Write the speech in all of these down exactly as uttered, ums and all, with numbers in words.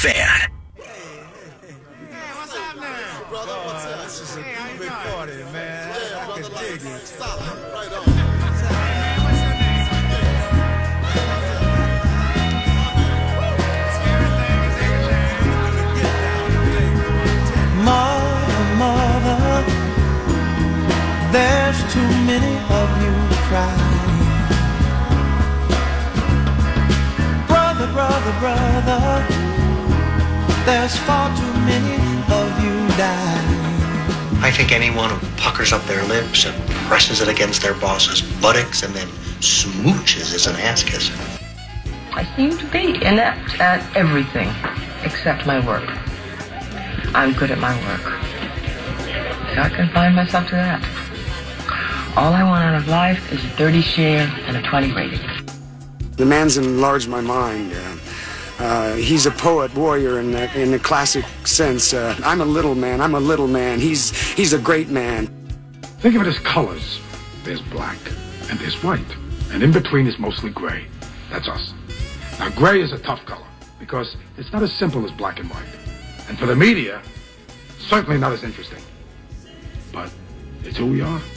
Fan. Hey, what's up now? Brother, what's up? This is a hey, big party, man. Yeah, I can dig it. Solid. Right on. Hey, what's your name? Mother, mother, there's too many of you crying. Brother, brother, brother, there's far too many of you dying. I think anyone who puckers up their lips and presses it against their boss's buttocks and then smooches is an ass kisser. I seem to be inept at everything except my work. I'm good at my work, so I confine myself to that. All I want out of life is a thirty share and a twenty rating. The man's enlarged my mind. Uh, uh, he's a poet, warrior in the, in the classic sense. Uh, I'm a little man. I'm a little man. He's he's a great man. Think of it as colors. There's black and there's white, and in between is mostly gray. That's us. Now, gray is a tough color because it's not as simple as black and white. And for the media, certainly not as interesting. But it's who we are.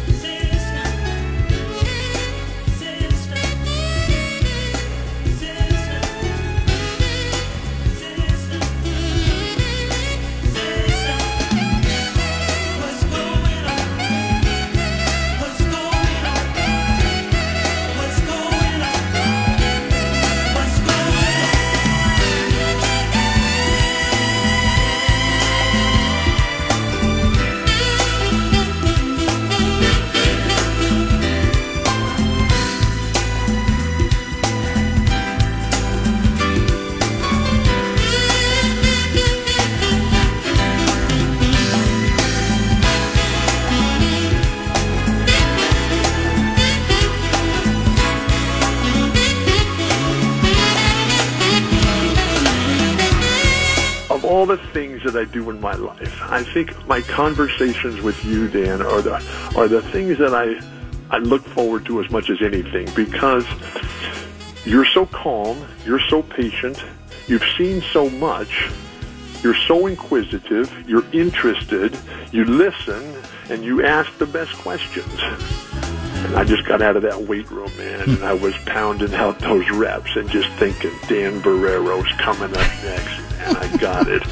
All the things that I do in my life, I think my conversations with you, Dan, are the are the things that I I look forward to as much as anything, because you're so calm, you're so patient, you've seen so much, you're so inquisitive, you're interested, you listen, and you ask the best questions. And I just got out of that weight room, man, and I was pounding out those reps and just thinking, Dan Barreiro's coming up next. And I got it.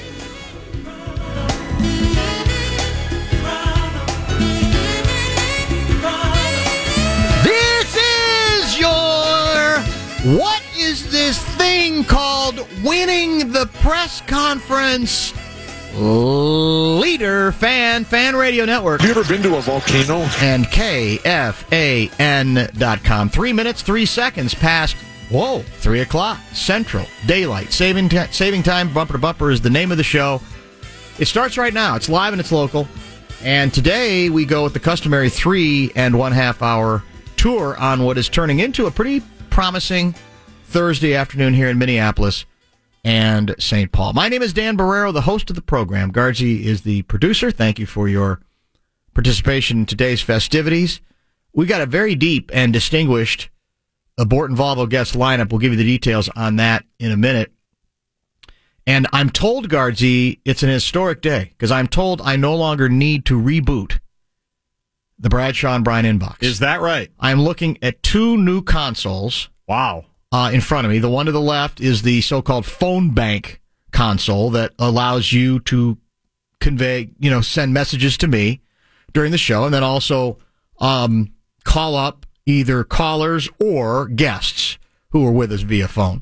This is your what is this thing called winning the press conference leader fan fan radio network. Have you ever been to a volcano? And K F A N dot com. Three minutes, three seconds past Whoa, three o'clock, Central, Daylight, saving, t- saving Time, Bumper to Bumper is the name of the show. It starts right now. It's live and it's local. And today we go with the customary three and one half hour tour on what is turning into a pretty promising Thursday afternoon here in Minneapolis and Saint Paul. My name is Dan Barreiro, the host of the program. Gargi is the producer. Thank you for your participation in today's festivities. We got a very deep and distinguished a Borton Volvo guest lineup. We'll give you the details on that in a minute. And I'm told, Guardsy, it's an historic day, because I'm told I no longer need to reboot the Bradshaw and Bryan inbox. Is that right? I'm looking at two new consoles. Wow. Uh, in front of me. The one to the left is the so-called phone bank console that allows you to convey, you know, send messages to me during the show, and then also um, call up either callers or guests who are with us via phone.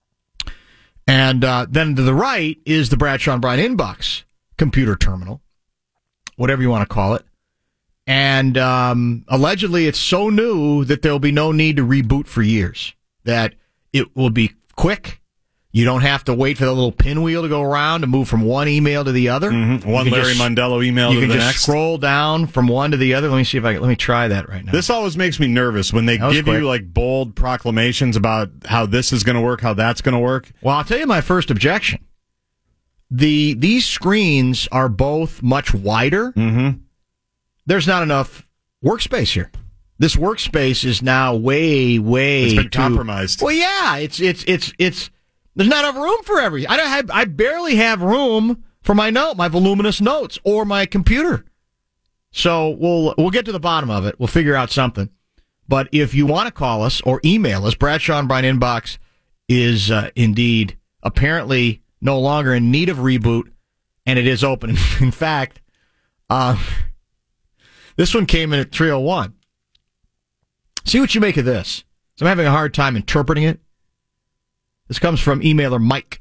And uh, then to the right is the Bradshaw and Bryan inbox computer terminal, whatever you want to call it. And um, allegedly it's so new that there'll be no need to reboot for years, that it will be quick. You don't have to wait for the little pinwheel to go around to move from one email to the other. Mm-hmm. One Larry just, Mondello email to the next. You can just scroll down from one to the other. Let me see if I can, let me try that right now. This always makes me nervous when they give quick. you like bold proclamations about how this is going to work, how that's going to work. Well, I'll tell you my first objection. The These screens are both much wider. Mm-hmm. There's not enough workspace here. This workspace is now way, way It's been too, compromised. Well, yeah, it's it's it's it's There's not enough room for everything. I don't have, I barely have room for my note, my voluminous notes, or my computer. So we'll we'll get to the bottom of it. We'll figure out something. But if you want to call us or email us, Bradshaw and Bryan inbox is uh, indeed apparently no longer in need of reboot, and it is open. In fact, uh, this one came in at three oh one. See what you make of this. So I'm having a hard time interpreting it. This comes from emailer Mike.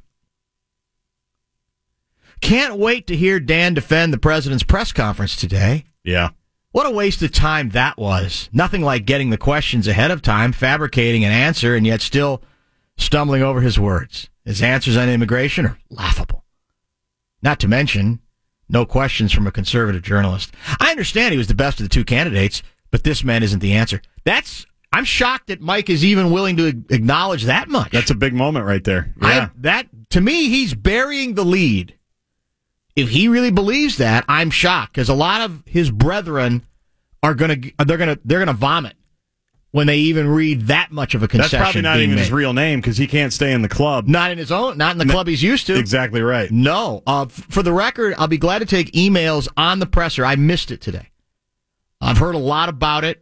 Can't wait to hear Dan defend the president's press conference today. Yeah. What a waste of time that was. Nothing like getting the questions ahead of time, fabricating an answer, and yet still stumbling over his words. His answers on immigration are laughable. Not to mention, no questions from a conservative journalist. I understand he was the best of the two candidates, but this man isn't the answer. That's I'm shocked that Mike is even willing to acknowledge that much. That's a big moment right there. Yeah. I, that to me, he's burying the lead. If he really believes that, I'm shocked because a lot of his brethren are gonna they're gonna they're gonna vomit when they even read that much of a concession. That's probably not even made. His real name because he can't stay in the club. Not in his own, not in the no, club he's used to. Exactly right. No. Uh, for the record, I'll be glad to take emails on the presser. I missed it today. I've heard a lot about it.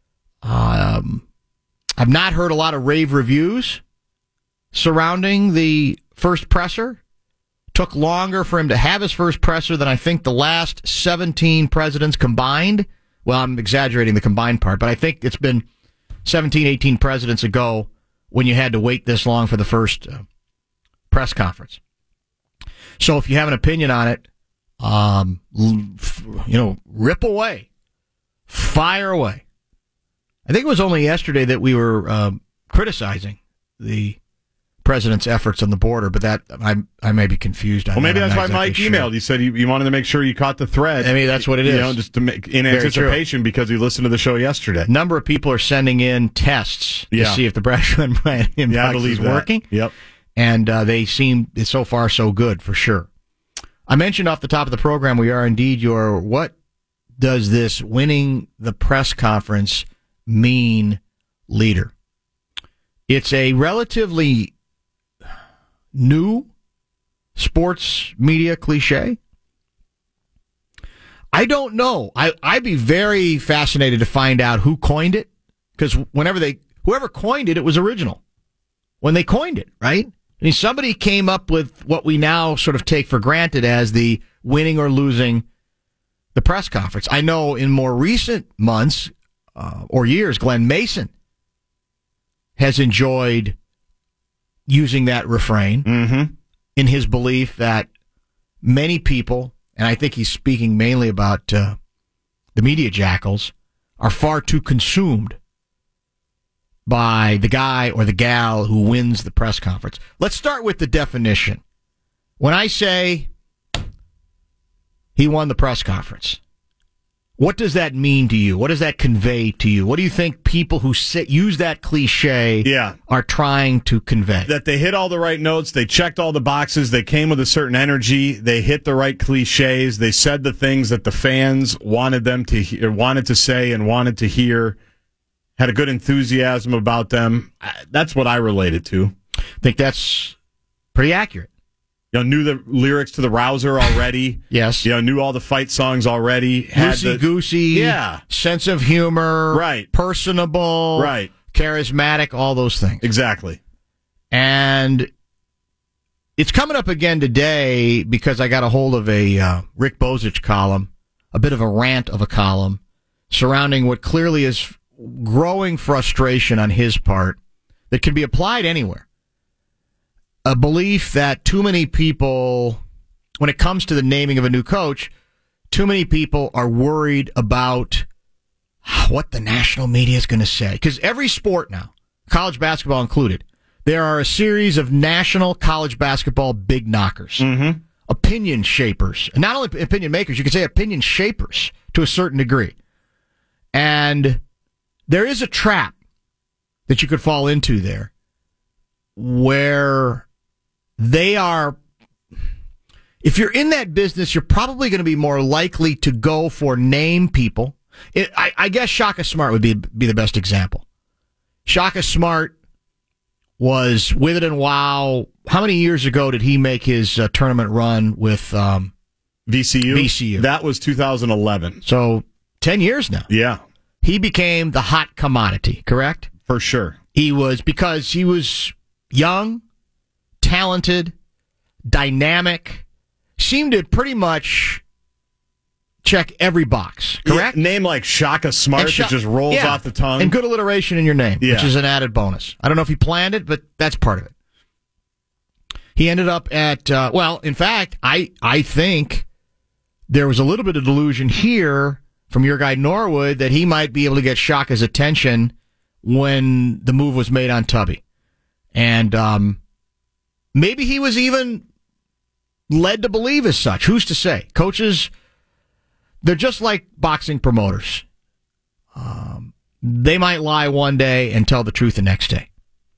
Um, I've not heard a lot of rave reviews surrounding the first presser. Took longer for him to have his first presser than I think the last seventeen presidents combined. Well, I'm exaggerating the combined part, but I think it's been seventeen, eighteen presidents ago when you had to wait this long for the first uh, press conference. So if you have an opinion on it, um, you know, rip away. Fire away. I think it was only yesterday that we were uh, criticizing the president's efforts on the border, but that I I may be confused on. Well, maybe that. that's why exactly Mike sure. emailed. He said he, he wanted to make sure you caught the thread. I mean, that's what it is. You know, just to make, in Very anticipation true. Because he listened to the show yesterday. A number of people are sending in tests yeah. to see if the Bradshaw and Bryan inbox yeah, I believe is that. working. Yep. And uh, they seem so far so good for sure. I mentioned off the top of the program we are indeed your what does this winning the press conference mean leader. It's a relatively new sports media cliche. I don't know. I, I'd be very fascinated to find out who coined it, because whenever they, whoever coined it, it was original. When they coined it, right? I mean, somebody came up with what we now sort of take for granted as the winning or losing the press conference. I know in more recent months uh, or years, Glenn Mason has enjoyed using that refrain mm-hmm. in his belief that many people, and I think he's speaking mainly about uh, the media jackals, are far too consumed by the guy or the gal who wins the press conference. Let's start with the definition. When I say he won the press conference, what does that mean to you? What does that convey to you? What do you think people who sit, use that cliche yeah. are trying to convey? That they hit all the right notes, they checked all the boxes, they came with a certain energy, they hit the right cliches, they said the things that the fans wanted them to hear, wanted to say and wanted to hear, had a good enthusiasm about them. That's what I related to. I think that's pretty accurate. You know, knew the lyrics to the Rouser already. Yes. You know, knew all the fight songs already. Loosey-goosey. Yeah. Sense of humor. Right. Personable. Right. Charismatic, all those things. Exactly. And it's coming up again today because I got a hold of a uh, Rick Bozich column, a bit of a rant of a column, surrounding what clearly is growing frustration on his part that can be applied anywhere. A belief that too many people, when it comes to the naming of a new coach, too many people are worried about what the national media is going to say. Because every sport now, college basketball included, there are a series of national college basketball big knockers, mm-hmm. opinion shapers. And not only opinion makers, you could say opinion shapers to a certain degree. And there is a trap that you could fall into there where they are, if you're in that business, you're probably going to be more likely to go for name people. It, I, I guess Shaka Smart would be be the best example. Shaka Smart was with it and wow. How many years ago did he make his uh, tournament run with um, V C U? V C U. That was two thousand eleven. So ten years now. Yeah. He became the hot commodity, correct? For sure. He was, because he was young, talented, dynamic, seemed to pretty much check every box, correct? Yeah, name like Shaka Smart Sha- that just rolls yeah. off the tongue. And good alliteration in your name, Yeah. which is an added bonus. I don't know if he planned it, but that's part of it. He ended up at, uh, well, in fact, I, I think there was a little bit of delusion here from your guy Norwood that he might be able to get Shaka's attention when the move was made on Tubby. And um, maybe he was even led to believe as such. Who's to say? Coaches, they're just like boxing promoters. Um, they might lie one day and tell the truth the next day.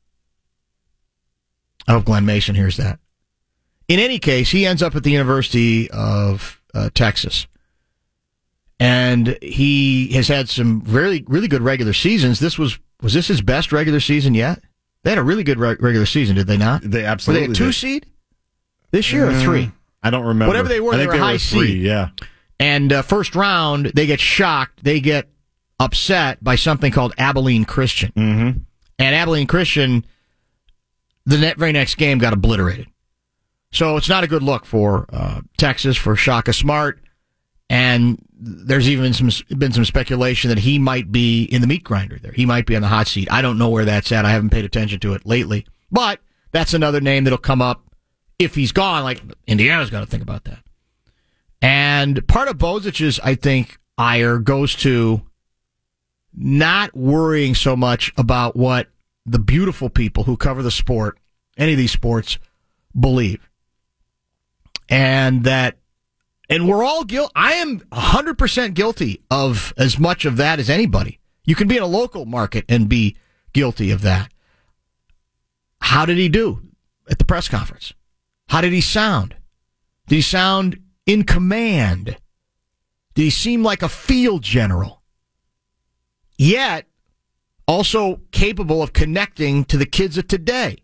I hope Glenn Mason hears that. In any case, he ends up at the University of uh, Texas. And he has had some really, really good regular seasons. This was, was this his best regular season yet? They had a really good re- regular season, did they not? They absolutely Were they a two did. seed this year or three? I don't remember. Whatever they were, I they think were they high were three, seed. yeah. And uh, first round, they get shocked. They get upset by something called Abilene Christian. Mm-hmm. And Abilene Christian, the net, very next game, got obliterated. So it's not a good look for uh, Texas, for Shaka Smart. And there's even some been some speculation that he might be in the meat grinder there. He might be on the hot seat. I don't know where that's at. I haven't paid attention to it lately. But that's another name that'll come up if he's gone. Like, Indiana's got to think about that. And part of Bozich's, I think, ire goes to not worrying so much about what the beautiful people who cover the sport, any of these sports, believe. And that, and we're all guilty. I am one hundred percent guilty of as much of that as anybody. You can be in a local market and be guilty of that. How did he do at the press conference? How did he sound? Did he sound in command? Did he seem like a field general? Yet, also capable of connecting to the kids of today.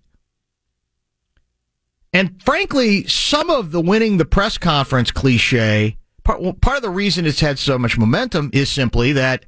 And frankly, some of the winning the press conference cliche, part, well, part of the reason it's had so much momentum is simply that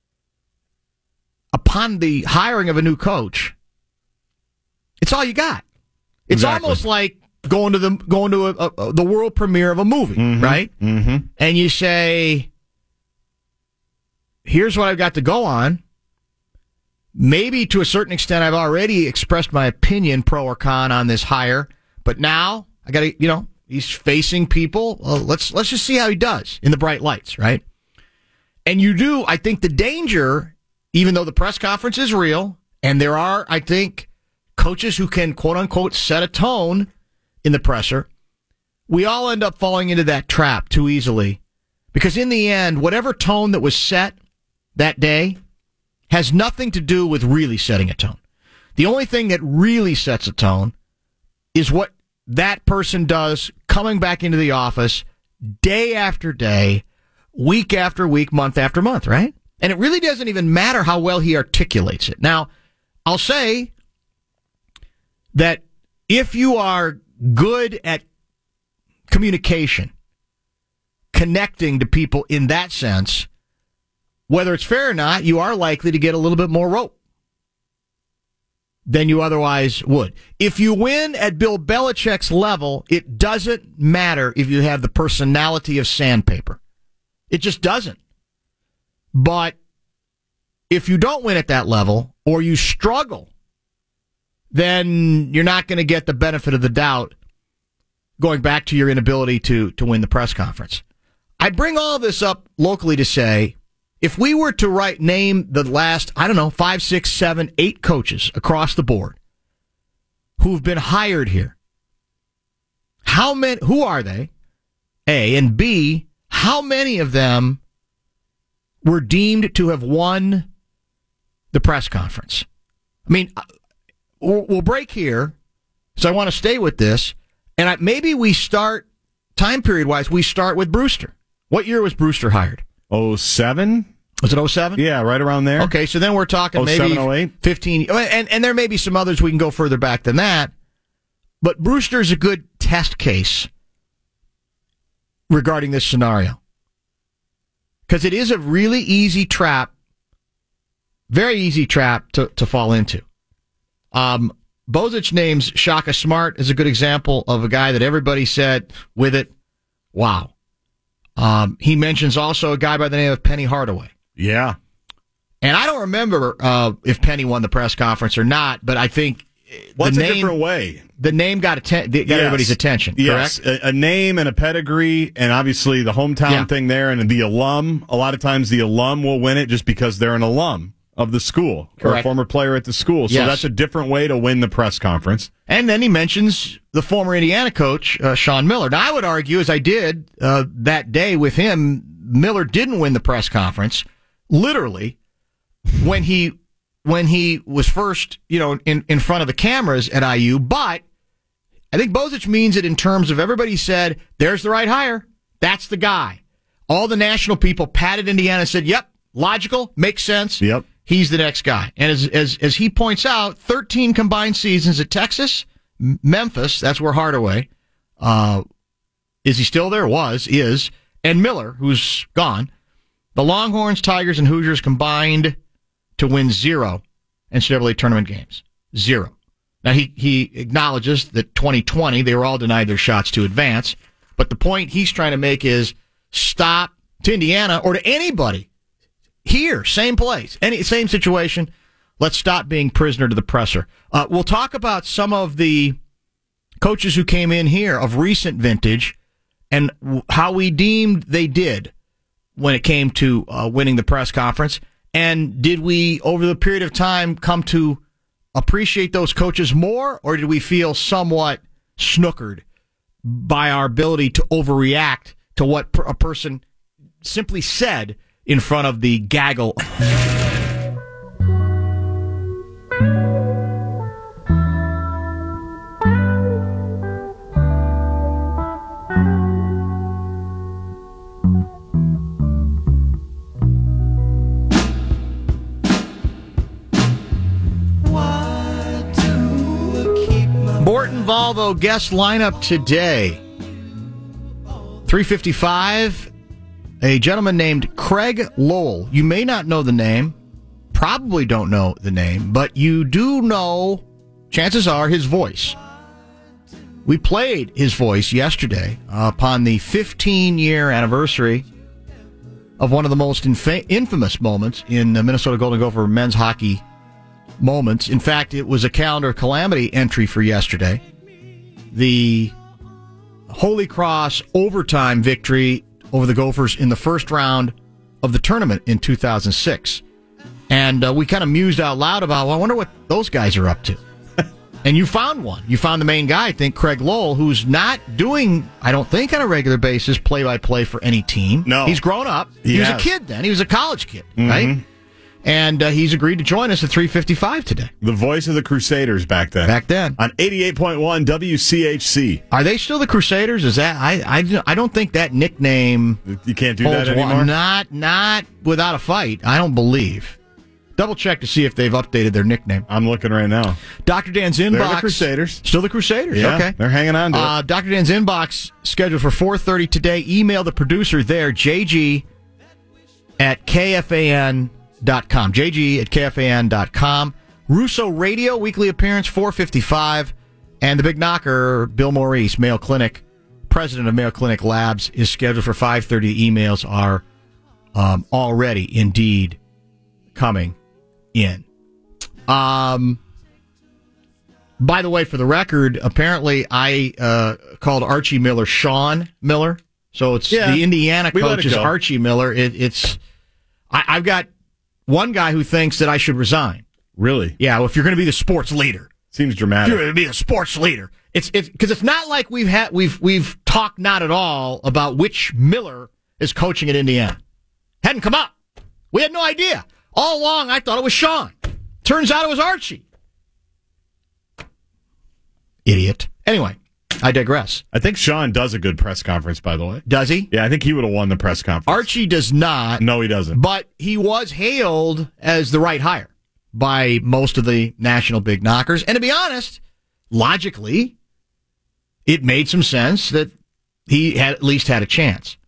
upon the hiring of a new coach, it's all you got. It's Exactly. almost like going to the going to a, a, a, the world premiere of a movie, Mm-hmm. right? Mm-hmm. And you say, here's what I've got to go on. Maybe to a certain extent, I've already expressed my opinion, pro or con, on this hire. But now I got to, you know, he's facing people. Well, let's let's just see how he does in the bright lights, right? And you do, I think, the danger, even though the press conference is real, and there are, I think, coaches who can quote unquote set a tone in the presser. We all end up falling into that trap too easily, because in the end, whatever tone that was set that day has nothing to do with really setting a tone. The only thing that really sets a tone is what that person does coming back into the office day after day, week after week, month after month, right? And it really doesn't even matter how well he articulates it. Now, I'll say that if you are good at communication, connecting to people in that sense, whether it's fair or not, you are likely to get a little bit more rope than you otherwise would. If you win at Bill Belichick's level, it doesn't matter if you have the personality of sandpaper. It just doesn't. But if you don't win at that level, or you struggle, then you're not going to get the benefit of the doubt going back to your inability to, to win the press conference. I bring all this up locally to say, if we were to write, name the last, I don't know, five, six, seven, eight coaches across the board who've been hired here, how many, who are they? A, and B, how many of them were deemed to have won the press conference? I mean, we'll, we'll break here, so I want to stay with this, and I, maybe we start, time period wise, we start with Brewster. What year was Brewster hired? oh seven? Was it oh seven? Yeah, right around there. Okay, so then we're talking oh maybe seven, oh eight fifteen. And, and there may be some others we can go further back than that. But Brewster's a good test case regarding this scenario. Because it is a really easy trap, very easy trap to, to fall into. Um, Bozich names Shaka Smart as a good example of a guy that everybody said with it, wow. Um, he mentions also a guy by the name of Penny Hardaway. Yeah. And I don't remember uh, if Penny won the press conference or not, but I think What's the a name, different way? The name got, atten- got yes. everybody's attention, yes. correct? A, a name and a pedigree, and obviously the hometown Yeah. thing there, and the alum. A lot of times the alum will win it just because they're an alum of the school or a Correct. former player at the school. So Yes. that's a different way to win the press conference. And then he mentions the former Indiana coach, uh, Sean Miller. Now, I would argue, as I did uh, that day with him, Miller didn't win the press conference, literally, when he when he was first, you know, in, in front of the cameras at I U. But I think Bozich means it in terms of everybody said, there's the right hire. That's the guy. All the national people patted Indiana and said, yep, logical, makes sense. Yep. He's the next guy. And as as as he points out, thirteen combined seasons at Texas, M- Memphis, that's where Hardaway, uh, is he still there? Was, is, and Miller, who's gone. The Longhorns, Tigers, and Hoosiers combined to win zero N C double A tournament games. Zero. Now, he, he acknowledges that twenty twenty, they were all denied their shots to advance. But the point he's trying to make is stop to Indiana or to anybody here, same place, any same situation. Let's stop being prisoner to the presser. Uh, we'll talk about some of the coaches who came in here of recent vintage and w- how we deemed they did when it came to uh, winning the press conference. And did we, over the period of time, come to appreciate those coaches more, or did we feel somewhat snookered by our ability to overreact to what per- a person simply said in front of the gaggle? Borton Volvo guest lineup today. three fifty-five, a gentleman named Craig Lowell. You may not know the name, probably don't know the name, but you do know, chances are, his voice. We played his voice yesterday uh, upon the fifteen-year anniversary of one of the most infa- infamous moments in the Minnesota Golden Gopher men's hockey moments. In fact, it was a calendar calamity entry for yesterday. The Holy Cross overtime victory over the Gophers in the first round of the tournament in two thousand six. And uh, we kind of mused out loud about, well, I wonder what those guys are up to. And you found one. You found the main guy, I think, Craig Lowell, who's not doing, I don't think, on a regular basis, play-by-play for any team. No. He's grown up. He, He was has. a kid then. He was a college kid, Mm-hmm. right? And uh, he's agreed to join us at three fifty-five today. The voice of the Crusaders back then. Back then. On eighty-eight point one W C H C. Are they still the Crusaders? Is that I? I, I don't think that nickname. You can't do holds that anymore? wa- Not not without a fight. I don't believe. Double check to see if they've updated their nickname. I'm looking right now. Doctor Dan's inbox. They're the Crusaders. Still the Crusaders. Yeah, okay. they're hanging on to uh, it. Doctor Dan's inbox scheduled for four thirty today. Email the producer there, J G at K F A N dot com. J G at K F A N dot com. Russo Radio, weekly appearance, four fifty-five. And the big knocker, Bill Maurice, Mayo Clinic, president of Mayo Clinic Labs, is scheduled for five thirty. Emails are um, already indeed coming in. Um, by the way, for the record, apparently I uh, called Archie Miller Sean Miller. So it's Yeah, the Indiana we let coach it is go. Archie Miller. It, it's I, I've got one guy who thinks that I should resign. Really? Yeah, well, if you're going to be the sports leader, Seems if you're dramatic. going to be a sports leader, it's it's because it's not like we've had we've we've talked not at all about which Miller is coaching at Indiana. Hadn't come up. We had no idea. All along, I thought it was Sean. Turns out it was Archie. Idiot. Anyway, I digress. I think Sean does a good press conference, by the way. Does he? Yeah, I think he would have won the press conference. Archie does not. No, he doesn't. But he was hailed as the right hire by most of the national big knockers. And to be honest, logically, it made some sense that he had at least had a chance.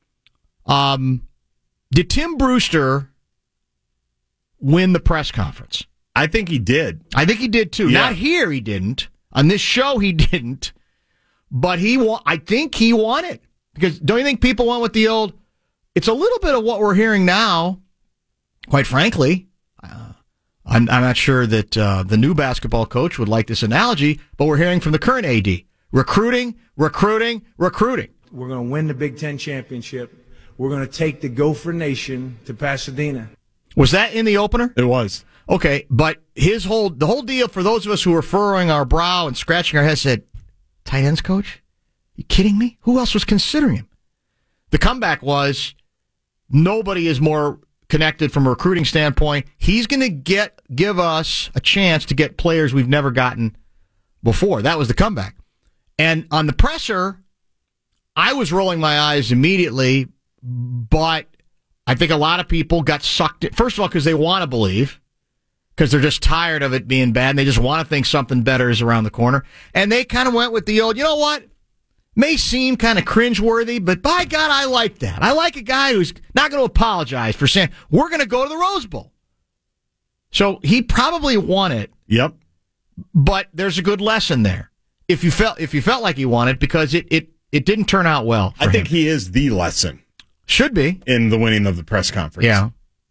Um, did Tim Brewster win the press conference? I think he did. I think he did too. Yeah. Not here, he didn't. On this show, he didn't. But he, wa- I think he won it. Because don't you think people went with the old, it's a little bit of what we're hearing now, quite frankly. Uh, I'm, I'm not sure that uh, the new basketball coach would like this analogy, but we're hearing from the current A D. Recruiting, recruiting, recruiting. We're going to win the Big Ten championship. We're going to take the Gopher Nation to Pasadena. Was that in the opener? It was. Okay, but his whole, the whole deal for those of us who were furrowing our brow and scratching our heads said, tight ends coach? You kidding me? Who else was considering him? The comeback was nobody is more connected from a recruiting standpoint. He's going to get give us a chance to get players we've never gotten before. That was the comeback. And on the presser, I was rolling my eyes immediately, but I think a lot of people got sucked in. First of all, because they want to believe, because they're just tired of it being bad, and they just want to think something better is around the corner. And they kind of went with the old, you know what? May seem kind of cringeworthy, but by God, I like that. I like a guy who's not going to apologize for saying, we're going to go to the Rose Bowl. So he probably won it. Yep. But there's a good lesson there. If you felt if you felt like he won it, because it, it, it didn't turn out well. I think him. he is the lesson. Should be. In the winning of the press conference. Yeah.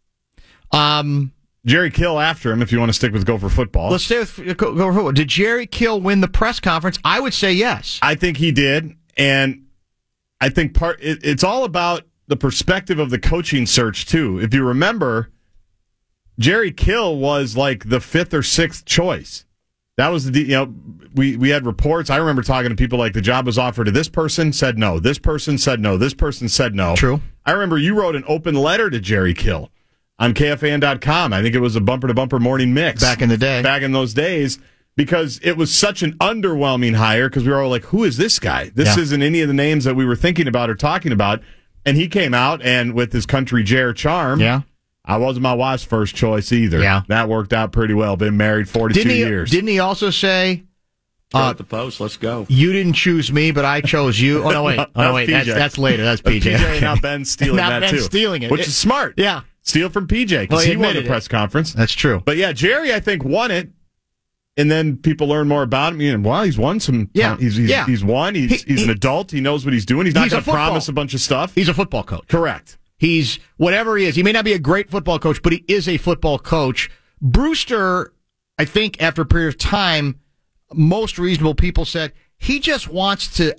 Um, Jerry Kill after him, if you want to stick with Gopher football. Let's stay with Gopher football. Did Jerry Kill win the press conference? I would say yes. I think he did, and I think part it, it's all about the perspective of the coaching search too. If you remember, Jerry Kill was like the fifth or sixth choice. That was the you know we we had reports. I remember talking to people like the job was offered to this person, said no. This person said no. This person said no. True. I remember you wrote an open letter to Jerry Kill on K F A N dot com. I think it was a bumper-to-bumper morning mix. Back in the day. Back in those days, because it was such an underwhelming hire, because we were all like, who is this guy? This Yeah. isn't any of the names that we were thinking about or talking about. And he came out, and with his country Jer charm, yeah. I wasn't my wife's first choice either. Yeah. That worked out pretty well. Been married forty-two didn't he, years. Didn't he also say, Throw uh, out the post, let's go. you didn't choose me, but I chose you? Oh, no, wait. Oh, no, wait. That's, that's later. That's P J. P J Okay. Now Ben's stealing Now that Ben's too. stealing it. Which It- is smart. Yeah. Steal from P J, because Well, he he won the admitted press it. conference. That's true. But yeah, Jerry, I think, won it. And then people learn more about him. You know, well, he's won some. Yeah. He's, he's, Yeah. he's won. He's, He- he's he- an adult. He knows what he's doing. He's not He's a going to football- promise a bunch of stuff. He's a football coach. Correct. He's whatever he is. He may not be a great football coach, but he is a football coach. Brewster, I think, after a period of time, most reasonable people said he just wants to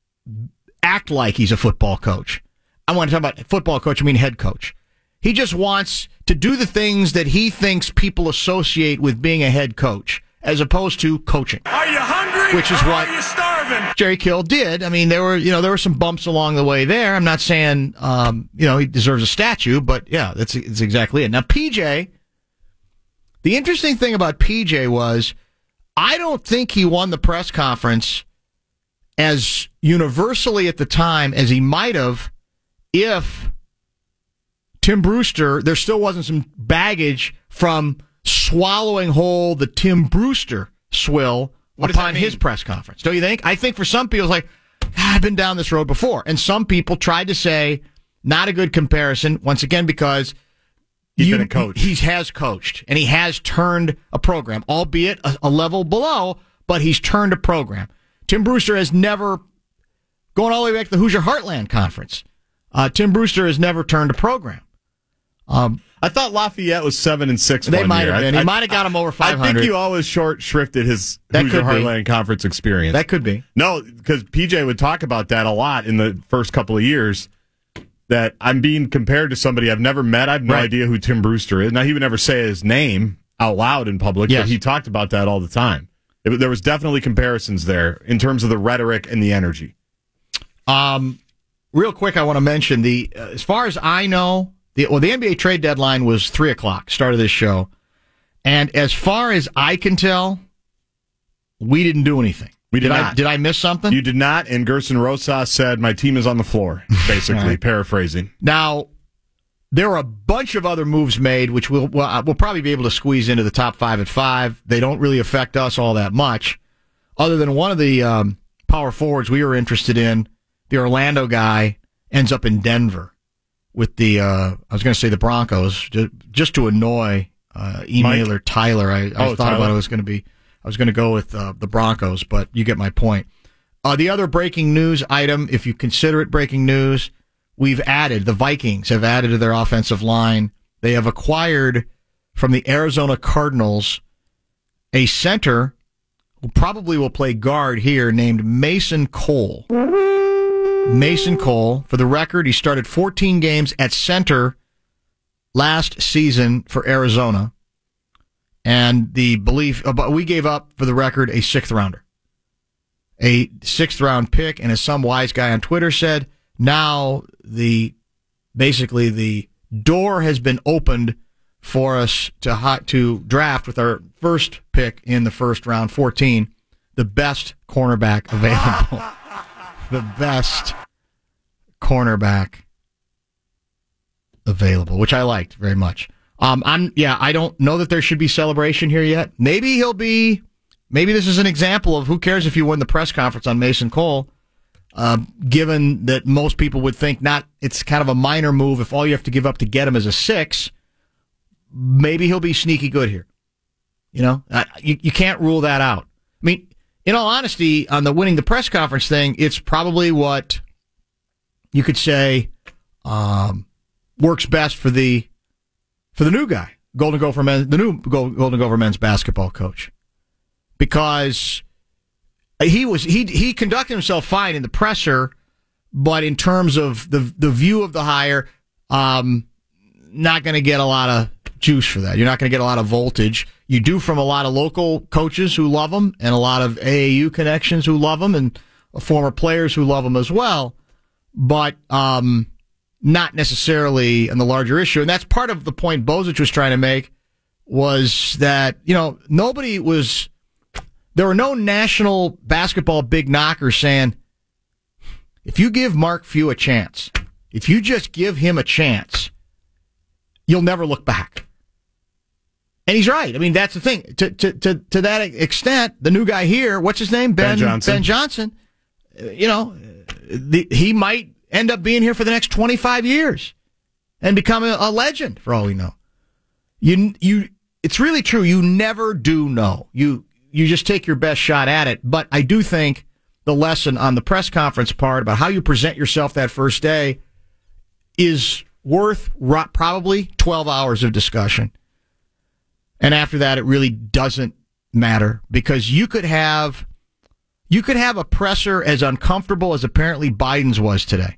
act like he's a football coach. I want to talk about football coach, I mean head coach. He just wants to do the things that he thinks people associate with being a head coach, as opposed to coaching. Are you hungry? Which is or what are you starving? Jerry Kill did. I mean, there were, you know, there were some bumps along the way there. I'm not saying, um, you know, he deserves a statue, but yeah, that's, that's exactly it. Now, P J, the interesting thing about P J was, I don't think he won the press conference as universally at the time as he might have if Tim Brewster, there still wasn't some baggage from swallowing whole the Tim Brewster swill What does that upon mean? his press conference. Don't you think? I think for some people, it's like, "Ah, I've been down this road before. And some people tried to say, not a good comparison, once again, because He's you- been a coach. He has coached, and he has turned a program, albeit a, a level below, but he's turned a program. Tim Brewster has never, going all the way back to the Hoosier Heartland Conference, uh, Tim Brewster has never turned a program. Um, I thought Lafayette was seven and six. They one might year. have been. I, He might have got him over five I hundred. think you always short shrifted his That Hoosier could be. Heartland Conference experience. That could be. No, because P J would talk about that a lot in the first couple of years. That I'm being compared to somebody I've never met. I have no Right. idea who Tim Brewster is. Now, he would never say his name out loud in public, Yes. but he talked about that all the time. It, there was definitely comparisons there in terms of the rhetoric and the energy. Um, real quick, I want to mention the uh, as far as I know, the well, the N B A trade deadline was three o'clock. Start of this show, and as far as I can tell, we didn't do anything. We did, did not. I, did I miss something? You did not, and Gerson Rosas said, my team is on the floor, basically, right. paraphrasing. Now, there are a bunch of other moves made, which we'll, we'll, we'll probably be able to squeeze into the top five at five. They don't really affect us all that much, other than one of the um, power forwards we were interested in, the Orlando guy, ends up in Denver with the, uh, I was going to say the Broncos, just, just to annoy uh, emailer Mike? Tyler. I, I Oh, thought Tyler. about it was going to be, I was going to go with uh, the Broncos, but you get my point. Uh, the other breaking news item, if you consider it breaking news, we've added, the Vikings have added to their offensive line. They have acquired from the Arizona Cardinals a center who probably will play guard here named Mason Cole. Mason Cole, for the record, he started fourteen games at center last season for Arizona. And the belief, but we gave up, for the record, a sixth rounder. A sixth round pick, and as some wise guy on Twitter said, now the basically the door has been opened for us to hot, to draft with our first pick in the first round, fourteen, the best cornerback available. The best cornerback available, which I liked very much. Um, I'm yeah, I don't know that there should be celebration here yet. Maybe he'll be. Maybe this is an example of who cares if you win the press conference on Mason Cole. Uh, given that most people would think not, it's kind of a minor move if all you have to give up to get him is a six. Maybe he'll be sneaky good here. You know, uh, you you can't rule that out. I mean, in all honesty, on the winning the press conference thing, it's probably what you could say um, works best for the for the new guy, Golden Gopher men, the new Golden Gopher men's basketball coach, because he was he he conducted himself fine in the presser, but in terms of the the view of the hire, um, not going to get a lot of juice for that. You're not going to get a lot of voltage. You do from a lot of local coaches who love him, and a lot of A A U connections who love him, and former players who love him as well, but um, not necessarily on the larger issue. And that's part of the point Bozich was trying to make, was that, you know, nobody was, there were no national basketball big knockers saying, if you give Mark Few a chance, if you just give him a chance, you'll never look back. And he's right. I mean, that's the thing. To to to, to that extent, the new guy here, what's his name? Ben, Ben Johnson. Ben Johnson. You know, the, he might end up being here for the next twenty-five years and become a, a legend, for all we know. You you, it's really true. You never do know. You you just take your best shot at it. But I do think the lesson on the press conference part about how you present yourself that first day is worth ro- probably twelve hours of discussion. And after that, it really doesn't matter, because you could have you could have a presser as uncomfortable as apparently Biden's was today,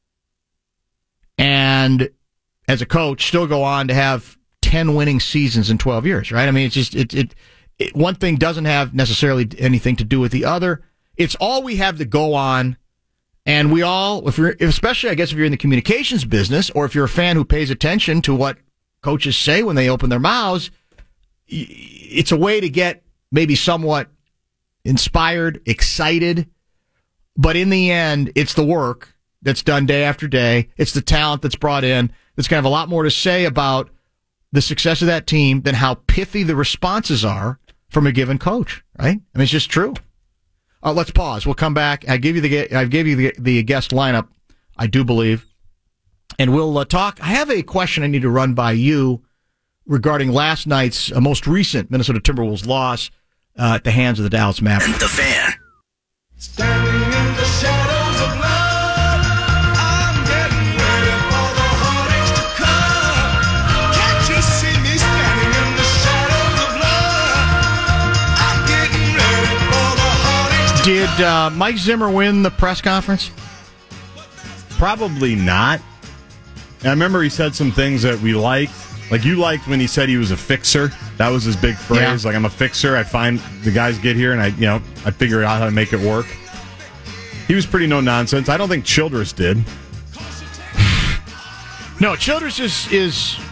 and as a coach, still go on to have ten winning seasons in twelve years, right? I mean, it's just it it, it one thing doesn't have necessarily anything to do with the other. It's all we have to go on. And we all, if you're, especially I guess if you're in the communications business, or if you're a fan who pays attention to what coaches say when they open their mouths, it's a way to get maybe somewhat inspired, excited. But in the end, it's the work that's done day after day. It's the talent that's brought in that's going to have a lot more to say about the success of that team than how pithy the responses are from a given coach, right? I mean, it's just true. Uh, let's pause. We'll come back. I give you the I gave you the, the guest lineup, I do believe, and we'll uh, talk. I have a question I need to run by you regarding last night's uh, most recent Minnesota Timberwolves loss uh, at the hands of the Dallas Mavericks. The Fan. Standing in the shadows of love, I'm getting ready for the heartaches to come. Can't you see me standing in the shadows of love? I'm getting ready for the heartaches to Did uh, Mike Zimmer win the press conference? Probably not. And I remember he said some things that we liked. Like, you liked when he said he was a fixer. That was his big phrase. Yeah. Like, I'm a fixer. I find the guys get here, and I, you know, I figure out how to make it work. He was pretty no nonsense. I don't think Childress did. No, Childress is is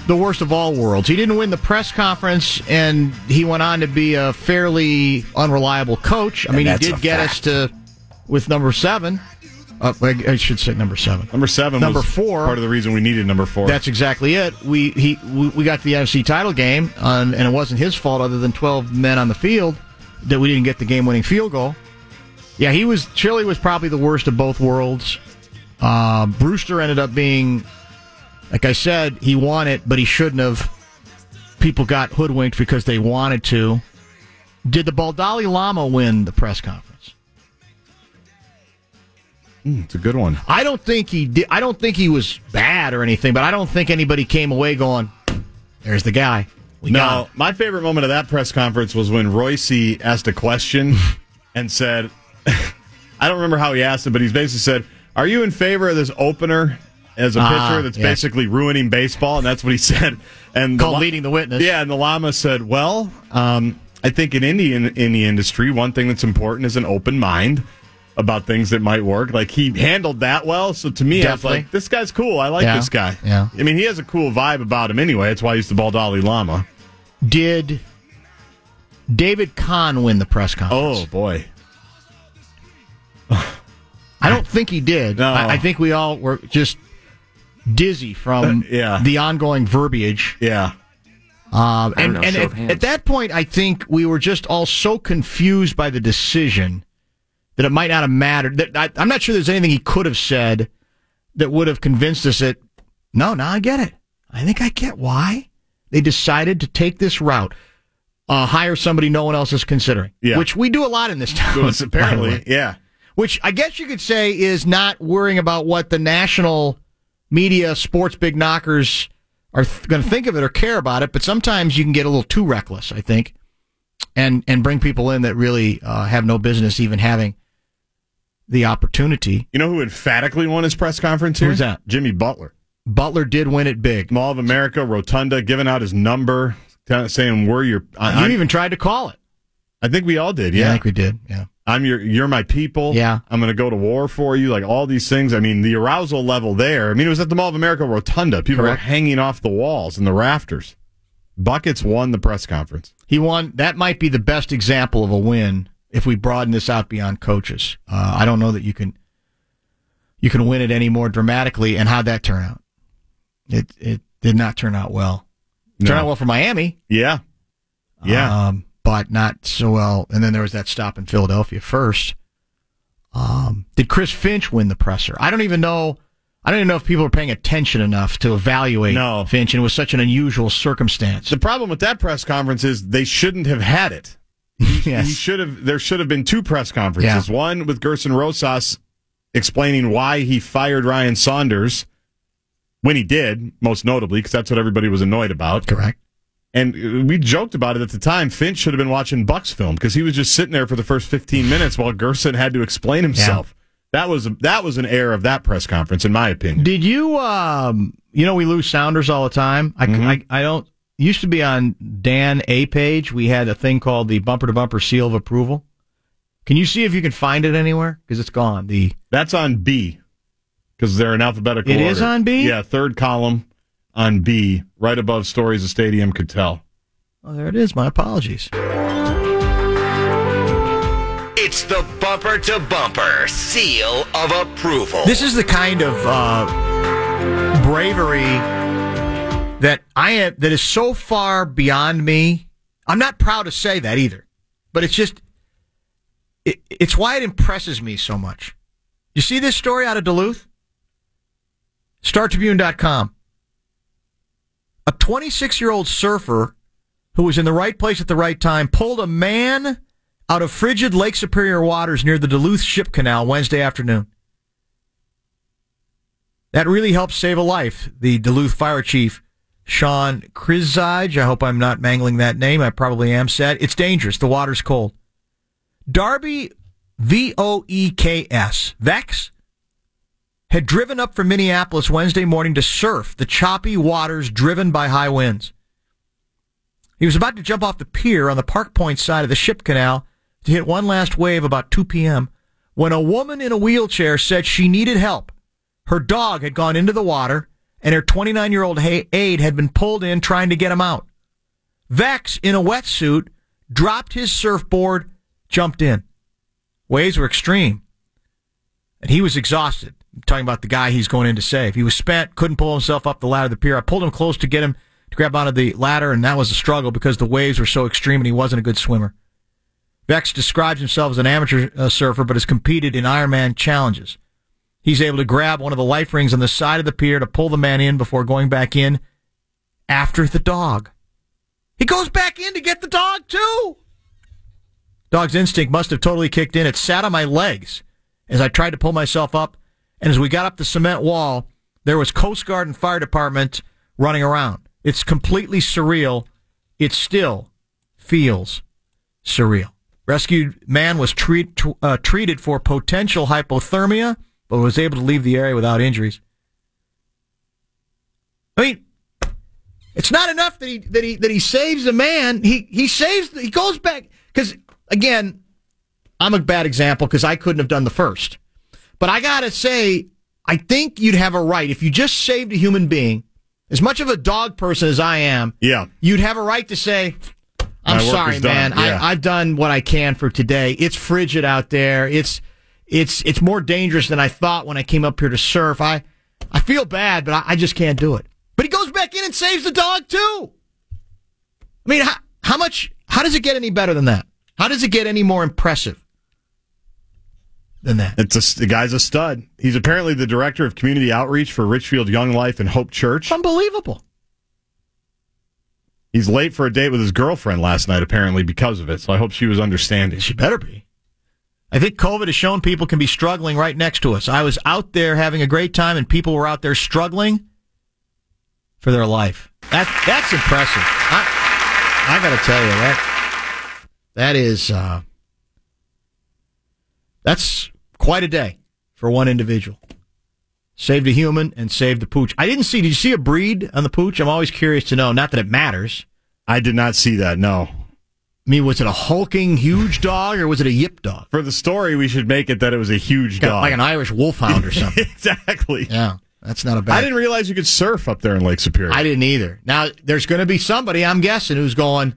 the worst of all worlds. He didn't win the press conference, and he went on to be a fairly unreliable coach. I mean, he did get us to, with number seven. Uh, I should say number seven. Number seven number was four. part of the reason we needed number four. That's exactly it. We he we, we got to the N F C title game, on, and it wasn't his fault other than twelve men on the field that we didn't get the game-winning field goal. Yeah, he was. Chili was probably the worst of both worlds. Uh, Brewster ended up being, like I said, he won it, but he shouldn't have. People got hoodwinked because they wanted to. Did the Baldali Lama win the press conference? Mm, it's a good one. I don't think he did. I don't think he was bad or anything, but I don't think anybody came away going, "There's the guy." We got No, him. my favorite moment of that press conference was when Royce asked a question and said, I don't remember how he asked it, but he's basically said, "Are you in favor of this opener as a Ah, pitcher that's yeah. basically ruining baseball?" And that's what he said. And Called the, leading the witness. Yeah, and the Llama said, "Well, um, I think in Indian in the industry, one thing that's important is an open mind about things that might work." Like, he handled that well. So to me, I was Definitely. like, this guy's cool. I like Yeah, this guy. yeah. I mean, he has a cool vibe about him anyway. That's why he's the Baldali Lama. Did David Kahn win the press conference? Oh, boy. I don't think he did. No. I, I think we all were just dizzy from Uh, yeah. the ongoing verbiage. Yeah. Um, I don't and know, and show at, of hands. at that point, I think we were just all so confused by the decision that it might not have mattered. That I, I'm not sure there's anything he could have said that would have convinced us that, no, now I get it. I think I get why they decided to take this route. Uh, hire somebody no one else is considering. Yeah. Which we do a lot in this town. Well, it's by the way. apparently, yeah. Which I guess you could say is not worrying about what the national media, sports big knockers are th- going to think of it or care about it, but sometimes you can get a little too reckless, I think, and and bring people in that really uh, have no business even having the opportunity. You know who emphatically won his press conference here? Who's that? Jimmy Butler. Butler did win it big. Mall of America, Rotunda, giving out his number, t- saying, we're your... I, You I'm- even tried to call it. I think we all did, Yeah, yeah. I think we did, yeah. I'm your, you're my people. Yeah. I'm going to go to war for you. Like, all these things. I mean, the arousal level there. I mean, it was at the Mall of America Rotunda. People Correct. were hanging off the walls and the rafters. Buckets won the press conference. He won. That might be the best example of a win if we broaden this out beyond coaches. Uh, I don't know that you can you can win it any more dramatically. And how'd that turn out? It it did not turn out well. No. Turned out well for Miami. Yeah. Yeah. Um, but not so well. And then there was that stop in Philadelphia first. Um, did Chris Finch win the presser? I don't even know. I don't even know if people are paying attention enough to evaluate No. Finch, and it was such an unusual circumstance. The problem with that press conference is they shouldn't have had it. He yes. should have. There should have been two press conferences. Yeah. One with Gerson Rosas explaining why he fired Ryan Saunders when he did, most notably, because that's what everybody was annoyed about. Correct. And we joked about it at the time. Finch should have been watching Bucks film because he was just sitting there for the first fifteen minutes while Gerson had to explain himself. That was that was an error of that press conference, in my opinion. Did you, um, you know, we lose sounders all the time. I, Mhm. I, I don't, used to be on Dan A page. We had a thing called the bumper to bumper seal of approval. Can you see if you can find it anywhere? Because it's gone. The That's on B because they're in alphabetical It order. is on B? Yeah, third column on B, right above stories the stadium could tell. Oh, there it is. My apologies. It's the bumper to bumper seal of approval. This is the kind of uh, bravery that I am, that is so far beyond me. I'm not proud to say that either, but it's just, it, it's why it impresses me so much. You see this story out of Duluth? Star Tribune dot com. A twenty-six-year-old surfer who was in the right place at the right time pulled a man out of frigid Lake Superior waters near the Duluth Ship Canal Wednesday afternoon. That really helped save a life, the Duluth Fire Chief, Sean Krizaj, I hope I'm not mangling that name, I probably am, said, it's dangerous, the water's cold. Darby, V O E K S, Vex, had driven up from Minneapolis Wednesday morning to surf the choppy waters driven by high winds. He was about to jump off the pier on the Park Point side of the Ship Canal to hit one last wave about two p.m. when a woman in a wheelchair said she needed help. Her dog had gone into the water, and her twenty-nine-year-old aide had been pulled in trying to get him out. Vex, in a wetsuit, dropped his surfboard, jumped in. Waves were extreme, and he was exhausted. I'm talking about the guy he's going in to save. He was spent, couldn't pull himself up the ladder of the pier. I pulled him close to get him to grab onto the ladder, and that was a struggle because the waves were so extreme and he wasn't a good swimmer. Vex describes himself as an amateur uh, surfer, but has competed in Ironman challenges. He's able to grab one of the life rings on the side of the pier to pull the man in before going back in after the dog. He goes back in to get the dog, too. Dog's instinct must have totally kicked in. It sat on my legs as I tried to pull myself up, and as we got up the cement wall, there was Coast Guard and fire department running around. It's completely surreal. It still feels surreal. Rescued man was treat, uh, treated for potential hypothermia, but was able to leave the area without injuries. I mean, it's not enough that he that he that he saves the man. He he saves. He goes back because again, I'm a bad example because I couldn't have done the first. But I gotta say, I think you'd have a right if you just saved a human being. As much of a dog person as I am, yeah, you'd have a right to say, "I'm sorry, man. Yeah. I, I've done what I can for today. It's frigid out there. It's it's it's more dangerous than I thought when I came up here to surf. I I feel bad, but I, I just can't do it." But he goes back in and saves the dog too. I mean, how, how much? How does it get any better than that? How does it get any more impressive than that? It's a, the guy's a stud. He's apparently the director of community outreach for Richfield Young Life and Hope Church. Unbelievable. He's late for a date with his girlfriend last night, apparently, because of it. So I hope she was understanding. She better be. I think COVID has shown people can be struggling right next to us. I was out there having a great time, and people were out there struggling for their life. That, that's impressive. I, I got to tell you, that that is uh, that's quite a day for one individual. Saved a human and saved the pooch. I didn't see, did you see a breed on the pooch? I'm always curious to know. Not that it matters. I did not see that, no. I mean, was it a hulking, huge dog, or was it a yip dog? For the story, we should make it that it was a huge Kind of dog. like an Irish wolfhound or something. Exactly. Yeah, that's not a bad... I didn't realize you could surf up there in Lake Superior. I didn't either. Now, there's going to be somebody, I'm guessing, who's going,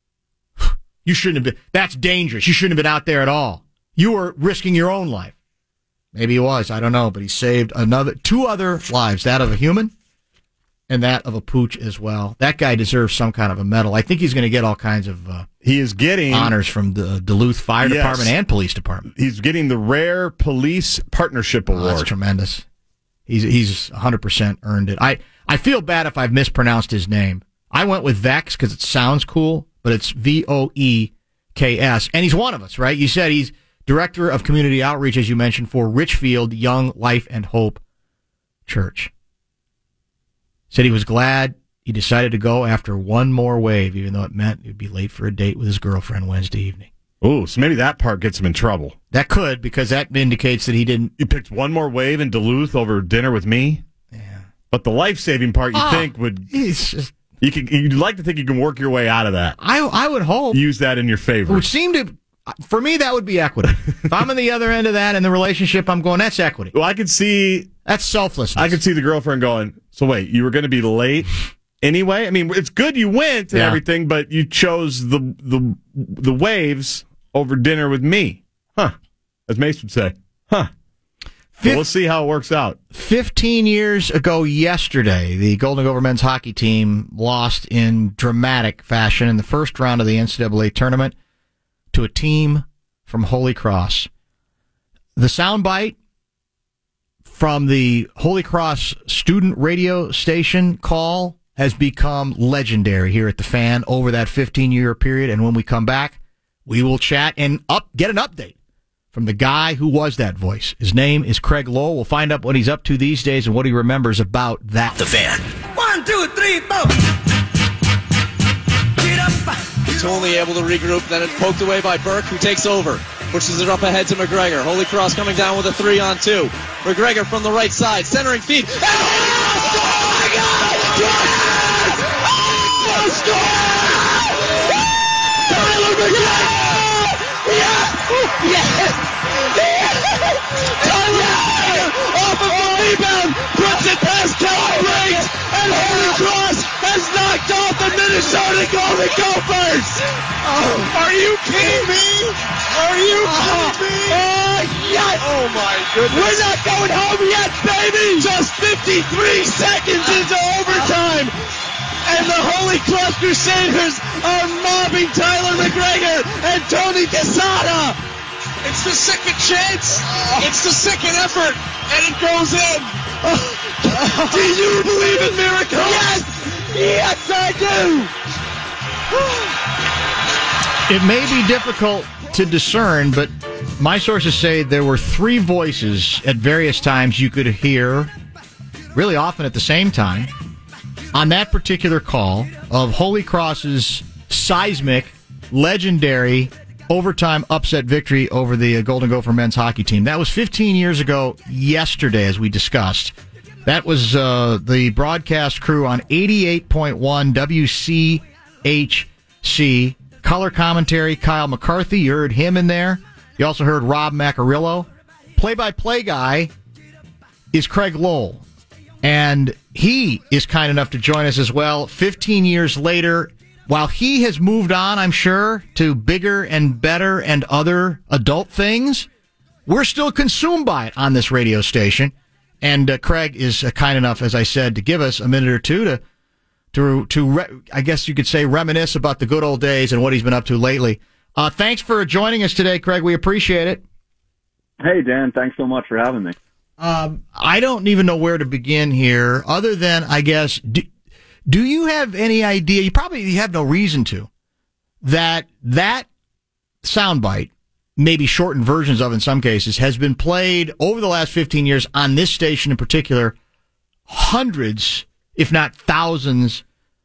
you shouldn't have been... That's dangerous. You shouldn't have been out there at all. You were risking your own life. Maybe he was. I don't know. But he saved another two other lives, that of a human and that of a pooch as well. That guy deserves some kind of a medal. I think he's going to get all kinds of uh, he is getting honors from the Duluth Fire yes. Department and Police Department. He's getting the Rare Police Partnership Award. Oh, that's tremendous. He's he's one hundred percent earned it. I, I feel bad if I've mispronounced his name. I went with Vex because it sounds cool, but it's V O E K S. And he's one of us, right? You said he's Director of Community Outreach, as you mentioned, for Richfield Young Life and Hope Church. Said he was glad he decided to go after one more wave, even though it meant he'd be late for a date with his girlfriend Wednesday evening. Oh, so maybe that part gets him in trouble. That could, because that indicates that he didn't... You picked one more wave in Duluth over dinner with me? Yeah. But the life-saving part you oh, think would... He's just... You can, you'd like to think you can work your way out of that. I I would hope. Use that in your favor. It would seem to... For me, that would be equity. If I'm on the other end of that in the relationship, I'm going, that's equity. Well, I could see... That's selflessness. I could see the girlfriend going, so wait, you were going to be late anyway? I mean, it's good you went and yeah. everything, but you chose the, the the waves over dinner with me. Huh. As Mace would say. Huh. So we'll see how it works out. Fifteen years ago yesterday, the Golden Gopher men's hockey team lost in dramatic fashion in the first round of the N C double A tournament to a team from Holy Cross. The soundbite from the Holy Cross student radio station call has become legendary here at the Fan over that fifteen-year period. And when we come back, we will chat and up get an update from the guy who was that voice. His name is Craig Lowell. We'll find out what he's up to these days and what he remembers about that. The Fan. One, two, three, four. Get up. Totally able to regroup, then it's poked away by Burke, who takes over. Pushes it up ahead to McGregor. Holy Cross coming down with a three on two. McGregor from the right side, centering feed. Oh, my God! Yes! Oh, score! Tyler McGregor! Yes! Yes! Yes! Tyler McGregor off of the rebound, puts it past Kelly Ray. you kidding me? Oh, yes! Oh, my goodness. We're not going home yet, baby! Just fifty-three seconds into overtime. And the Holy Cross Crusaders are mobbing Tyler McGregor and Tony Quesada. It's the second chance. It's the second effort. And it goes in. Do you believe in miracles? Yes! Yes, I do! It may be difficult to discern, but my sources say there were three voices at various times you could hear, really often at the same time, on that particular call of Holy Cross's seismic, legendary, overtime upset victory over the Golden Gopher men's hockey team. That was fifteen years ago yesterday, as we discussed. That was uh, the broadcast crew on eighty-eight point one W C H C. Color commentary, Kyle McCarthy. You heard him in there. You also heard Rob Macarillo. Play-by-play guy is Craig Lowell. And he is kind enough to join us as well fifteen years later. While he has moved on, I'm sure, to bigger and better and other adult things, we're still consumed by it on this radio station. And uh, Craig is uh, kind enough, as I said, to give us a minute or two to, to, to re- I guess you could say, reminisce about the good old days and what he's been up to lately. Uh, thanks for joining us today, Craig. We appreciate it. Hey, Dan. Thanks so much for having me. Um, I don't even know where to begin here, other than, I guess, do, do you have any idea, you probably have no reason to, that that soundbite, maybe shortened versions of in some cases, has been played over the last fifteen years on this station in particular hundreds, if not thousands,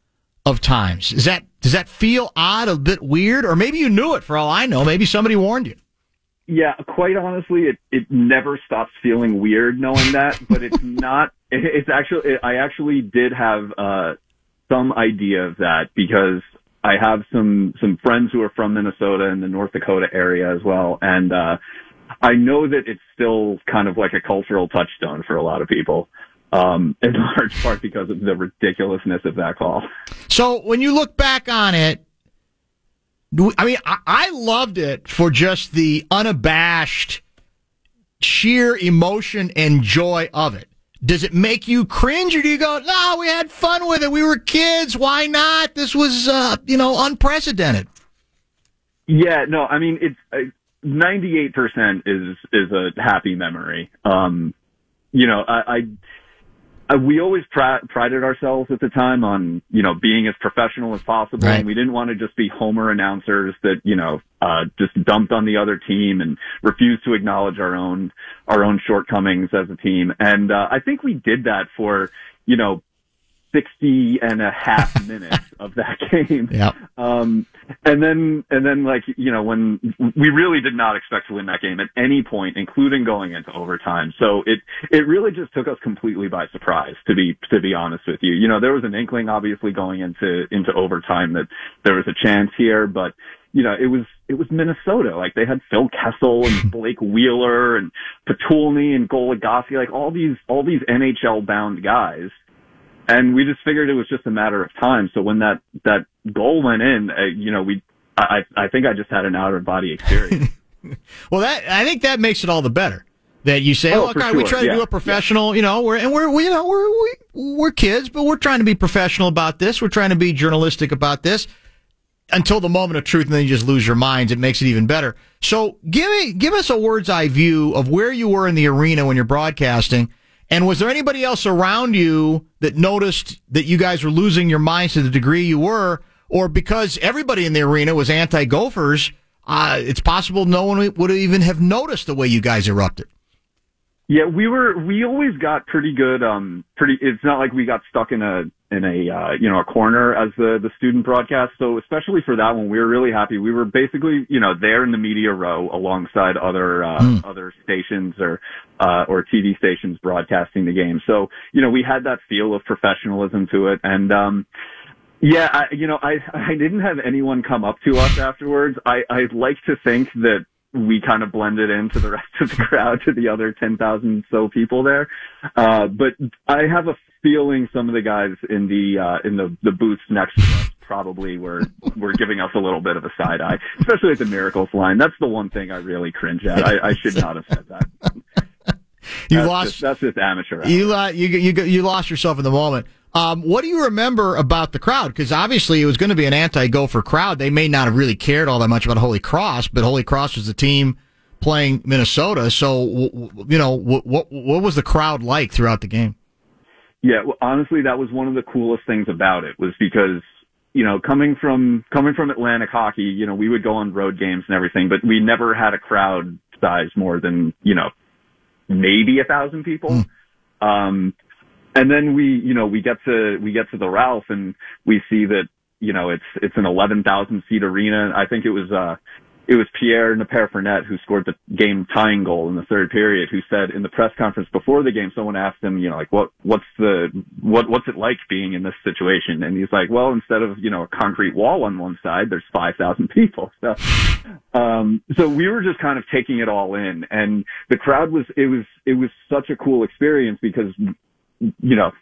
of times? Is that, does that feel odd, a bit weird? Or maybe you knew it for all I know. Maybe somebody warned you. Yeah, quite honestly, it, it never stops feeling weird knowing that, but it's not, it, it's actually, it, I actually did have, uh, some idea of that because I have some, some friends who are from Minnesota and the North Dakota area as well. And, uh, I know that it's still kind of like a cultural touchstone for a lot of people. Um, in large part because of the ridiculousness of that call. So when you look back on it, I mean, I loved it for just the unabashed, sheer emotion and joy of it. Does it make you cringe, or do you go, no, we had fun with it. We were kids. Why not? This was, uh, you know, unprecedented. Yeah, no, I mean, it's uh, ninety-eight percent is, is a happy memory. Um, you know, I, I Uh, we always pr- prided ourselves at the time on, you know, being as professional as possible. Right. And we didn't want to just be homer announcers that, you know, uh, just dumped on the other team and refused to acknowledge our own, our own shortcomings as a team. And, uh, I think we did that for, you know, sixty and a half minutes of that game. Yep. Um, and then, and then like, you know, when we really did not expect to win that game at any point, including going into overtime. So it, it really just took us completely by surprise, to be, to be honest with you. You know, there was an inkling obviously going into, into overtime that there was a chance here, but you know, it was, it was Minnesota. Like they had Phil Kessel and Blake Wheeler and Petulny and Goligoski, like all these, all these N H L bound guys. And we just figured it was just a matter of time. So when that, that goal went in, uh, you know, we, I, I think I just had an out of body experience. Well, that, I think that makes it all the better that you say, Oh, look, for all right, we sure. try to Yeah. do it professional, you know, we're, and we're, we, you know, we're, we, we're kids, but we're trying to be professional about this. We're trying to be journalistic about this until the moment of truth. And then you just lose your minds. It makes it even better. So give me, give us a bird's eye view of where you were in the arena when you're broadcasting. And was there anybody else around you that noticed that you guys were losing your minds to the degree you were, or because everybody in the arena was anti-Gophers, uh, it's possible no one would even have noticed the way you guys erupted? Yeah, we were, we always got pretty good, um, pretty, it's not like we got stuck in a, in a, uh, you know, a corner as the, the student broadcast. So especially for that one, we were really happy. We were basically, you know, there in the media row alongside other, uh, mm. other stations or, uh, or T V stations broadcasting the game. So, you know, we had that feel of professionalism to it. And, um, yeah, I, you know, I, I didn't have anyone come up to us afterwards. I, I'd like to think that we kind of blended into the rest of the crowd, to the other ten thousand so people there. Uh, but I have a feeling some of the guys in the, uh, in the, the booths next to us probably were were giving us a little bit of a side eye, especially at the Miracles line. That's the one thing I really cringe at. I, I should not have said that. You that's lost. Just, that's just amateur hour. You, lo- you you you lost yourself in the moment. Um, what do you remember about the crowd? Because obviously it was going to be an anti-Gopher crowd. They may not have really cared all that much about Holy Cross, but Holy Cross was the team playing Minnesota. So, w- w- you know, what, what what was the crowd like throughout the game? Yeah, well, honestly, that was one of the coolest things about it, was because, you know, coming from coming from Atlantic hockey, you know, we would go on road games and everything, but we never had a crowd size more than, you know, maybe a thousand people. Mm. Um, and then we, you know, we get to we get to the Ralph and we see that, you know, it's it's an eleven thousand seat arena. I think it was uh it was Pierre Nepere-Fournette who scored the game tying goal in the third period, who said in the press conference before the game, someone asked him, you know, like, what, what's the, what, what's it like being in this situation? And he's like, well, instead of, you know, a concrete wall on one side, there's five thousand people. So, um, so we were just kind of taking it all in, and the crowd was, it was, it was such a cool experience because, you know,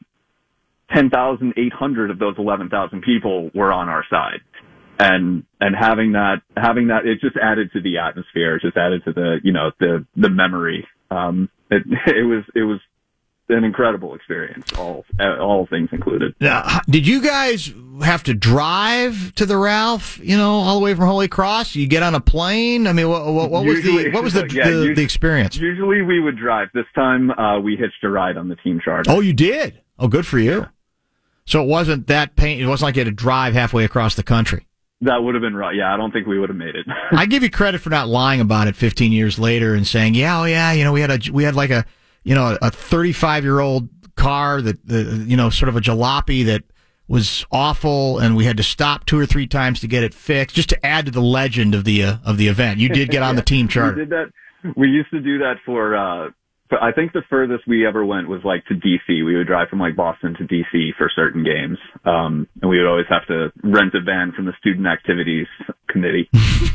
ten thousand eight hundred of those eleven thousand people were on our side. And, and having that, having that, it just added to the atmosphere. It just added to the, you know, the, the memory. Um, it, it was, it was an incredible experience, all, all things included. Now, did you guys have to drive to the Ralph, you know, all the way from Holy Cross? You get on a plane? I mean, what, what, what was Usually, the, what was the, yeah, the, usually, the experience? Usually we would drive. This time, uh, we hitched a ride on the team charter. Oh, you did? Oh, good for you. So it wasn't that pain. It wasn't like you had to drive halfway across the country. That would have been right. Yeah, I don't think we would have made it. I give you credit for not lying about it fifteen years later and saying, yeah, oh yeah, you know, we had a, we had like a, you know, a thirty-five year old car that, the, you know, sort of a jalopy that was awful, and we had to stop two or three times to get it fixed, just to add to the legend of the, uh, of the event. You did get on yeah, the team charter. We did that. We used to do that for, uh, for, I think the furthest we ever went was like to D C. We would drive from like Boston to D C for certain games. Um, and we would always have to rent a van from the student activities committee.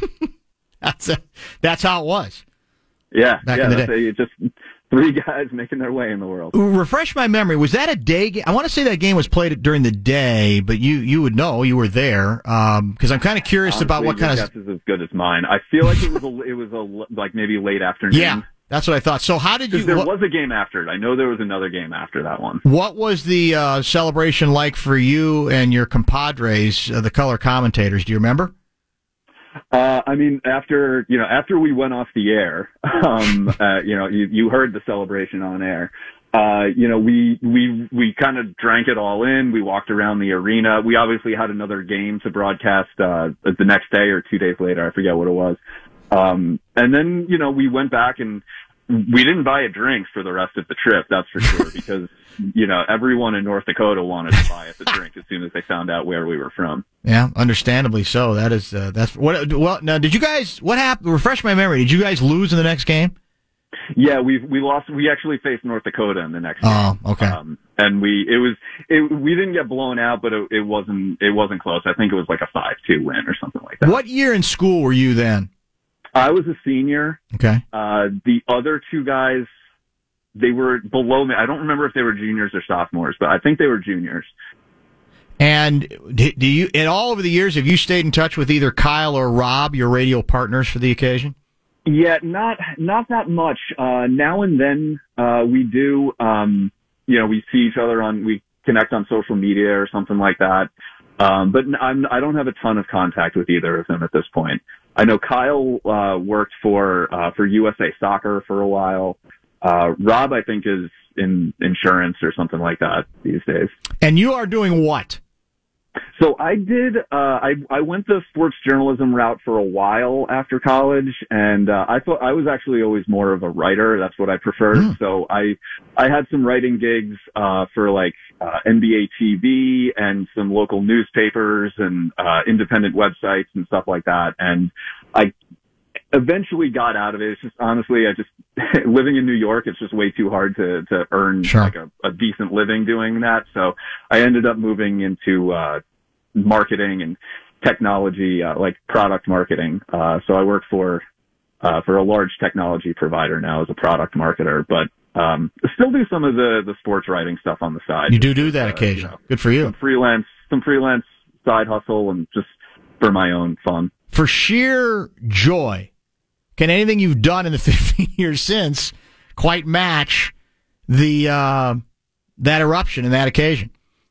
that's a, that's how it was. Yeah. Back yeah, in the that's day. A, just three guys making their way in the world. Refresh my memory. Was that a day game? I want to say that game was played during the day, but you, you would know. You were there. Um, cause I'm kind of curious Honestly, about what kind your of... guess is as good as mine. I feel like it was a, it was a, like maybe late afternoon. Yeah. That's what I thought. So how did you... There what, was a game after it. I know there was another game after that one. What was the uh, celebration like for you and your compadres, uh, the color commentators? Do you remember? Uh, I mean, after, you know, after we went off the air, um, uh, you know, you, you heard the celebration on air. Uh, you know, we, we, we kind of drank it all in. We walked around the arena. We obviously had another game to broadcast, uh, the next day or two days later. I forget what it was. Um, and then, you know, we went back and we didn't buy a drink for the rest of the trip, that's for sure, because, you know, everyone in North Dakota wanted to buy us a drink as soon as they found out where we were from. Yeah, understandably so. That is, uh, that's what, well, now, did you guys, what happened? Refresh my memory. Did you guys lose in the next game? Yeah, we we lost. We actually faced North Dakota in the next game. Oh, okay. Um, and we it was it, we didn't get blown out, but it, it wasn't it wasn't close. I think it was like a five two win or something like that. What year in school were you then? I was a senior. Okay. Uh, the other two guys, they were below me. I don't remember if they were juniors or sophomores, but I think they were juniors. And do you, in all over the years, have you stayed in touch with either Kyle or Rob, your radio partners for the occasion? Yeah, not not that much. Uh, now and then uh, we do. Um, you know, we see each other on, we connect on social media or something like that. Um, but I'm, I don't have a ton of contact with either of them at this point. I know Kyle uh, worked for uh, for U S A Soccer for a while. Uh, Rob, I think, is in insurance or something like that these days. And you are doing what? So I did, uh, I, I went the sports journalism route for a while after college, and, uh, I thought I was actually always more of a writer. That's what I preferred. Mm. So I, I had some writing gigs, uh, for like, uh, N B A T V and some local newspapers and, uh, independent websites and stuff like that. And I eventually got out of it. It's just, honestly, I just, living in New York, it's just way too hard to, to earn sure. like a, a decent living doing that. So I ended up moving into, uh, marketing and technology, uh, like product marketing. Uh, so I work for, uh, for a large technology provider now as a product marketer, but, um, still do some of the, the sports writing stuff on the side. You do do that uh, occasionally. You know, good for you. Some freelance, some freelance side hustle and just for my own fun. For sheer joy, can anything you've done in the fifteen years since quite match the uh, that eruption and that occasion?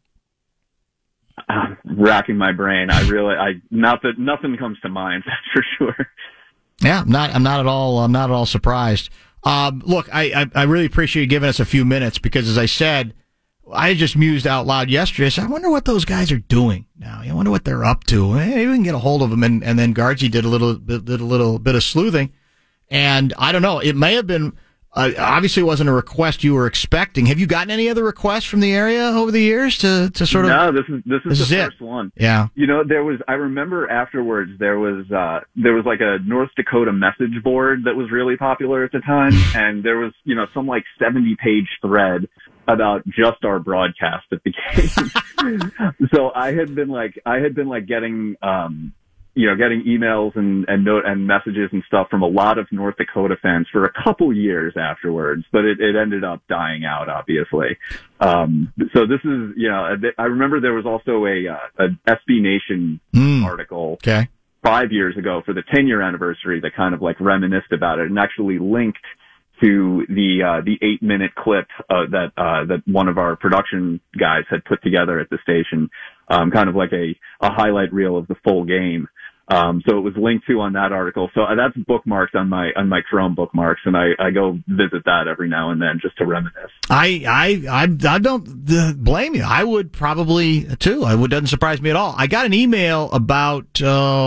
I'm racking my brain. I really, I not that nothing comes to mind. That's for sure. Yeah, I'm not. I'm not at all. I'm not at all surprised. Um, look, I, I I really appreciate you giving us a few minutes because, as I said, I just mused out loud yesterday. I said, I wonder what those guys are doing now. I wonder what they're up to. Maybe we can get a hold of them. And, and then Guardsy did a little bit, did a little bit of sleuthing. And I don't know. It may have been, uh, obviously it wasn't a request you were expecting. Have you gotten any other requests from the area over the years to, to sort of? No, this is, this is this the is first it. one. Yeah. You know, there was, I remember afterwards there was, uh, there was like a North Dakota message board that was really popular at the time. And there was, you know, some like seventy page thread about just our broadcast at the game. So I had been like, I had been like getting, um, you know, getting emails and, and note and messages and stuff from a lot of North Dakota fans for a couple years afterwards, but it, it ended up dying out, obviously. Um, so this is, you know, I remember there was also a, uh, a S B Nation mm. article. Okay. Five years ago for the ten year anniversary that kind of like reminisced about it and actually linked to the uh, the eight minute clip uh, that uh, that one of our production guys had put together at the station, um, kind of like a, a highlight reel of the full game. Um, so it was linked to on that article. So that's bookmarked on my on my Chrome bookmarks, and I, I go visit that every now and then just to reminisce. I I I, I don't uh, blame you. I would probably too. I would doesn't surprise me at all. I got an email about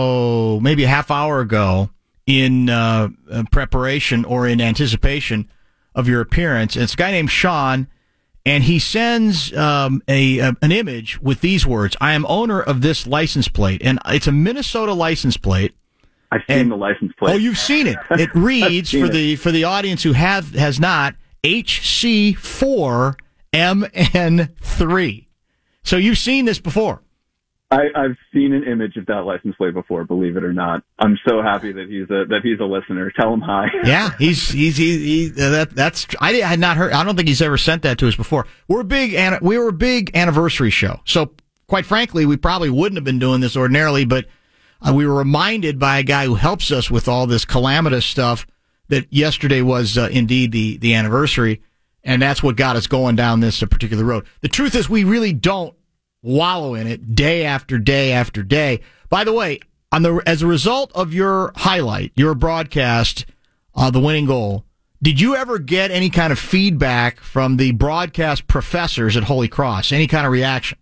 oh maybe a half hour ago in uh, preparation or in anticipation of your appearance. It's a guy named Sean, and he sends um, a, a an image with these words: "I am owner of this license plate," and it's a Minnesota license plate. I've seen and, the license plate. Oh, you've seen it. It reads for it. the for the audience who have has not H C four M N three. So you've seen this before. I, I've seen an image of that license plate before, believe it or not. I'm so happy that he's a that he's a listener. Tell him hi. Yeah, he's he's he, he that that's I had not heard. I don't think he's ever sent that to us before. We're a big we were a big anniversary show, so quite frankly, we probably wouldn't have been doing this ordinarily. But uh, we were reminded by a guy who helps us with all this calamitous stuff that yesterday was uh, indeed the the anniversary, and that's what got us going down this uh, particular road. The truth is, we really don't wallow in it day after day after day. By the way, on the as a result of your highlight, your broadcast, uh, the winning goal, did you ever get any kind of feedback from the broadcast professors at Holy Cross? Any kind of reaction?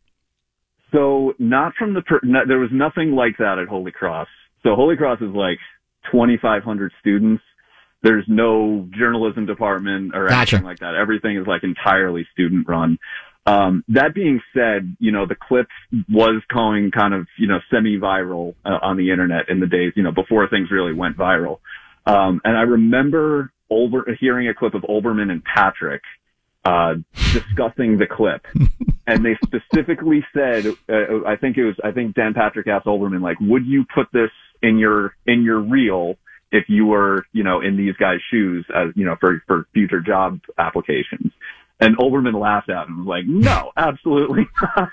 So not from the per- no, there was nothing like that at Holy Cross. So Holy Cross is like twenty-five hundred students. There's no journalism department or Gotcha. anything like that. Everything is like entirely student run. Um, that being said, you know, the clip was going kind of, you know, semi-viral uh, on the internet in the days, you know, before things really went viral. Um, and I remember Olber, hearing a clip of Olbermann and Patrick, uh, discussing the clip. And they specifically said, uh, I think it was, I think Dan Patrick asked Olbermann, like, would you put this in your, in your reel if you were, you know, in these guys' shoes as, you know, for, for future job applications? And Olbermann laughed at him and was like, no, absolutely not.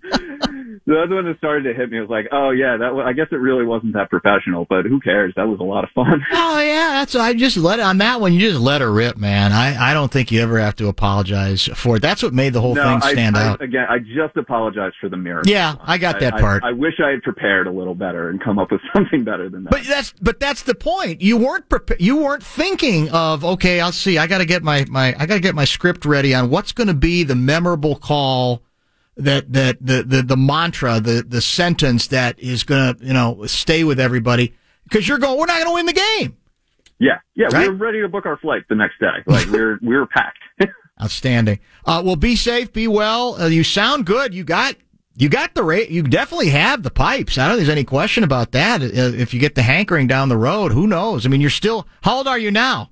So that's when it started to hit me. It was like, oh, yeah, that. I guess it really wasn't that professional, but who cares? That was a lot of fun. Oh, yeah, that's I just let on that one. You just let her rip, man. I, I don't think you ever have to apologize for it. That's what made the whole no, thing stand I, I, out. Again, I just apologized for the miracle. Yeah, I got that I, part. I, I wish I had prepared a little better and come up with something better than that. But that's but that's the point. You weren't prepa- you weren't thinking of, okay, I'll see. I got to get my, my I got to get my script ready on what's going to be the memorable call, that that the, the the mantra, the the sentence that is going to, you know, stay with everybody, because you're going, we're not going to win the game. Yeah, yeah, Right? we were ready to book our flight the next day. Like we were we were packed. Outstanding. Uh, well, be safe, be well. Uh, you sound good. You got you got the rate. You definitely have the pipes. I don't think there's any question about that. Uh, if you get the hankering down the road, who knows? I mean, you're still. How old are you now?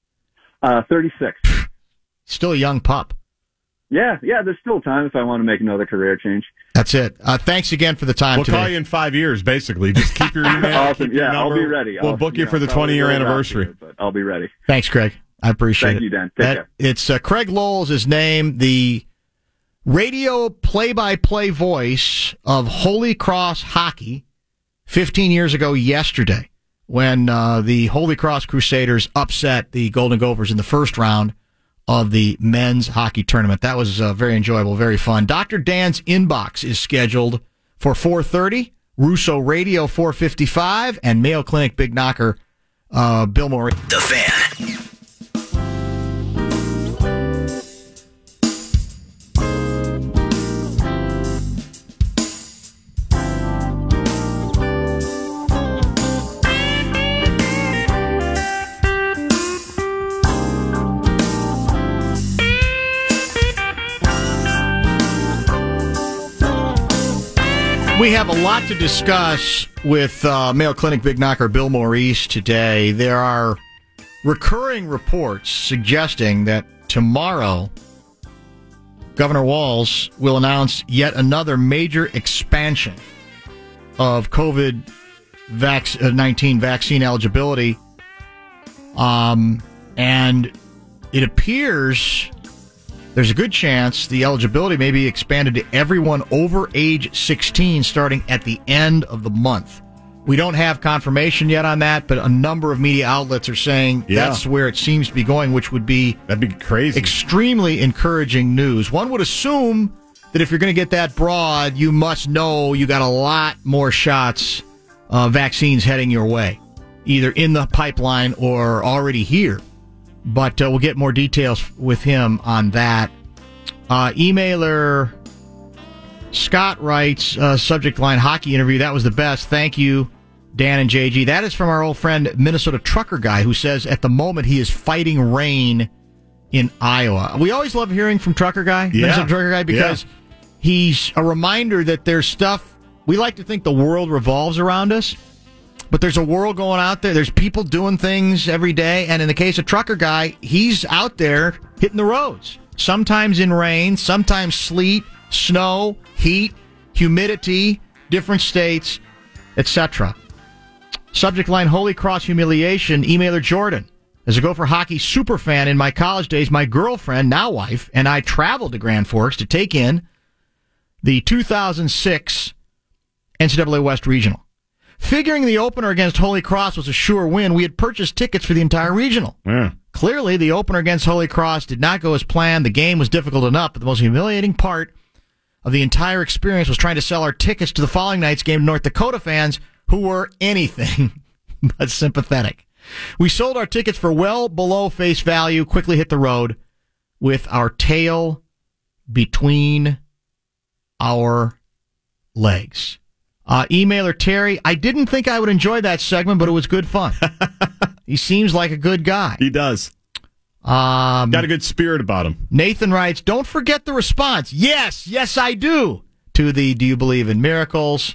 Uh, thirty-six. Still a young pup. Yeah, yeah. There's still time if I want to make another career change. That's it. Uh, thanks again for the time We'll today. call you in five years, basically. Just keep your email. Awesome. Keep your Yeah, I'll number. be ready. We'll I'll, book you, you for know, the twenty-year probably a little anniversary. after, but I'll be ready. Thanks, Craig. I appreciate Thank it. you, Dan. Take That- care. It's uh, Craig Lowell's his name, the radio play-by-play voice of Holy Cross hockey fifteen years ago yesterday when uh, the Holy Cross Crusaders upset the Golden Gophers in the first round of the men's hockey tournament. That was uh, very enjoyable, very fun. Doctor Dan's Inbox is scheduled for four thirty, Russo Radio four fifty-five, and Mayo Clinic Big Knocker uh, Bill Murray. The Fan. We have a lot to discuss with uh, Mayo Clinic Big Knocker Bill Maurice today. There are recurring reports suggesting that tomorrow Governor Walz will announce yet another major expansion of COVID nineteen vaccine eligibility. Um, and it appears there's a good chance the eligibility may be expanded to everyone over age sixteen starting at the end of the month. We don't have confirmation yet on that, but a number of media outlets are saying Yeah. that's where it seems to be going, which would be that'd be crazy, extremely encouraging news. One would assume that if you're going to get that broad, you must know you got a lot more shots, uh, vaccines heading your way, either in the pipeline or already here. But uh, we'll get more details with him on that. Uh, emailer Scott writes, uh, subject line, hockey interview. That was the best. Thank you, Dan and J G. That is from our old friend, Minnesota Trucker Guy, who says at the moment he is fighting rain in Iowa. We always love hearing from Trucker Guy, Yeah. Minnesota Trucker Guy, because Yeah. he's a reminder that there's stuff. We like to think the world revolves around us. But there's a world going out there. There's people doing things every day. And in the case of Trucker Guy, he's out there hitting the roads. Sometimes in rain, sometimes sleet, snow, heat, humidity, different states, et cetera. Subject line, Holy Cross humiliation. Emailer Jordan. As a Gopher hockey superfan in my college days, my girlfriend, now wife, and I traveled to Grand Forks to take in the two thousand six N C double A West Regional. Figuring the opener against Holy Cross was a sure win, we had purchased tickets for the entire regional. Yeah. Clearly, the opener against Holy Cross did not go as planned. The game was difficult enough, but the most humiliating part of the entire experience was trying to sell our tickets to the following night's game to North Dakota fans who were anything but sympathetic. We sold our tickets for well below face value, quickly hit the road with our tail between our legs. Uh, emailer Terry, I didn't think I would enjoy that segment, but it was good fun. He seems like a good guy. He does. Um, Got a good spirit about him. Nathan writes, don't forget the response. Yes, yes, I do. To the Do You Believe in Miracles?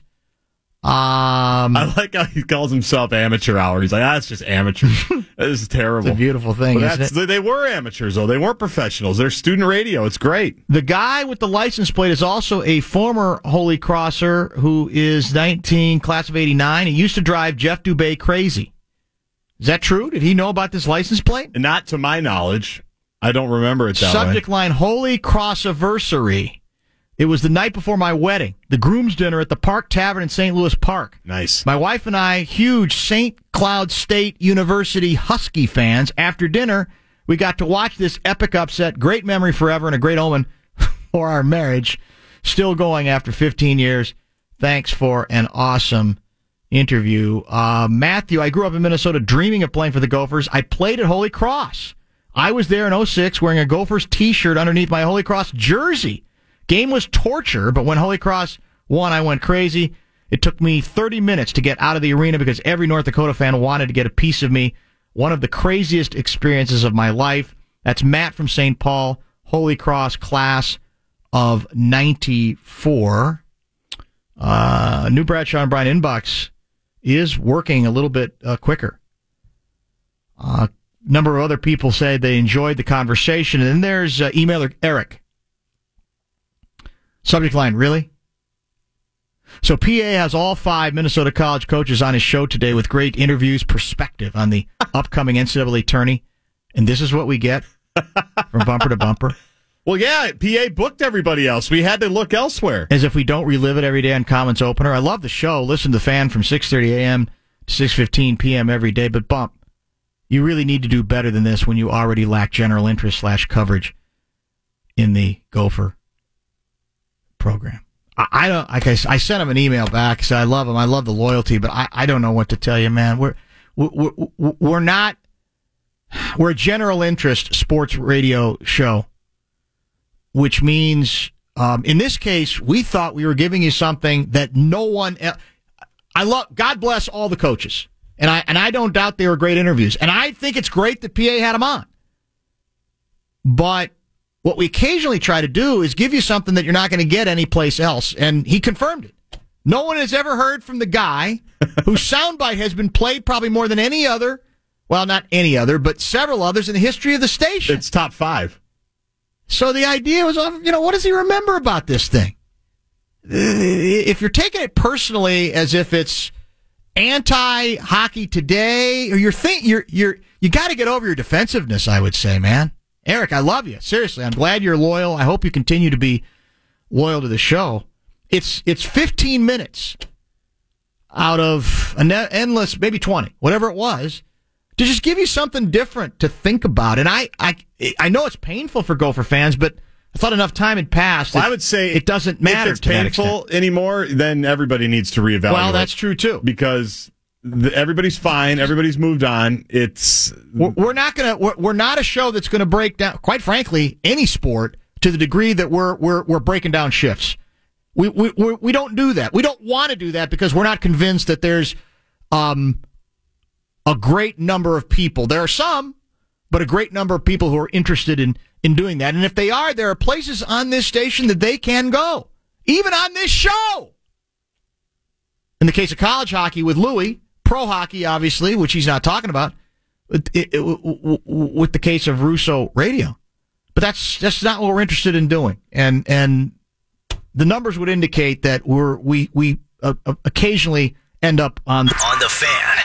Um, I like how he calls himself amateur hour. He's like, ah, it's just amateur. This is terrible. It's a beautiful thing, But isn't that's, it? They were amateurs, though. They weren't professionals. They're student radio. It's great. The guy with the license plate is also a former Holy Crosser who is nineteen, class of eighty-nine. He used to drive Jeff Dubay crazy. Is that true? Did he know about this license plate? Not to my knowledge. I don't remember it that Subject way. line, Holy Crossiversary. It was the night before my wedding, the groom's dinner at the Park Tavern in Saint Louis Park. Nice. My wife and I, huge Saint Cloud State University Husky fans. After dinner, we got to watch this epic upset. Great memory forever and a great omen for our marriage. Still going after fifteen years. Thanks for an awesome interview. Uh, Matthew, I grew up in Minnesota dreaming of playing for the Gophers. I played at Holy Cross. I was there in oh six wearing a Gophers t-shirt underneath my Holy Cross jersey. Game was torture, but when Holy Cross won, I went crazy. It took me thirty minutes to get out of the arena because every North Dakota fan wanted to get a piece of me. One of the craziest experiences of my life. That's Matt from Saint Paul, Holy Cross class of ninety-four. Uh, New Bradshaw and Bryan inbox is working a little bit uh, quicker. A uh, number of other people say they enjoyed the conversation. And then there's uh, emailer Eric. Subject line, really? So P A has all five Minnesota college coaches on his show today with great interviews, perspective on the upcoming N C double A tourney. And this is what we get from bumper to bumper. Well, yeah, P A booked everybody else. We had to look elsewhere. As if we don't relive it every day on Comments Opener. I love the show. Listen to the Fan from six thirty a.m. to six fifteen p.m. every day. But, Bump, you really need to do better than this when you already lack general interest slash coverage in the Gopher program. I, I don't. Like I, I sent him an email back. So I love him. I love the loyalty, but I, I don't know what to tell you, man. We're we're we're not. We're a general interest sports radio show, which means um, in this case we thought we were giving you something that no one. El- I love. God bless all the coaches, and I and I don't doubt they were great interviews, and I think it's great that P A had them on. But what we occasionally try to do is give you something that you're not going to get anyplace else, and he confirmed it. No one has ever heard from the guy whose soundbite has been played probably more than any other, well, not any other, but several others in the history of the station. It's top five. So the idea was, you know, what does he remember about this thing? If you're taking it personally as if it's anti-hockey today, or you're think you're you're you got to get over your defensiveness, I would say, man. Eric, I love you. Seriously, I'm glad you're loyal. I hope you continue to be loyal to the show. It's it's fifteen minutes out of an endless, maybe twenty, whatever it was, to just give you something different to think about. And I I, I know it's painful for Gopher fans, but I thought enough time had passed. Well, I would say it doesn't matter. If it's to that painful extent. anymore, then everybody needs to reevaluate. Well, that's true too. Because the, everybody's fine. Everybody's moved on. It's we're, we're not gonna. We're, we're not a show that's going to break down. Quite frankly, any sport to the degree that we're we're we're breaking down shifts. We we we, we don't do that. We don't want to do that because we're not convinced that there's um a great number of people. There are some, but a great number of people who are interested in in doing that. And if they are, there are places on this station that they can go, even on this show. In the case of college hockey with Louie. Pro hockey, obviously, which he's not talking about, it, it, it, with the case of Russo Radio. But that's that's not what we're interested in doing. And and the numbers would indicate that we're we we uh, occasionally end up on the, on the Fan.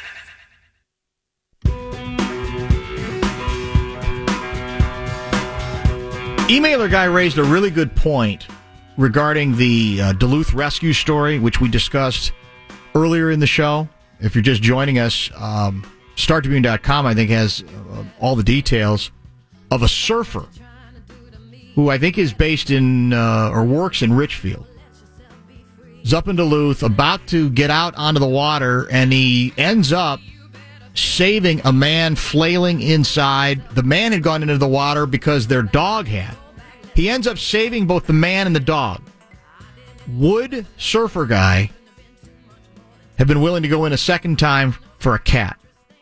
Emailer guy raised a really good point regarding the uh, Duluth rescue story, which we discussed earlier in the show. If you're just joining us, um, Star Tribune dot com, I think, has uh, all the details of a surfer who I think is based in uh, or works in Richfield. He's up in Duluth, about to get out onto the water, and he ends up saving a man flailing inside. The man had gone into the water because their dog had. He ends up saving both the man and the dog. Would surfer guy have been willing to go in a second time for a cat?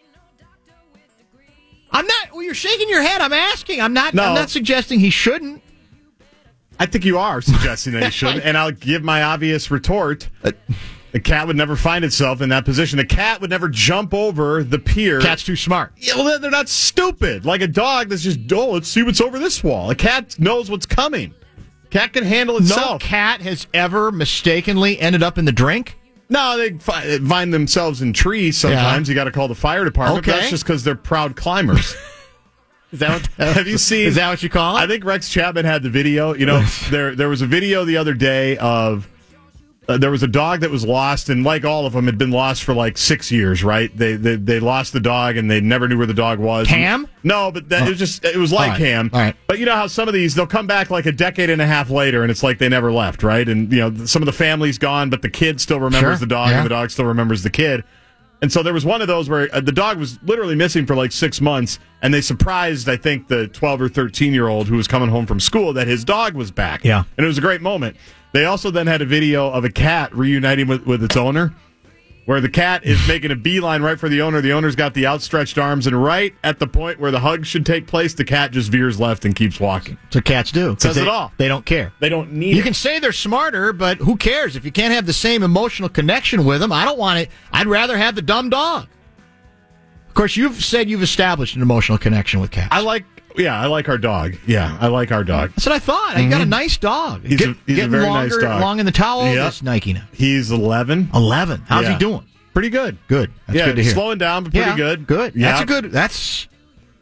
I'm not. Well, you're shaking your head. I'm asking. I'm not. No. I'm not suggesting he shouldn't. I think you are suggesting that he should, and I'll give my obvious retort. The cat would never find itself in that position. The cat would never jump over the pier. Cat's too smart. Yeah, well, they're not stupid. Like a dog that's just, oh, let's see what's over this wall. A cat knows what's coming. Cat can handle itself. No cat has ever mistakenly ended up in the drink? No, they fi- find themselves in trees sometimes. Yeah. You got to call the fire department. Okay. That's just because they're proud climbers. Is that what, Have you seen? Is that what you call it? I think Rex Chapman had the video. You know, there there was a video the other day of uh, there was a dog that was lost, and like all of them, had been lost for like six years. Right? They they, they lost the dog, and they never knew where the dog was. Cam? No, but that, oh. it was just it was like all right. Cam. All right. But you know how some of these they'll come back like a decade and a half later, and it's like they never left. Right? And you know some of the family's gone, but the kid still remembers Sure. the dog, Yeah. and the dog still remembers the kid. And so there was one of those where uh, the dog was literally missing for like six months, and they surprised, I think, the twelve or thirteen-year-old who was coming home from school that his dog was back. Yeah. And it was a great moment. They also then had a video of a cat reuniting with, with its owner, where the cat is making a beeline right for the owner. The owner's got the outstretched arms, and right at the point where the hug should take place, the cat just veers left and keeps walking. That's what cats do. Says they, it all. They don't care. They don't need You it. can say they're smarter, but who cares? If you can't have the same emotional connection with them, I don't want it. I'd rather have the dumb dog. Of course, you've said you've established an emotional connection with cats. I like, yeah, I like our dog. Yeah, I like our dog. That's what I thought. You got a nice dog. He's, Get, a, he's a getting very longer, nice dog. long in the towel. Yep. That's Nike now. He's eleven. eleven. How's Yeah. he doing? Pretty good. Good. That's yeah, good to hear. slowing down, but pretty Yeah, good. Good. Yeah. That's a good. That's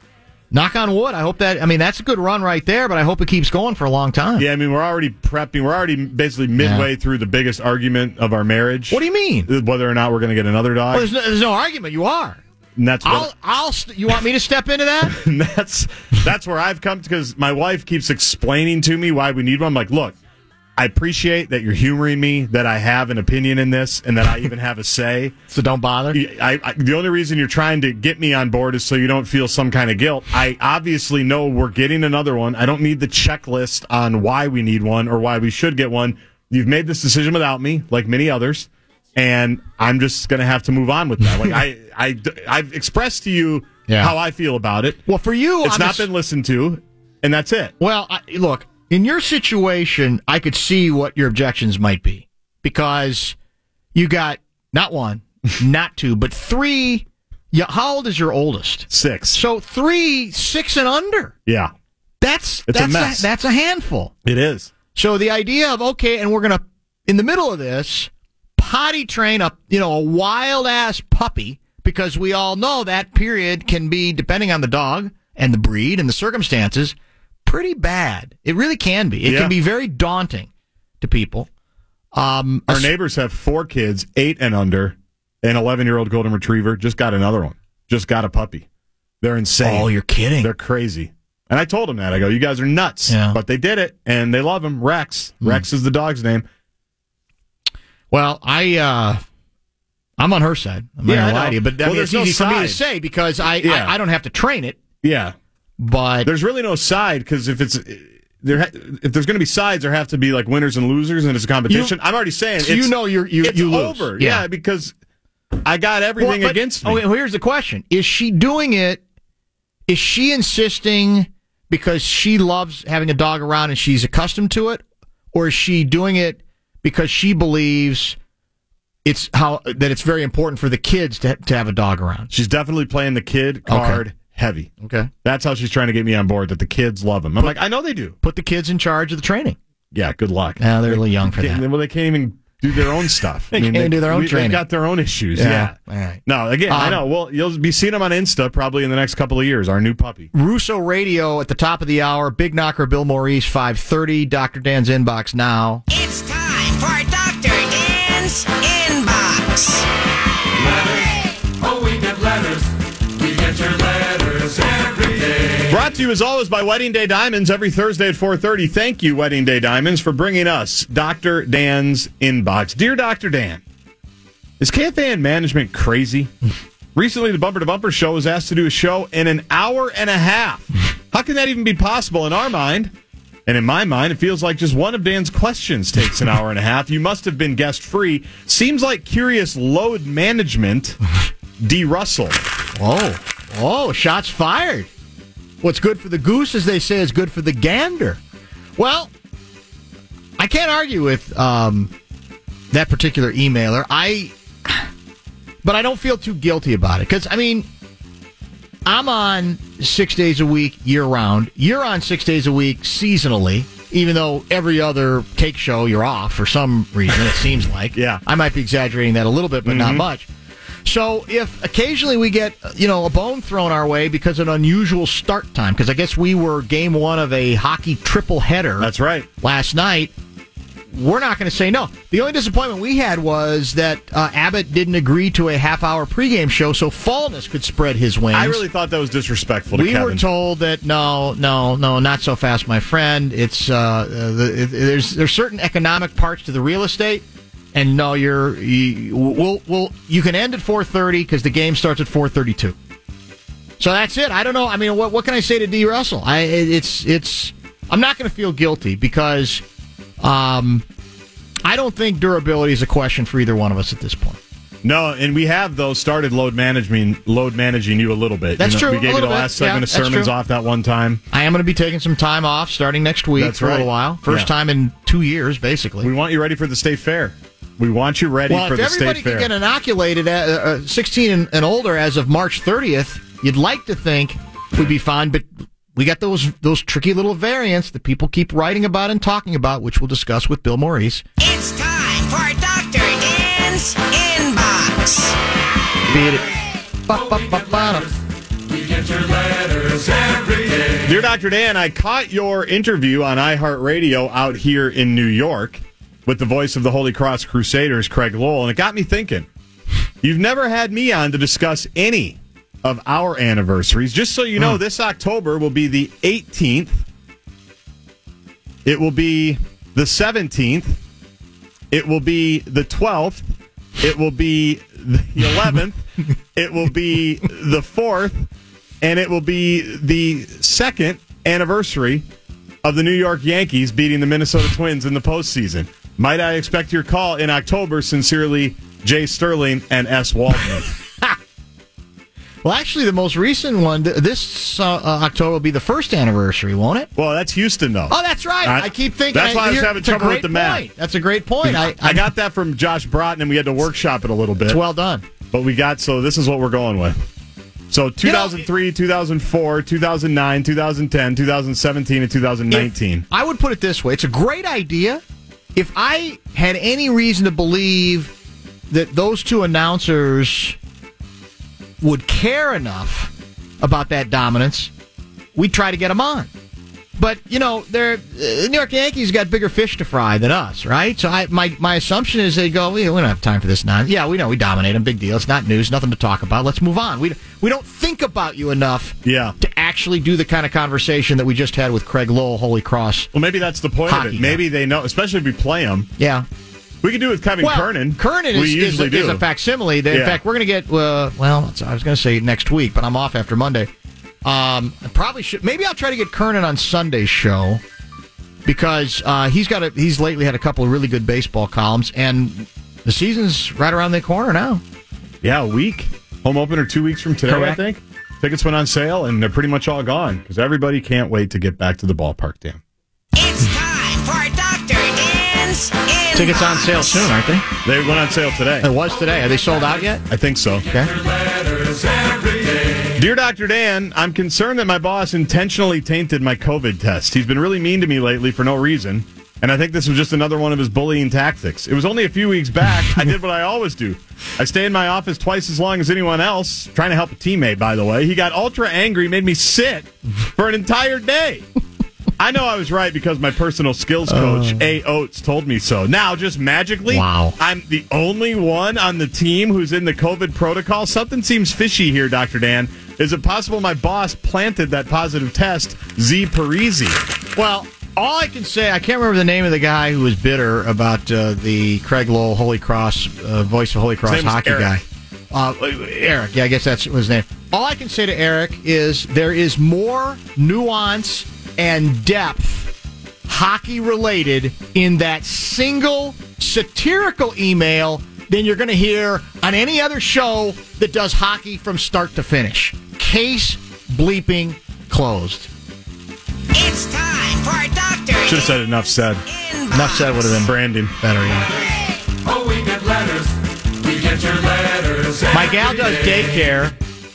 Knock on wood. I hope that, I mean, that's a good run right there, but I hope it keeps going for a long time. Yeah, I mean, we're already prepping. We're already basically midway Yeah. through the biggest argument of our marriage. What do you mean? Whether or not we're going to get another dog. Well, there's, no, there's no argument. You are. And that's I'll, what, I'll, st- you want me to step into that? and that's that's where I've come to, because my wife keeps explaining to me why we need one. I'm like, look, I appreciate that you're humoring me, that I have an opinion in this, and that I even have a say. So don't bother. I, I, the only reason you're trying to get me on board is so you don't feel some kind of guilt. I obviously know we're getting another one. I don't need the checklist on why we need one or why we should get one. You've made this decision without me, like many others, and I'm just going to have to move on with that. Like I, I, I've expressed to you Yeah. how I feel about it. Well, for you, it's I'm not ass- been listened to, and that's it. Well, I, look, in your situation, I could see what your objections might be because you got not one, not two, but three. Yeah, how old is your oldest? Six. So three, six and under. Yeah, That's It's a that's mess. that's a handful. it is. So the idea of okay, and we're gonna in the middle of this potty train up, you know, a wild ass puppy because we all know that period can be depending on the dog and the breed and the circumstances. Pretty bad. It really can be. It Yeah. can be very daunting to people. Um, Our neighbors have four kids, eight and under, an eleven-year-old golden retriever. Just got another one. Just got a puppy. They're insane. Oh, you're kidding. They're crazy. And I told them that. I go, you guys are nuts. Yeah. But they did it, and they love him. Rex. Mm. Rex is the dog's name. Well, I uh, I'm on her side. I'm not Yeah, gonna I lie know. to you, but I Well, mean, there's it's no easy for me to side. say because I, Yeah. I I don't have to train it. Yeah. But there's really no side because if it's there, ha- if there's going to be sides, there have to be like winners and losers, and it's a competition. You- I'm already saying so it's, you know you're you it's you lose. over. Yeah. because I got everything Well, but- against me. Okay, well, here's the question: is she doing it? Is she insisting because she loves having a dog around and she's accustomed to it, or is she doing it because she believes it's how that it's very important for the kids to to have a dog around? She's definitely playing the kid card heavy. Okay, that's how she's trying to get me on board. That the kids love him. I'm like, I know they do. Put the kids in charge of the training. Yeah, good luck. Now they're a little young for Can't- that. Well, they can't even do their own stuff. They can't do their own we- training. They've got their own issues. Yeah. Yeah. All right. No, again, I Um, know. Well, you'll be seeing him on Insta probably in the next couple of years. Our new puppy. Russo Radio at the top of the hour. Big Knocker Bill Maurice, five thirty. Doctor Dan's inbox now. It's time for Doctor Dan's Inbox. Oh, we get letters. We get your letters every day. Brought to you as always by Wedding Day Diamonds every Thursday at four thirty. Thank you, Wedding Day Diamonds, for bringing us Doctor Dan's Inbox. Dear Doctor Dan, is K F A N management crazy? Recently, the Bumper to Bumper show was asked to do a show in an hour and a half. How can that even be possible in our mind? And in my mind, it feels like just one of Dan's questions takes an hour and a half. You must have been guest-free. Seems like curious load management. D. Russell. Oh, oh, shots fired. What's good for the goose, as they say, is good for the gander. Well, I can't argue with um, that particular emailer. I, but I don't feel too guilty about it because I mean, I'm on six days a week year round. You're on six days a week seasonally. Even though every other cake show you're off for some reason, it seems like. Yeah, I might be exaggerating that a little bit, but Mm-hmm. not much. So if occasionally we get, you know, a bone thrown our way because of an unusual start time, because I guess we were game one of a hockey triple header. That's right. Last night, we're not going to say no. The only disappointment we had was that uh, Abbott didn't agree to a half-hour pregame show so Fallness could spread his wings. I really thought that was disrespectful to we Kevin. were told that no, no, no, not so fast, my friend. It's uh, uh, the, it, there's there's certain economic parts to the real estate. And no, you're you, we'll, we'll, you can end at four thirty because the game starts at four thirty-two. So that's it. I don't know. I mean, what what can I say to D. Russell? I it's it's. I'm not going to feel guilty because um, I don't think durability is a question for either one of us at this point. No, and we have though started load managing load managing you a little bit. That's you know, true, We gave a you the little last bit. segment Yeah, of that's sermons true. off that one time. I am going to be taking some time off starting next week That's for a little right. while. First Yeah. time in two years, basically. We want you ready for the state fair. We want you ready well, for if the everybody state can fair. get inoculated at uh, sixteen and, and older as of March thirtieth, you'd like to think we'd be fine, but we got those those tricky little variants that people keep writing about and talking about, which we'll discuss with Bill Maurice. It's time for Doctor Dan's Inbox. Beat it. Ba, ba, ba, ba, da. We get get your letters every day. Dear Doctor Dan, I caught your interview on iHeartRadio out here in New York with the voice of the Holy Cross Crusaders, Craig Lowell, and it got me thinking. You've never had me on to discuss any of our anniversaries. Just so you know, Hmm. this October will be the eighteenth. It will be the seventeenth. It will be the twelfth. It will be the eleventh. It will be the fourth. And it will be the second anniversary of the New York Yankees beating the Minnesota Twins in the postseason. Might I expect your call in October? Sincerely, Jay Sterling and S. Waldman. Well, actually, the most recent one, th- this uh, uh, October will be the first anniversary, won't it? Well, that's Houston, though. Oh, that's right. I- I, keep thinking. That's why I was you're- having it's a trouble with great the math. point. That's a great point. I, I got that from Josh Broughton, and we had to workshop it a little bit. It's well done. But we got, so this is what we're going with. So two thousand three, two thousand four, two thousand nine, two thousand ten, two thousand seventeen, and two thousand nineteen. I would put it this way. It's a great idea. If I had any reason to believe that those two announcers would care enough about that dominance, we'd try to get them on. But, you know, they're, uh, the New York Yankees got bigger fish to fry than us, right? So I, my, my assumption is they go, we, we don't have time for this nonsense. Yeah, we know we dominate them. Big deal. It's not news. Nothing to talk about. Let's move on. We, we don't think about you enough yeah. to actually do the kind of conversation that we just had with Craig Lowell, Holy Cross. Well, maybe that's the point of it. Maybe they know, especially if we play them. Yeah. We could do it with Kevin well, Kernan. Kernan we is, is, usually a, do. is a facsimile. That, In Yeah. fact, we're going to get, uh, well, I was going to say next week, but I'm off after Monday. Um, I probably should. Maybe I'll try to get Kernan on Sunday's show because uh, he's got a, he's lately had a couple of really good baseball columns, and the season's right around the corner now. Yeah, a week. Home opener two weeks from today, Correct. I think. Tickets went on sale, and they're pretty much all gone because everybody can't wait to get back to the ballpark, Dan. It's time for Doctor Dan's Inbox. Tickets on sale soon, aren't they? They went on sale today. It was today. Are they sold out yet? I think so. Okay. Letters every day. Dear Doctor Dan, I'm concerned that my boss intentionally tainted my COVID test. He's been really mean to me lately for no reason, and I think this was just another one of his bullying tactics. It was only a few weeks back. I did what I always do. I stay in my office twice as long as anyone else, trying to help a teammate, by the way. He got ultra angry, made me sit for an entire day. I know I was right because my personal skills coach, Uh. A. Oates, told me so. Now, just magically, Wow. I'm the only one on the team who's in the COVID protocol. Something seems fishy here, Doctor Dan. Is it possible my boss planted that positive test, Z. Parisi? Well, all I can say, I can't remember the name of the guy who was bitter about uh, the Craig Lowell Holy Cross, uh, voice of Holy Cross name was hockey Eric. guy. Uh, Eric, yeah, I guess that's his name. All I can say to Eric is there is more nuance and depth hockey related in that single satirical email than you're going to hear on any other show that does hockey from start to finish. Case bleeping closed. It's time for Doctor Should have said enough said. Enough said would have been branding better, yeah. Oh, we get letters. We get your letters. My gal every does day. daycare,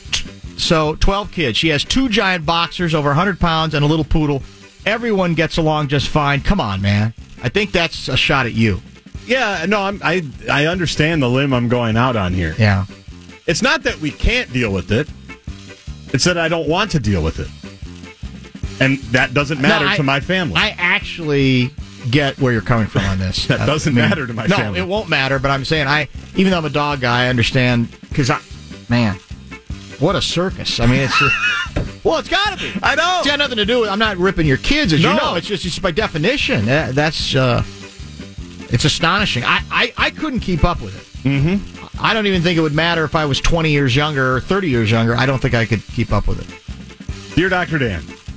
so twelve kids. She has two giant boxers, over one hundred pounds, and a little poodle. Everyone gets along just fine. Come on, man. I think that's a shot at you. Yeah, no, I'm, I I understand the limb I'm going out on here. Yeah. It's not that we can't deal with it. It's that I don't want to deal with it. And that doesn't matter No, I- to my family. I actually get where you're coming from on this. That doesn't matter to my no, family. it won't matter, but I'm saying, I, even though I'm a dog guy, I understand, because I, man, what a circus. I mean, it's, well, it's got to be. I know. It's got nothing to do with, I'm not ripping your kids, as No. you know. It's just, it's by definition. That, that's, uh, it's astonishing. I, I, I couldn't keep up with it. Mm-hmm. I don't even think it would matter if I was twenty years younger or thirty years younger. I don't think I could keep up with it. Dear Doctor Dan,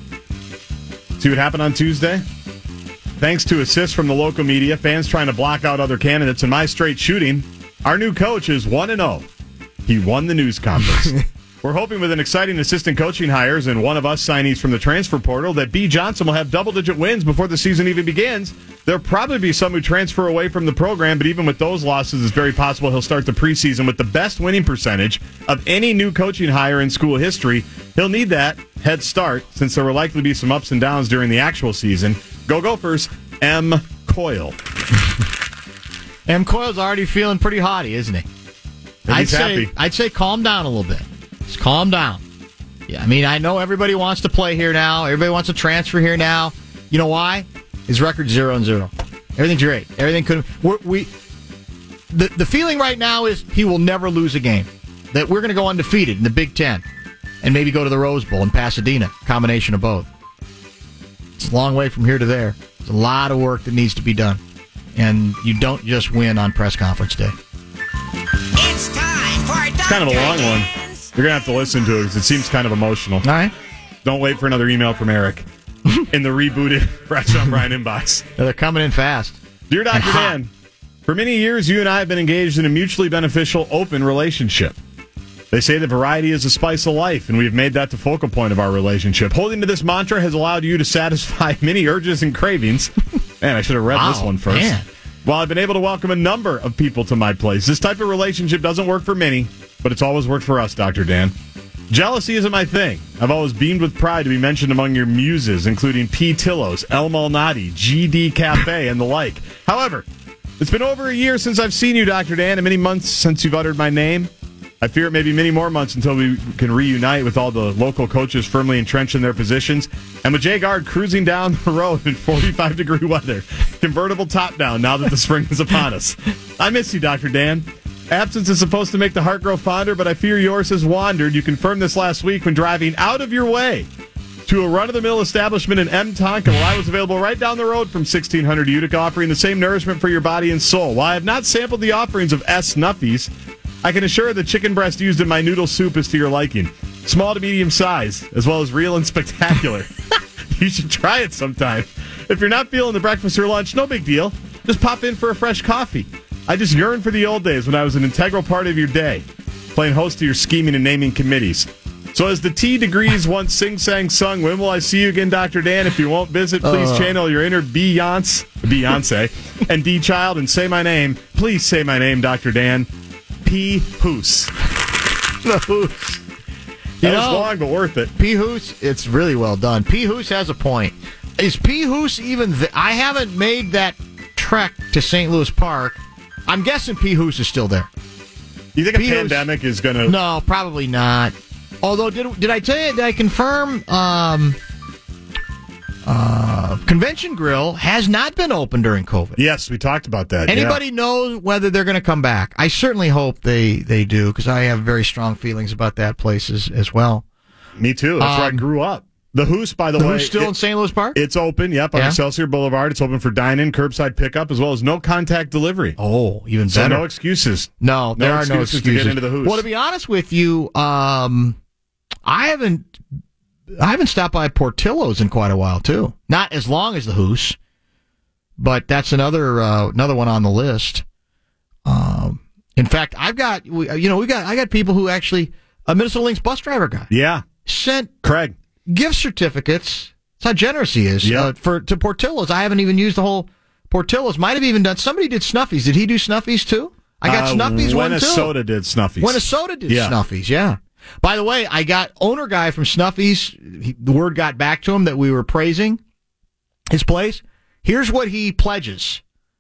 see what happened on Tuesday? Thanks to assists from the local media, fans trying to block out other candidates, and my straight shooting, our new coach is one and oh. He won the news conference. We're hoping with an exciting assistant coaching hires and one of us signees from the transfer portal that B. Johnson will have double-digit wins before the season even begins. There'll probably be some who transfer away from the program, but even with those losses, it's very possible he'll start the preseason with the best winning percentage of any new coaching hire in school history. He'll need that head start since there will likely be some ups and downs during the actual season. Go Gophers, M. Coyle. M. Coyle's already feeling pretty haughty, isn't he? And I'd he's say, happy. I'd say calm down a little bit. Just calm down. Yeah, I mean, I know everybody wants to play here now. Everybody wants to transfer here now. You know why? His record's zero and zero. Everything's great. Everything could. We're, we. The the feeling right now is he will never lose a game. That we're going to go undefeated in the Big Ten, and maybe go to the Rose Bowl in Pasadena. Combination of both. It's a long way from here to there. There's a lot of work that needs to be done, and you don't just win on press conference day. It's time for It's kind of a long one. You're going to have to listen to it because it seems kind of emotional. All right. Don't wait for another email from Eric in the rebooted Bradshaw Bryan inbox. Yeah, they're coming in fast. Dear Doctor Dan, for many years, you and I have been engaged in a mutually beneficial, open relationship. They say that variety is the spice of life, and we've made that the focal point of our relationship. Holding to this mantra has allowed you to satisfy many urges and cravings. Man, I should have read Wow, this one first. man. While I've been able to welcome a number of people to my place, this type of relationship doesn't work for many, but it's always worked for us, Doctor Dan. Jealousy isn't my thing. I've always beamed with pride to be mentioned among your muses, including P. Tillos, El Malnati, G D Cafe, and the like. However, it's been over a year since I've seen you, Doctor Dan, and many months since you've uttered my name. I fear it may be many more months until we can reunite with all the local coaches firmly entrenched in their positions, and with Jay Gard cruising down the road in forty-five degree weather, convertible top down now that the spring is upon us. I miss you, Doctor Dan. Absence is supposed to make the heart grow fonder, but I fear yours has wandered. You confirmed this last week when driving out of your way to a run-of-the-mill establishment in M. Tonka, where I was available right down the road from sixteen hundred Utica, offering the same nourishment for your body and soul. While I have not sampled the offerings of S. Nuffies, I can assure the chicken breast used in my noodle soup is to your liking. Small to medium size, as well as real and spectacular. You should try it sometime. If you're not feeling the breakfast or lunch, no big deal. Just pop in for a fresh coffee. I just yearn for the old days when I was an integral part of your day, playing host to your scheming and naming committees. So as the T degrees once sing-sang sung, when will I see you again, Doctor Dan? If you won't visit, please Uh. channel your inner Beyonce, Beyonce and D-Child and say my name. Please say my name, Doctor Dan. P. Hoos. The Hoos. That You was know, long, but worth it. P. Hoos, it's really well done. P. Hoos has a point. Is P. Hoos even... Th- I haven't made that trek to Saint Louis Park. I'm guessing P. Hoos is still there. You think a P. Hoos- pandemic is going to... No, probably not. Although, did did I tell you, did I confirm... Um, uh, Convention Grill has not been open during COVID. Yes, we talked about that. Anybody know whether they're going to come back? I certainly hope they, they do, because I have very strong feelings about that place as, as well. Me too. That's where I Um, grew up. The Hoos, by the, The way, Hoos still it- in Saint Louis Park? It's open, yep, on Yeah? Excelsior Boulevard. It's open for dine-in, curbside pickup, as well as no contact delivery. Oh, even So better. no excuses. No, there are no excuses to get into the Hoos. Well, to be honest with you, um, I haven't I haven't stopped by Portillo's in quite a while too. Not as long as the Hoos, but that's another uh, another one on the list. Um, in fact, I've got we- you know we got I got people who actually a Minnesota Lynx bus driver guy Yeah, sent Craig. gift certificates. That's how generous he is. Yep. Uh, for to Portillo's. I haven't even used the whole Portillo's. Might have even done. Somebody did Snuffies. Did he do Snuffies too? I got Uh, Snuffies one too. Minnesota did Snuffies. Minnesota did Yeah. Snuffies, yeah. By the way, I got owner guy from Snuffies. He, the word got back to him that we were praising his place. Here's what he pledges: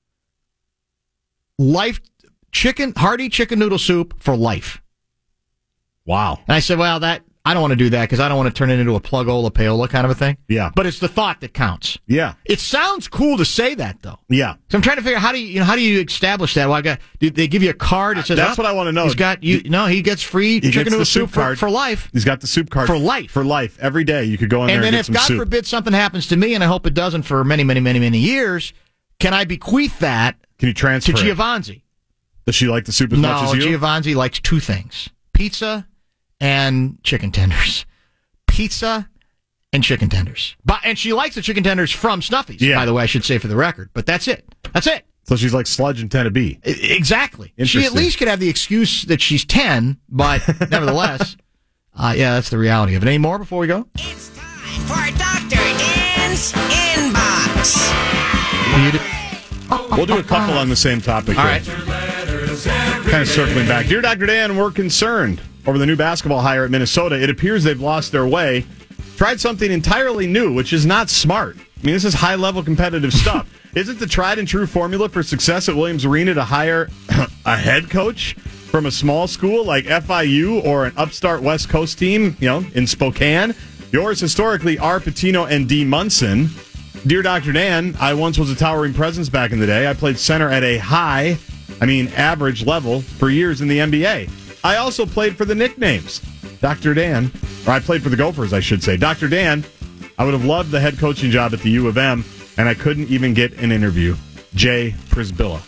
life chicken, hearty chicken noodle soup for life. Wow. And I said, well, that I don't want to do that because I don't want to turn it into a plug-ola payola kind of a thing. Yeah. But it's the thought that counts. Yeah. It sounds cool to say that, though. Yeah. So I'm trying to figure out how do you, you know, how do you establish that? Well, I got, do they give you a card that says That's oh, what I want to know. He's got you. No, he gets free He chicken gets noodle the soup soup for, card for life. He's got the soup card For life. For life. Every day you could go in And there then and get if some God soup. forbid something happens to me, and I hope it doesn't for many, many, many, many years, can I bequeath that Can you transfer to it? Giovanni? Does she like the soup as No, much as you? Giovanni likes two things: pizza and chicken tenders. Pizza and chicken tenders. But and she likes the chicken tenders from Snuffies, Yeah. by the way, I should say for the record. But that's it. That's it. So she's like Sludge and Tenebee. I- Exactly. She at Interesting. least could have the excuse that she's ten, but nevertheless, uh, yeah, that's the reality of it. Any more before we go? It's time for Doctor Dan's Inbox. You did- We'll do a couple on the same topic. All here. right. Kind of circling back. Dear Doctor Dan, we're concerned over the new basketball hire at Minnesota. It appears they've lost their way. Tried something entirely new, which is not smart. I mean, this is high-level competitive stuff. Isn't the tried-and-true formula for success at Williams Arena to hire a head coach? from a small school like F I U or an upstart West Coast team, you know, in Spokane. Yours historically are Patino and D. Munson. Dear Doctor Dan, I once was a towering presence back in the day. I played center at a high, I mean average level for years in the N B A. I also played for the nicknames. Doctor Dan, or I played for the Gophers, I should say. Doctor Dan, I would have loved the head coaching job at the U of M, and I couldn't even get an interview. Jay Prisbilla.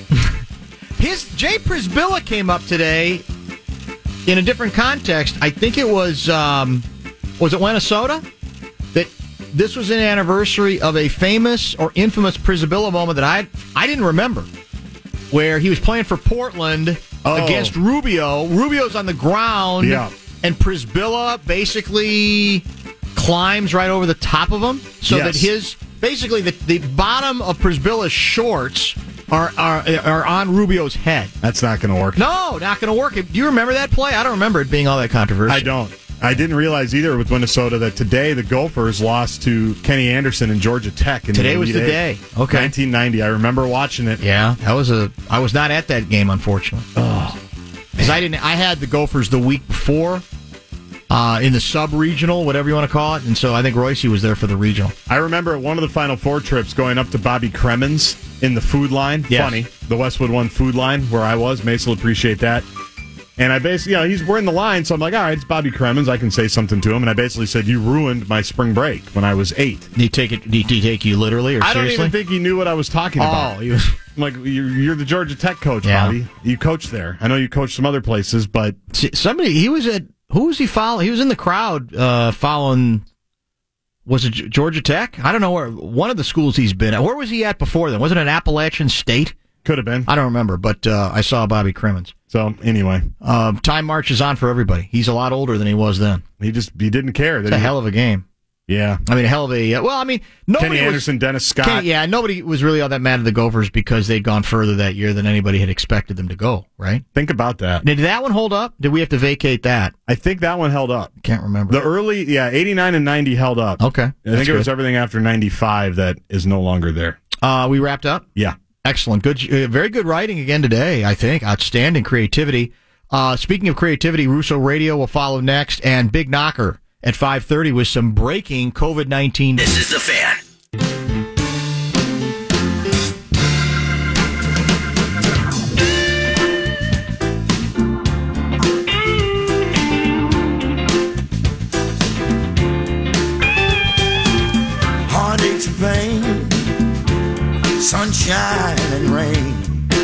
His Jay Prisbilla came up today in a different context. I think it was, um, was it Minnesota? That this was an anniversary of a famous or infamous Prisbilla moment that I I didn't remember, where he was playing for Portland oh. against Rubio. Rubio's on the ground, yeah. and Prisbilla basically climbs right over the top of him, so yes. that his basically the, the bottom of Prisbilla's shorts are, are are on Rubio's head. That's not going to work. No, not going to work. Do you remember that play? I don't remember it being all that controversial. I don't. I didn't realize either with Minnesota that today the Gophers lost to Kenny Anderson and Georgia Tech. In Today the was the Elite day. Eight. Okay. nineteen ninety. I remember watching it. Yeah, that was a. I was not at that game, unfortunately. Oh, because I didn't. I had the Gophers the week before. Uh, in the sub-regional, whatever you want to call it. And so I think Royce was there for the regional. I remember at one of the Final Four trips going up to Bobby Cremens in the food line. Yes. Funny. The Westwood One food line where I was. Mace will appreciate that. And I basically, you know, he's we're in the line, so I'm like, all right, it's Bobby Cremens. I can say something to him. And I basically said, you ruined my spring break when I was eight. Did he take it? Did he take you literally or I seriously? don't even think he knew what I was talking about. Oh, he was... I'm like, you're, you're the Georgia Tech coach, Yeah. Bobby. You coach there. I know you coach some other places, but... See, somebody, he was at... Who was he following? He was in the crowd uh, following, was it Georgia Tech? I don't know where, one of the schools he's been at. Where was he at before then? Wasn't it Appalachian State? Could have been. I don't remember, but uh, I saw Bobby Cremens. So, anyway. Um, time marches on for everybody. He's a lot older than he was then. He just, he didn't care. It's a hell of a game. Yeah. I mean, a hell of a, uh, well, I mean, nobody Kenny was, Anderson, Dennis Scott. Kenny, yeah, nobody was really all that mad at the Gophers because they'd gone further that year than anybody had expected them to go, right? Think about that. Did that one hold up? Did we have to vacate that? I think that one held up. Can't remember. The early, yeah, eighty-nine and ninety held up. Okay. I That's think it was good. everything after ninety-five that is no longer there. Uh, we wrapped up? Yeah. Excellent. Good, uh, very good writing again today, I think. Outstanding creativity. Uh, speaking of creativity, Russo Radio will follow next, and Big Knocker at five thirty with some breaking COVID nineteen. This is The Fan. Heartaches and pain, sunshine and rain.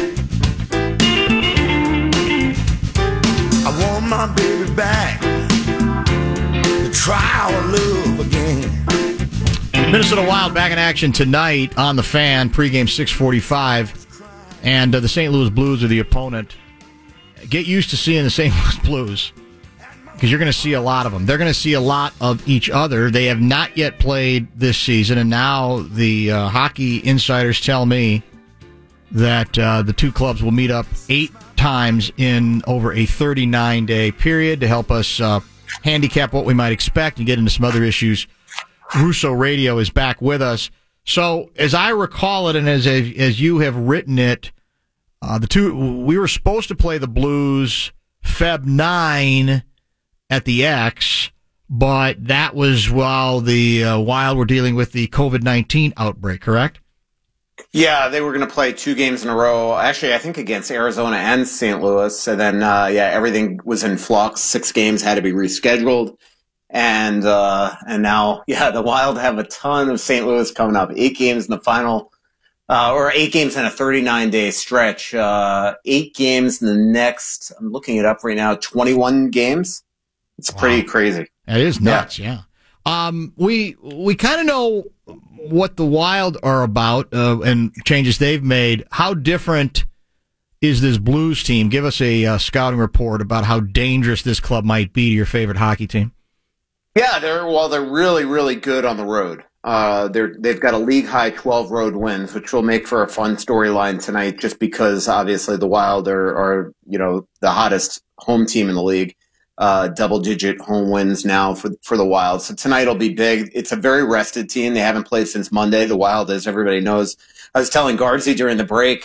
I want my baby back to try our love again. Minnesota Wild back in action tonight on the Fan, pregame six forty-five, and uh, the Saint Louis Blues are the opponent. Get used to seeing the Saint Louis Blues because you're going to see a lot of them. They're going to see a lot of each other. They have not yet played this season, and now the uh, hockey insiders tell me that uh, the two clubs will meet up eight times in over a thirty-nine day period to help us uh, handicap what we might expect and get into some other issues. Russo Radio is back with us. So, as I recall it, and as as you have written it, uh, the two we were supposed to play the Blues February ninth at the X, but that was while the uh, Wild were dealing with the COVID nineteen outbreak. Correct? Yeah, they were going to play two games in a row. Actually, I think against Arizona and Saint Louis. And then, uh, yeah, everything was in flux. Six games had to be rescheduled. And, uh, and now, yeah, the Wild have a ton of Saint Louis coming up. Eight games in the final, uh, or eight games in a thirty-nine day stretch. Uh, eight games in the next, I'm looking it up right now, twenty-one games. It's pretty Wow. crazy. It is nuts, yeah. yeah. Um, we we kind of know what the Wild are about uh, and changes they've made. How different is this Blues team? Give us a uh, scouting report about how dangerous this club might be to your favorite hockey team. Yeah, they're well, they're really, really good on the road. Uh, they're they've got a league high twelve road wins, which will make for a fun storyline tonight. Just because obviously the Wild are, are you know the hottest home team in the league, uh, double digit home wins now for for the Wild. So tonight will be big. It's a very rested team. They haven't played since Monday. The Wild, as everybody knows, I was telling Guardsy during the break.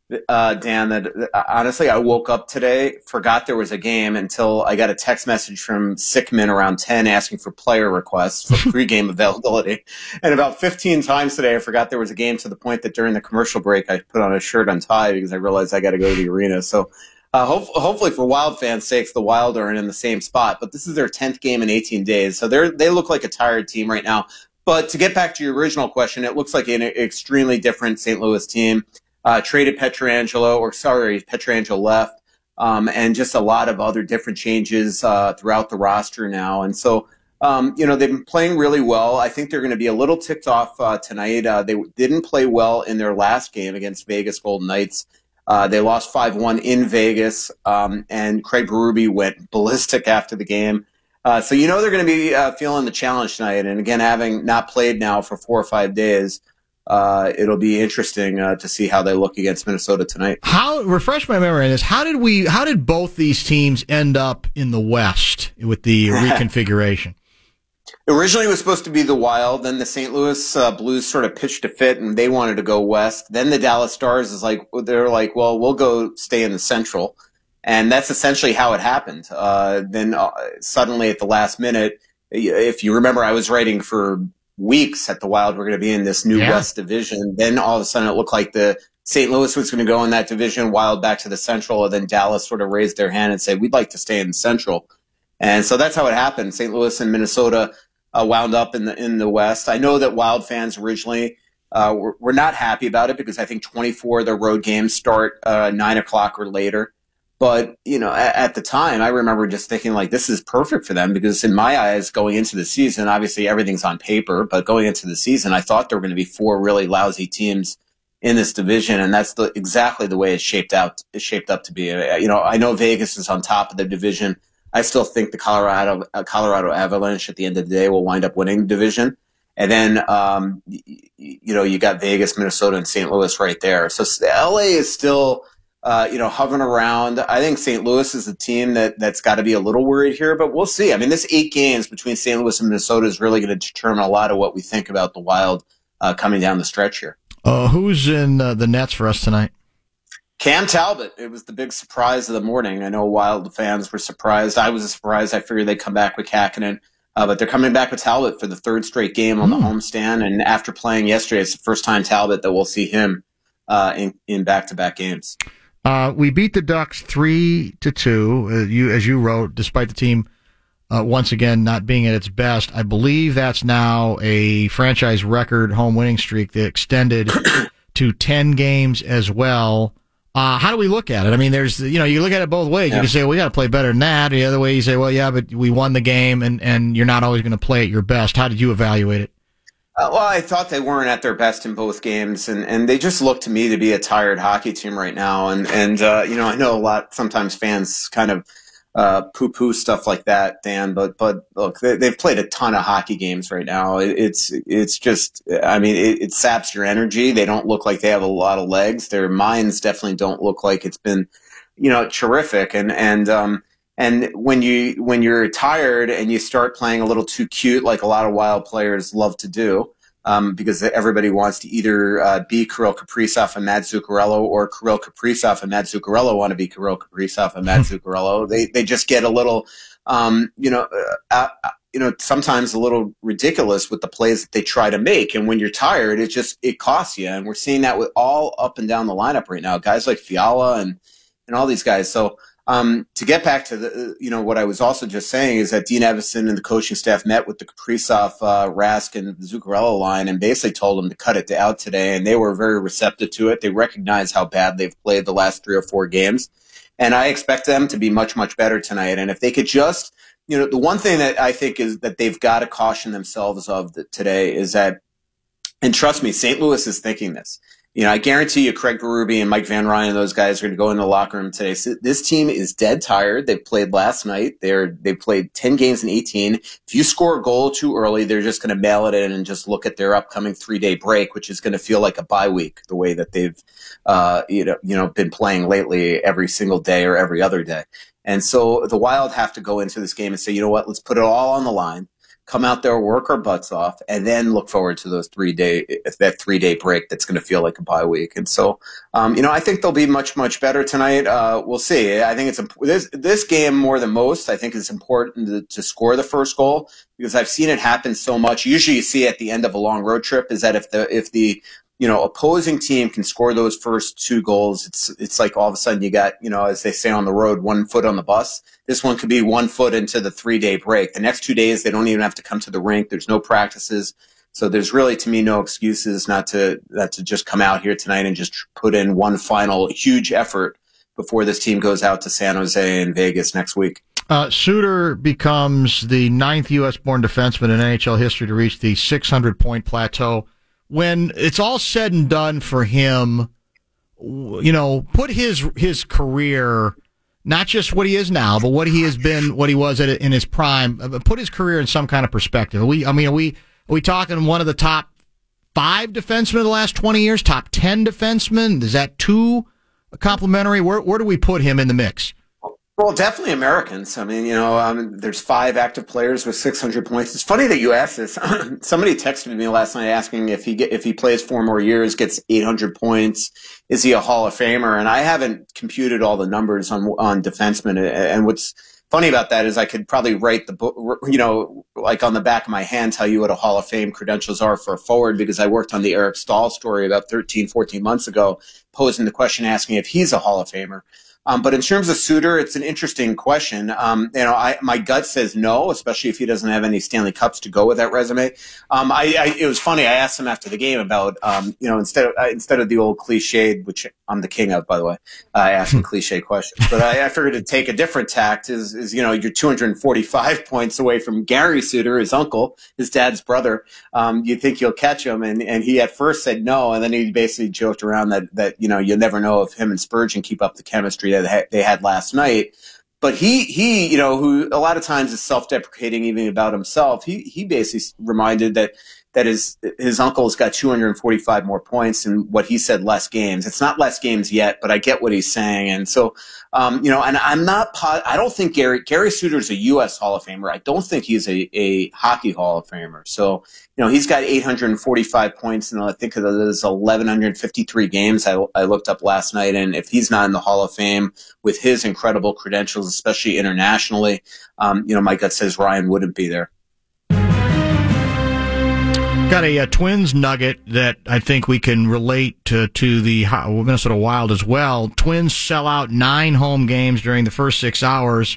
uh, Dan, that uh, honestly, I woke up today, forgot there was a game until I got a text message from Sickman around ten asking for player requests for pregame availability. And about fifteen times today, I forgot there was a game, to the point that during the commercial break, I put on a shirt and tie because I realized I got to go to the arena. So uh, hope, hopefully for Wild fans' sakes, the Wild are in the same spot. But this is their tenth game in eighteen days. So they're, they look like a tired team right now. But to get back to your original question, it looks like an extremely different Saint Louis team. Uh, traded Pietrangelo, or sorry, Pietrangelo left, um, and just a lot of other different changes uh, throughout the roster now. And so, um, you know, they've been playing really well. I think they're going to be a little ticked off uh, tonight. Uh, they didn't play well in their last game against Vegas Golden Knights. Uh, they lost five one in Vegas, um, and Craig Berube went ballistic after the game. Uh, so you know they're going to be uh, feeling the challenge tonight. And again, having not played now for four or five days, Uh, it'll be interesting uh, to see how they look against Minnesota tonight. How refresh my memory on this? How did we? How did both these teams end up in the West with the reconfiguration? Originally, it was supposed to be the Wild. Then the Saint Louis uh, Blues sort of pitched a fit, and they wanted to go west. Then the Dallas Stars is like they're like, well, we'll go stay in the Central, and that's essentially how it happened. Uh, then uh, suddenly, at the last minute, if you remember, I was writing for weeks at the Wild we're going to be in this new Yeah. West division. Then all of a sudden it looked like the Saint Louis was going to go in that division, Wild back to the Central, and then Dallas sort of raised their hand and said, we'd like to stay in the Central. And so that's how it happened. Saint Louis and Minnesota uh, wound up in the in the West. I know that Wild fans originally uh, were, were not happy about it because I think twenty-four of their road games start uh, nine o'clock or later. But, you know, at, at the time, I remember just thinking, like, this is perfect for them because in my eyes, going into the season, obviously everything's on paper, but going into the season, I thought there were going to be four really lousy teams in this division, and that's the, exactly the way it's shaped out. It's shaped up to be. You know, I know Vegas is on top of the division. I still think the Colorado uh, Colorado Avalanche at the end of the day will wind up winning the division. And then, um, you know, you got Vegas, Minnesota, and Saint Louis right there. So L A is still – Uh, you know, hovering around. I think Saint Louis is a team that, that's got to be a little worried here, but we'll see. I mean, this eight games between Saint Louis and Minnesota is really going to determine a lot of what we think about the Wild uh, coming down the stretch here. Uh, who's in uh, the nets for us tonight? Cam Talbot. It was the big surprise of the morning. I know Wild fans were surprised. I was surprised. I figured they'd come back with Kapanen, uh, but they're coming back with Talbot for the third straight game on Mm. the homestand. And after playing yesterday, it's the first time Talbot that we'll see him uh, in, in back-to-back games. Uh, we beat the Ducks three to two. Uh, you, as you wrote, despite the team uh, once again not being at its best. I believe that's now a franchise record home winning streak that extended to ten games as well. Uh, how do we look at it? I mean, there's, you know, you look at it both ways. Yeah. You can say, well, we got to play better than that. The other way, you say, well, yeah, but we won the game, and, and you're not always going to play at your best. How did you evaluate it? Uh, well, I thought they weren't at their best in both games, and, and they just look to me to be a tired hockey team right now. And, and uh, you know, I know a lot, sometimes fans kind of uh, poo-poo stuff like that, Dan, but, but look, they, they've played a ton of hockey games right now. It, it's, it's just, I mean, it, it saps your energy. They don't look like they have a lot of legs. Their minds definitely don't look like it's been, you know, terrific. And, and, um, And when you when you're tired and you start playing a little too cute, like a lot of Wild players love to do, um, because everybody wants to either uh, be Kirill Kaprizov and Matt Zuccarello, or Kirill Kaprizov and Matt Zuccarello want to be Kirill Kaprizov and Matt Zuccarello. They they just get a little, um, you know, uh, uh, you know, sometimes a little ridiculous with the plays that they try to make. And when you're tired, it just it costs you. And we're seeing that with all up and down the lineup right now. Guys like Fiala and and all these guys. So. Um, to get back to the, you know, what I was also just saying is that Dean Evison and the coaching staff met with the Kaprizov, uh, Rask, and Zuccarello line and basically told them to cut it out today, and they were very receptive to it. They recognize how bad they've played the last three or four games, and I expect them to be much, much better tonight. And if they could just, you know, the one thing that I think is that they've got to caution themselves of today is that, and trust me, Saint Louis is thinking this. You know, I guarantee you Craig Berube and Mike Van Ryn and those guys are going to go in the locker room today. So this team is dead tired. They've played last night. They're, they've played ten games in eighteen. If you score a goal too early, they're just going to mail it in and just look at their upcoming three-day break, which is going to feel like a bye week, the way that they've, uh, you know, you know, been playing lately every single day or every other day. And so the Wild have to go into this game and say, you know what, let's put it all on the line. come out there, work our butts off, and then look forward to those three day that three day break that's going to feel like a bye week. And so, um, you know, I think they'll be much much better tonight. Uh, we'll see. I think it's imp- this this game more than most. I think it's important to, to score the first goal because I've seen it happen so much. Usually, you see at the end of a long road trip is that if the if the you know, opposing team can score those first two goals, it's it's like all of a sudden you got, you know, as they say on the road, one foot on the bus. This one could be one foot into the three-day break. The next two days, they don't even have to come to the rink. There's no practices. So there's really, to me, no excuses not to not to just come out here tonight and just put in one final huge effort before this team goes out to San Jose and Vegas next week. Uh, Suter becomes the ninth U S-born defenseman in N H L history to reach the six hundred point plateau. When it's all said and done for him, you know, put his his career, not just what he is now, but what he has been, what he was at, in his prime, put his career in some kind of perspective. We, I mean, are we, are we talking one of the top five defensemen of the last twenty years, top ten defensemen? Is that too complimentary? Where, where do we put him in the mix? Well, definitely Americans. I mean, you know, um, there's five active players with six hundred points. It's funny that you asked this. Somebody texted me last night asking if he get, if he plays four more years, gets eight hundred points, is he a Hall of Famer? And I haven't computed all the numbers on on defensemen. And what's funny about that is I could probably write the book, you know, like on the back of my hand, tell you what a Hall of Fame credentials are for a forward because I worked on the Eric Stahl story about thirteen, fourteen months ago, posing the question asking if he's a Hall of Famer. Um, but in terms of Suter, it's an interesting question. Um, you know, I, my gut says no, especially if he doesn't have any Stanley Cups to go with that resume. Um, I, I, it was funny. I asked him after the game about, um, you know, instead of, uh, instead of the old cliched, which I'm the king of, by the way, uh, I asked him cliche questions, but I, I figured to take a different tact is, is, you know, you're two hundred forty-five points away from Gary Suter, his uncle, his dad's brother. Um, you think you'll catch him. And, and he at first said no. And then he basically joked around that, that, you know, you'll never know if him and Spurgeon keep up the chemistry that they had last night. But he, he, you know, who a lot of times is self-deprecating even about himself, he, he basically reminded that, that his, his uncle's got two hundred forty-five more points and what he said, less games. It's not less games yet, but I get what he's saying. And so, um, you know, and I'm not, I don't think Gary, Gary Suter's a U S Hall of Famer. I don't think he's a, a hockey Hall of Famer. So, you know, he's got eight hundred forty-five points and I think there's eleven fifty-three games I, I looked up last night. And if he's not in the Hall of Fame with his incredible credentials, especially internationally, um, you know, my gut says Ryan wouldn't be there. Got a, a Twins nugget that I think we can relate to, to the Minnesota Wild as well. Twins sell out nine home games during the first six hours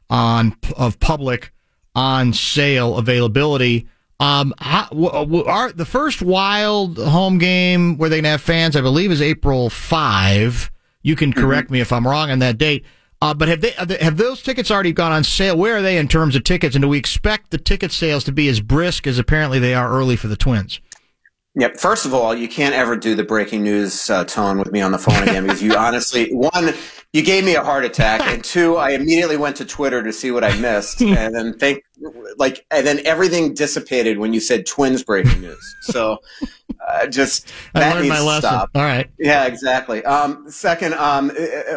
on of public on sale availability. Um, how, w- are, the first Wild home game where they can have fans, I believe, is April fifth. You can correct mm-hmm. me if I'm wrong on that date. Uh, but have they have those tickets already gone on sale? Where are they in terms of tickets? And do we expect the ticket sales to be as brisk as apparently they are early for the Twins? Yep. First of all, you can't ever do the breaking news uh, tone with me on the phone again because you honestly, one, you gave me a heart attack, and two, I immediately went to Twitter to see what I missed, and then think like, and then everything dissipated when you said Twins breaking news. So uh, just I that learned needs my to lesson. stop. All right. Yeah, exactly. Um, second, um,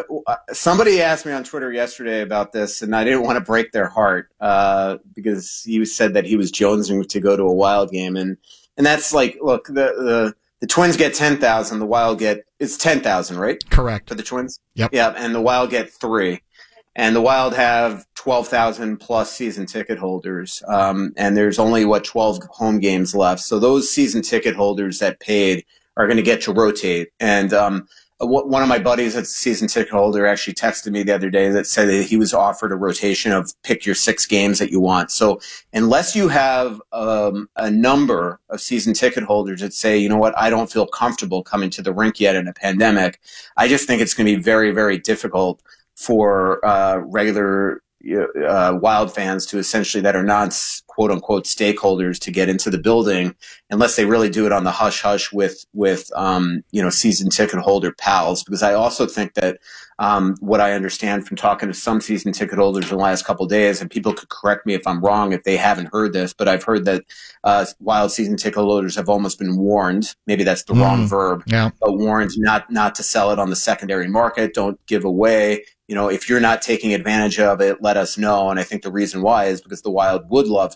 somebody asked me on Twitter yesterday about this, and I didn't want to break their heart uh, because he said that he was jonesing to go to a Wild game, and and that's like, look, the the, the Twins get ten thousand, the Wild get it's ten thousand, right? Correct. For the Twins. Yep. Yeah, and the Wild get three. And the Wild have twelve thousand plus season ticket holders. Um, and there's only, what, twelve home games left. So those season ticket holders that paid are going to get to rotate. And um, one of my buddies that's a season ticket holder actually texted me the other day that said that he was offered a rotation of pick your six games that you want. So unless you have um, a number of season ticket holders that say, you know what, I don't feel comfortable coming to the rink yet in a pandemic, I just think it's going to be very, very difficult for uh, regular uh, Wild fans to essentially that are not quote unquote stakeholders to get into the building unless they really do it on the hush hush with with um, you know season ticket holder pals. Because I also think that um, what I understand from talking to some season ticket holders in the last couple of days, and people could correct me if I'm wrong if they haven't heard this, but I've heard that uh, Wild season ticket holders have almost been warned. Maybe that's the mm, wrong verb, yeah. but warned not not to sell it on the secondary market. Don't give away. You know, if you're not taking advantage of it, let us know. And I think the reason why is because the Wild would love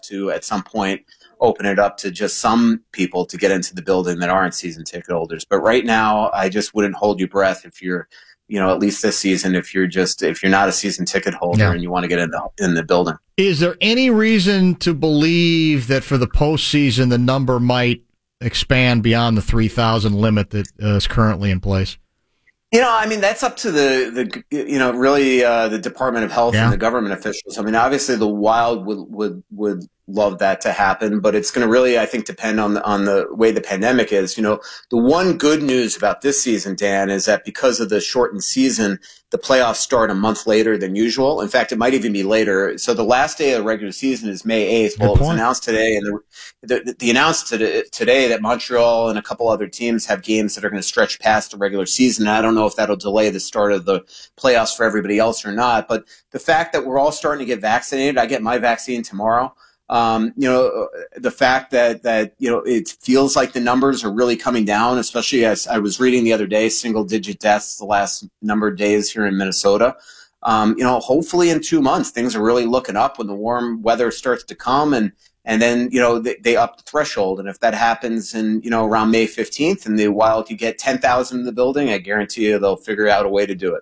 to at some point open it up to just some people to get into the building that aren't season ticket holders. But right now, I just wouldn't hold your breath if you're, you know, at least this season, if you're just if you're not a season ticket holder Yeah. and you want to get in the in the building. Is there any reason to believe that for the postseason the number might expand beyond the three thousand limit that uh, is currently in place? You know, I mean, that's up to the, the you know, really uh, the Department of Health Yeah. and the government officials. I mean, obviously the Wild would would, would love that to happen, but it's going to really, I think, depend on the, on the way the pandemic is. You know, the one good news about this season, Dan, is that because of the shortened season, the playoffs start a month later than usual. In fact, it might even be later. So the last day of the regular season is May eighth. Well, it was announced today, and the, the, the announced today, today that Montreal and a couple other teams have games that are going to stretch past the regular season. I don't know if that'll delay the start of the playoffs for everybody else or not, but the fact that we're all starting to get vaccinated, I get my vaccine tomorrow. Um, you know, the fact that, that, you know, it feels like the numbers are really coming down, especially as I was reading the other day, single digit deaths the last number of days here in Minnesota. Um, you know, hopefully in two months, things are really looking up when the warm weather starts to come, and, and then, you know, they, they up the threshold. And if that happens in, you know, around May fifteenth and the Wild could get ten thousand in the building, I guarantee you they'll figure out a way to do it.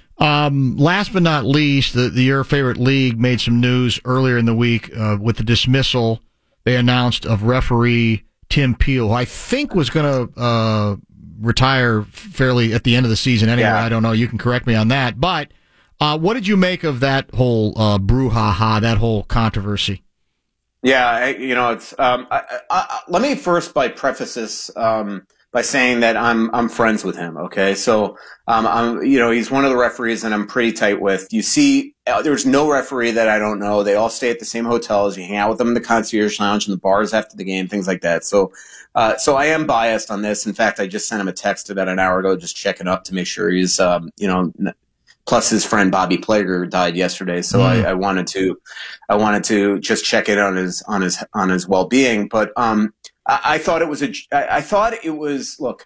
Um, last but not least, the, the your favorite league made some news earlier in the week uh, with the dismissal they announced of referee Tim Peel, who I think was going to uh, retire fairly at the end of the season anyway. Yeah. I don't know. You can correct me on that. But uh, what did you make of that whole uh, brouhaha, that whole controversy? Yeah, I, you know, it's. Um, I, I, I, let me first by preface this um, by saying that I'm I'm friends with him. Okay, so um, I'm you know he's one of the referees that I'm pretty tight with. You see, uh, there's no referee that I don't know. They all stay at the same hotels. You hang out with them in the concierge lounge and the bars after the game, things like that. So, uh, so I am biased on this. In fact, I just sent him a text about an hour ago, just checking up to make sure he's um, you know. N- Plus, his friend Bobby Plager died yesterday, so Mm. I, I wanted to, I wanted to just check in on his on his on his well being. But um, I, I thought it was a, I, I thought it was. Look,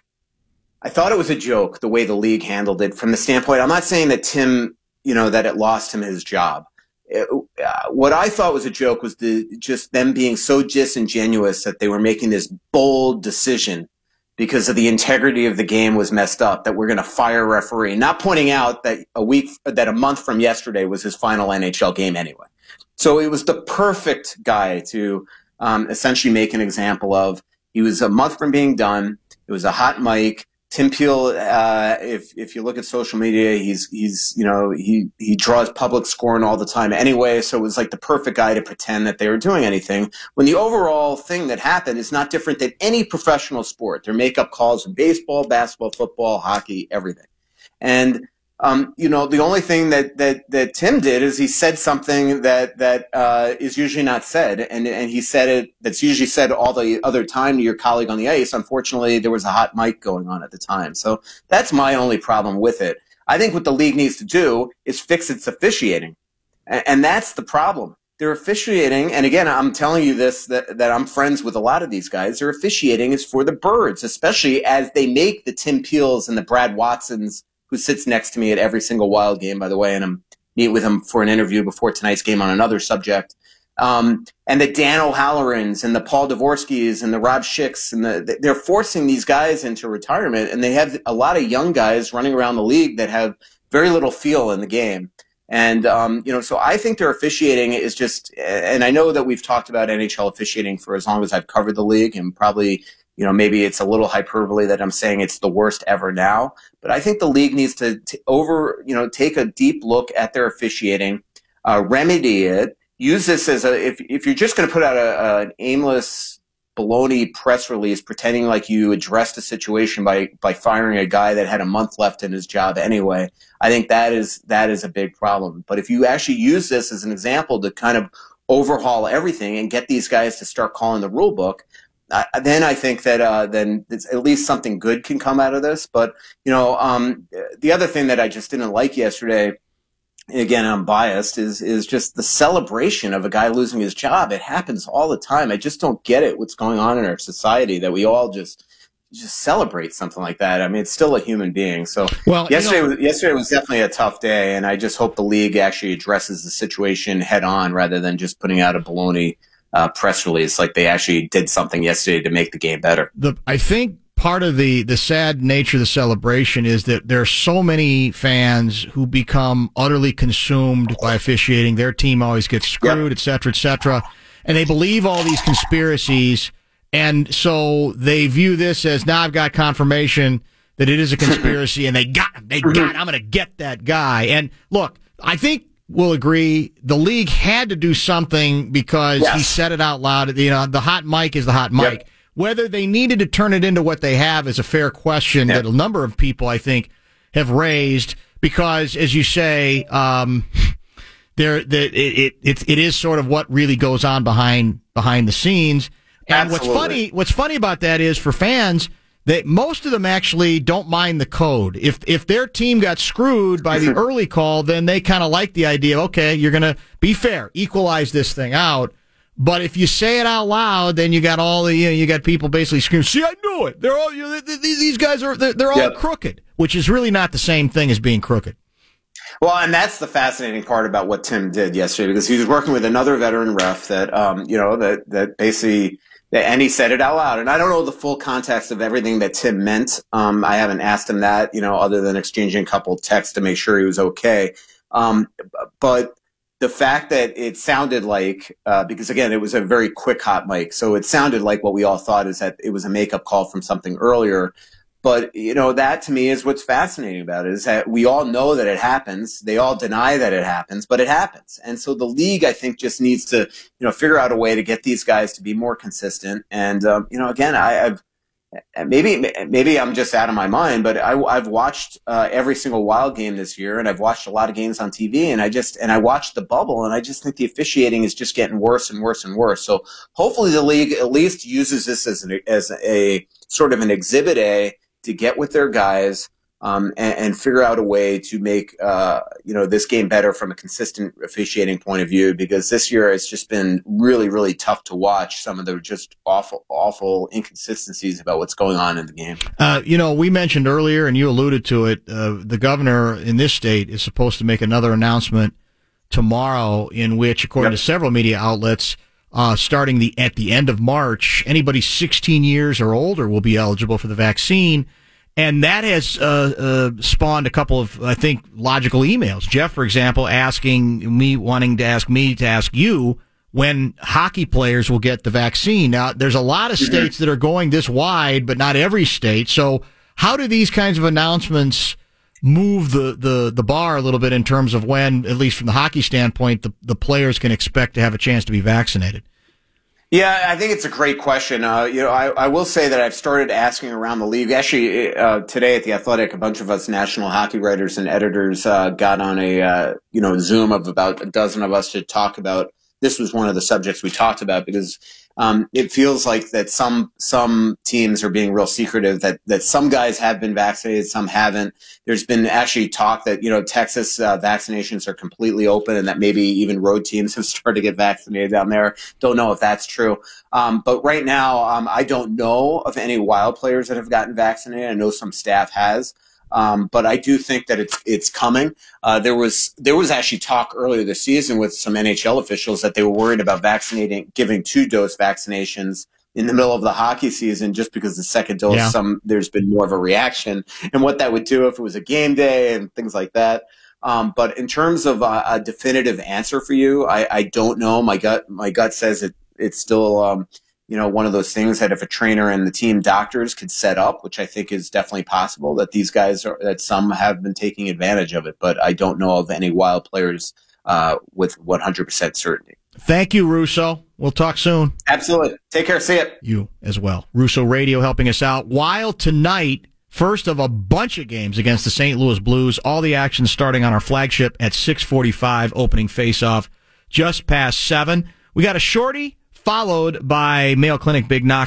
I thought it was a joke the way the league handled it from the standpoint. I'm not saying that Tim, you know, that it lost him his job. It, uh, what I thought was a joke was the just them being so disingenuous that they were making this bold decision because of the integrity of the game was messed up, that we're going to fire a referee, not pointing out that a week, that a month from yesterday was his final N H L game anyway. So it was the perfect guy to um, essentially make an example of. He was a month from being done. It was a hot mic. Tim Peel, uh, if if you look at social media, he's he's you know he he draws public scorn all the time anyway. So it was like the perfect guy to pretend that they were doing anything. When the overall thing that happened is not different than any professional sport. Their makeup calls in baseball, basketball, football, hockey, everything. And um, you know the only thing that that that Tim did is he said something that that uh, is usually not said, and and he said it that's usually said all the other time to your colleague on the ice. Unfortunately, there was a hot mic going on at the time, so that's my only problem with it. I think what the league needs to do is fix its officiating, and, and that's the problem. They're officiating, and again, I'm telling you this that that I'm friends with a lot of these guys. Their officiating is for the birds, especially as they make the Tim Peels and the Brad Watsons, who sits next to me at every single Wild game, by the way, and I'm meet with him for an interview before tonight's game on another subject. Um, and the Dan O'Hallorans and the Paul Dvorskys and the Rob Schicks, and the, they're forcing these guys into retirement, and they have a lot of young guys running around the league that have very little feel in the game. And, um, you know, so I think their officiating is just, and I know that we've talked about N H L officiating for as long as I've covered the league, and probably, you know, maybe it's a little hyperbole that I'm saying it's the worst ever now, but I think the league needs to t- over, you know, take a deep look at their officiating, uh, remedy it, use this as a, if, if you're just going to put out a, a, an aimless baloney press release pretending like you addressed a situation by, by firing a guy that had a month left in his job anyway, I think that is, that is a big problem. But if you actually use this as an example to kind of overhaul everything and get these guys to start calling the rule book, Uh, then I think that uh, then at least something good can come out of this. But, you know, um, the other thing that I just didn't like yesterday, again, I'm biased, is is just the celebration of a guy losing his job. It happens all the time. I just don't get it, what's going on in our society, that we all just just celebrate something like that. I mean, it's still a human being. So well, yesterday, you know, was, yesterday was definitely a tough day, and I just hope the league actually addresses the situation head on rather than just putting out a baloney uh, press release, like they actually did something yesterday to make the game better. The I think part of the, the sad nature of the celebration is that there are so many fans who become utterly consumed by officiating. Their team always gets screwed, yep. et cetera, et cetera. And they believe all these conspiracies. And so they view this as, now I've got confirmation that it is a conspiracy, and they got him. They got him. I'm going to get that guy. And look, I think we'll agree the league had to do something because yes. he said it out loud. You know, the hot mic is the hot mic. Yep. Whether they needed to turn it into what they have is a fair question yep. that a number of people, I think, have raised because, as you say, um, there that it, it it it is sort of what really goes on behind behind the scenes. And Absolutely. what's funny what's funny about that is for fans, that most of them actually don't mind the code. If if their team got screwed by the early call, then they kind of like the idea of, okay, you're going to be fair, equalize this thing out. But if you say it out loud, then you got all the you, know, you got people basically screaming, "See, I knew it. They're all you know, these guys are they're, they're all yep. crooked," which is really not the same thing as being crooked. Well, and that's the fascinating part about what Tim did yesterday, because he was working with another veteran ref that um you know that that basically. And he said it out loud. And I don't know the full context of everything that Tim meant. Um, I haven't asked him that, you know, other than exchanging a couple of texts to make sure he was okay. Um, but the fact that it sounded like, uh, because again, it was a very quick hot mic. So it sounded like what we all thought is that it was a makeup call from something earlier. But, you know, that to me is what's fascinating about it, is that we all know that it happens. They all deny that it happens, but it happens. And so the league, I think, just needs to, you know, figure out a way to get these guys to be more consistent. And, um, you know, again, I, I've maybe maybe I'm just out of my mind, but I, I've watched uh, every single Wild game this year, and I've watched a lot of games on T V, and I just and I watched the bubble, and I just think the officiating is just getting worse and worse and worse. So hopefully the league at least uses this as an, as a sort of an exhibit A to get with their guys um, and, and figure out a way to make uh, you know this game better from a consistent officiating point of view. Because this year it's just been really, really tough to watch some of the just awful, awful inconsistencies about what's going on in the game. Uh, you know, we mentioned earlier, and you alluded to it. Uh, the governor in this state is supposed to make another announcement tomorrow, in which, according yep. to several media outlets, Uh, starting the at the end of March, anybody sixteen years or older will be eligible for the vaccine, and that has uh, uh, spawned a couple of, I think, logical emails. Jeff, for example, asking me, wanting to ask me to ask you when hockey players will get the vaccine. Now, there's a lot of states that are going this wide, but not every state. So, how do these kinds of announcements move the, the, the bar a little bit in terms of when, at least from the hockey standpoint, the, the players can expect to have a chance to be vaccinated? Yeah, I think it's a great question. Uh, you know, I, I will say that I've started asking around the league. Actually, uh, today at The Athletic, a bunch of us national hockey writers and editors uh, got on a, uh, you know, Zoom of about a dozen of us to talk about, this was one of the subjects we talked about, because Um, it feels like that some some teams are being real secretive, that, that some guys have been vaccinated, some haven't. There's been actually talk that, you know, Texas uh, vaccinations are completely open, and that maybe even road teams have started to get vaccinated down there. Don't know if that's true. Um, but right now, um, I don't know of any Wild players that have gotten vaccinated. I know some staff has. Um, but I do think that it's it's coming. Uh, there was there was actually talk earlier this season with some N H L officials that they were worried about vaccinating, giving two dose vaccinations in the middle of the hockey season, just because the second dose, yeah. some there's been more of a reaction, and what that would do if it was a game day and things like that. Um, but in terms of a, a definitive answer for you, I, I don't know. My gut my gut says it it's still. Um, You know, one of those things that if a trainer and the team doctors could set up, which I think is definitely possible, that these guys are, that some have been taking advantage of it. But I don't know of any Wild players uh, with one hundred percent certainty. Thank you, Russo. We'll talk soon. Absolutely. Take care. See you. You as well. Russo Radio helping us out. Wild tonight, first of a bunch of games against the Saint Louis Blues. All the action starting on our flagship at six forty-five, opening faceoff just past seven. We got a shorty, followed by Mayo Clinic Big Knock.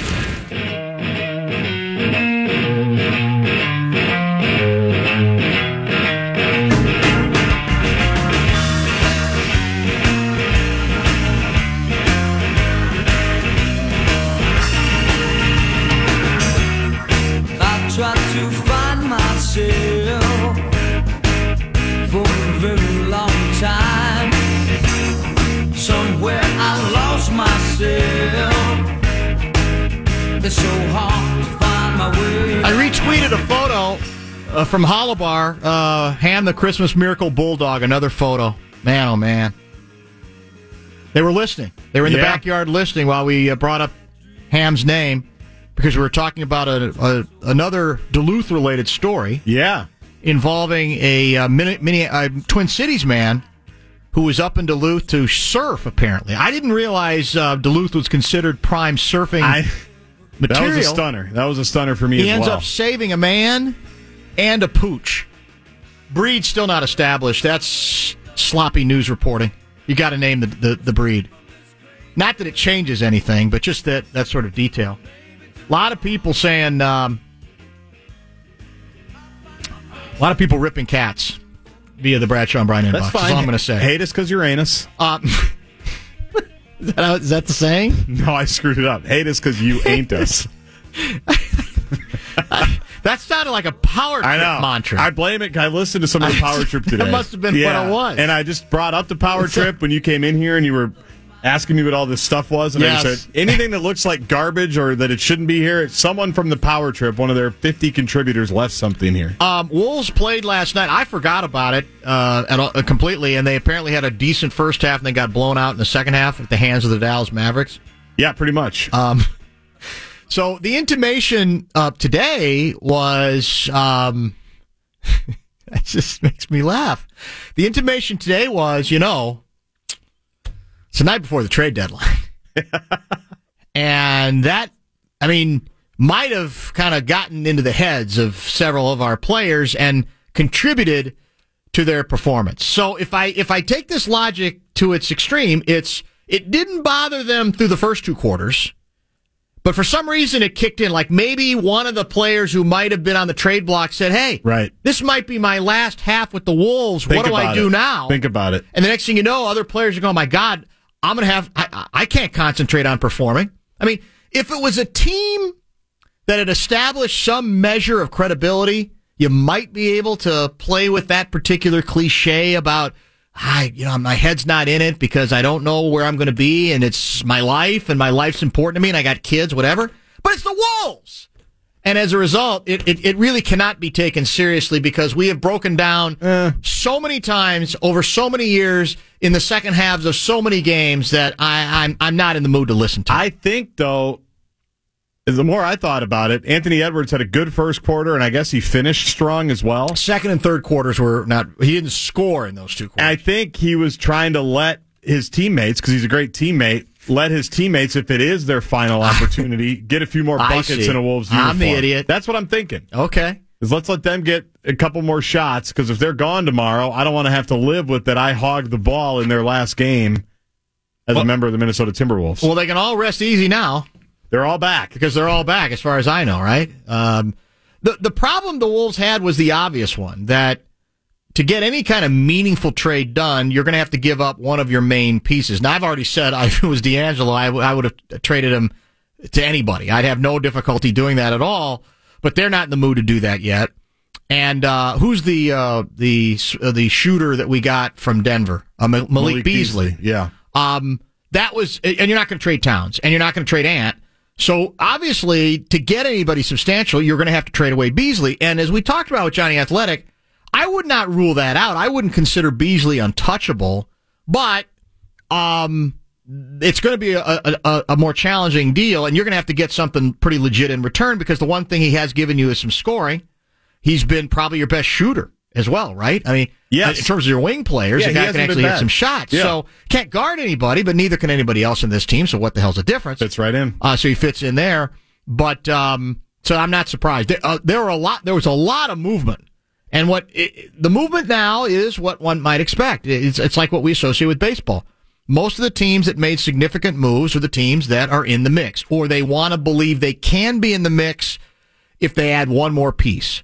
I tried to find myself for a very long time. Somewhere I lost my I retweeted a photo uh, from Hollabar, uh, Ham the Christmas Miracle Bulldog, another photo. Man, oh man. They were listening. They were in the Yeah. backyard listening while we uh, brought up Ham's name because we were talking about a, a another Duluth-related story. Yeah. Involving a uh, mini, mini, uh, Twin Cities man who was up in Duluth to surf, apparently. I didn't realize uh, Duluth was considered prime surfing I, material. That was a stunner. That was a stunner for me He as ends well. up saving a man and a pooch. Breed still not established. That's sloppy news reporting. You got to name the, the, the breed. Not that it changes anything, but just that, that sort of detail. A lot of people saying, um, a lot of people ripping cats via the Bradshaw and Bryan inbox. That's fine. That's all I'm going to say. Hate us because you're anus. Um, is, that, how- is that the saying? No, I screwed it up. Hate us because you ain't us. That sounded like a power trip I know. mantra. I blame it. I listened to some of the power trip today. That must have been yeah. what it was. And I just brought up the power trip when you came in here and you were asking me what all this stuff was. And Yes. I said, anything that looks like garbage or that it shouldn't be here, it's someone from the power trip, one of their fifty contributors left something here. Um, Wolves played last night. I forgot about it uh, at all, uh, completely, and they apparently had a decent first half, and they got blown out in the second half at the hands of the Dallas Mavericks. Yeah, pretty much. Um, so the intimation uh, today was, um, that just makes me laugh. The intimation today was, you know, it's the night before the trade deadline. And that, I mean, might have kind of gotten into the heads of several of our players and contributed to their performance. So if I if I take this logic to its extreme, it's it didn't bother them through the first two quarters, but for some reason it kicked in. Like maybe one of the players who might have been on the trade block said, "Hey, right. this might be my last half with the Wolves. Think what do I about do it. now?" Think about it. And the next thing you know, other players are going, "My God, I'm going to have, I, I can't concentrate on performing." I mean, if it was a team that had established some measure of credibility, you might be able to play with that particular cliche about, I, you know, my head's not in it because I don't know where I'm going to be and it's my life and my life's important to me and I got kids, whatever. But it's the Wolves. And as a result, it, it, it really cannot be taken seriously because we have broken down uh, so many times over so many years in the second halves of so many games that I, I'm I'm not in the mood to listen to. I think, though, the more I thought about it, Anthony Edwards had a good first quarter, and I guess he finished strong as well. Second and third quarters were not, he didn't score in those two quarters. I think he was trying to let his teammates, because he's a great teammate, let his teammates, if it is their final opportunity, get a few more I buckets see. in a Wolves uniform. I'm the idiot. That's what I'm thinking. Okay. Is let's let them get a couple more shots, because if they're gone tomorrow, I don't want to have to live with that I hogged the ball in their last game as well, a member of the Minnesota Timberwolves. Well, they can all rest easy now. They're all back. Because they're all back, as far as I know, right? Um, the, the problem the Wolves had was the obvious one, that to get any kind of meaningful trade done, you're going to have to give up one of your main pieces. Now, I've already said if it was D'Angelo, I, w- I would have traded him to anybody. I'd have no difficulty doing that at all, but they're not in the mood to do that yet. And uh, who's the uh, the uh, the shooter that we got from Denver? Uh, Malik, Malik Beasley. Beasley. Yeah. Um, that was, and you're not going to trade Towns, and you're not going to trade Ant. So obviously, to get anybody substantial, you're going to have to trade away Beasley. And as we talked about with Johnny Athletic, I would not rule that out. I wouldn't consider Beasley untouchable, but um, it's going to be a, a, a more challenging deal, and you're going to have to get something pretty legit in return, because the one thing he has given you is some scoring. He's been probably your best shooter as well, right? I mean, yes. in terms of your wing players, Yeah, a he guy hasn't can been actually hit bad. some shots. Yeah. So can't guard anybody, but neither can anybody else in this team. So what the hell's the difference? Fits right in. Uh, so he fits in there. But um, so I'm not surprised. There, uh, there were a lot. There was a lot of movement, and what it, the movement now is what one might expect. It's it's like what we associate with baseball. Most of the teams that made significant moves are the teams that are in the mix, or they want to believe they can be in the mix if they add one more piece.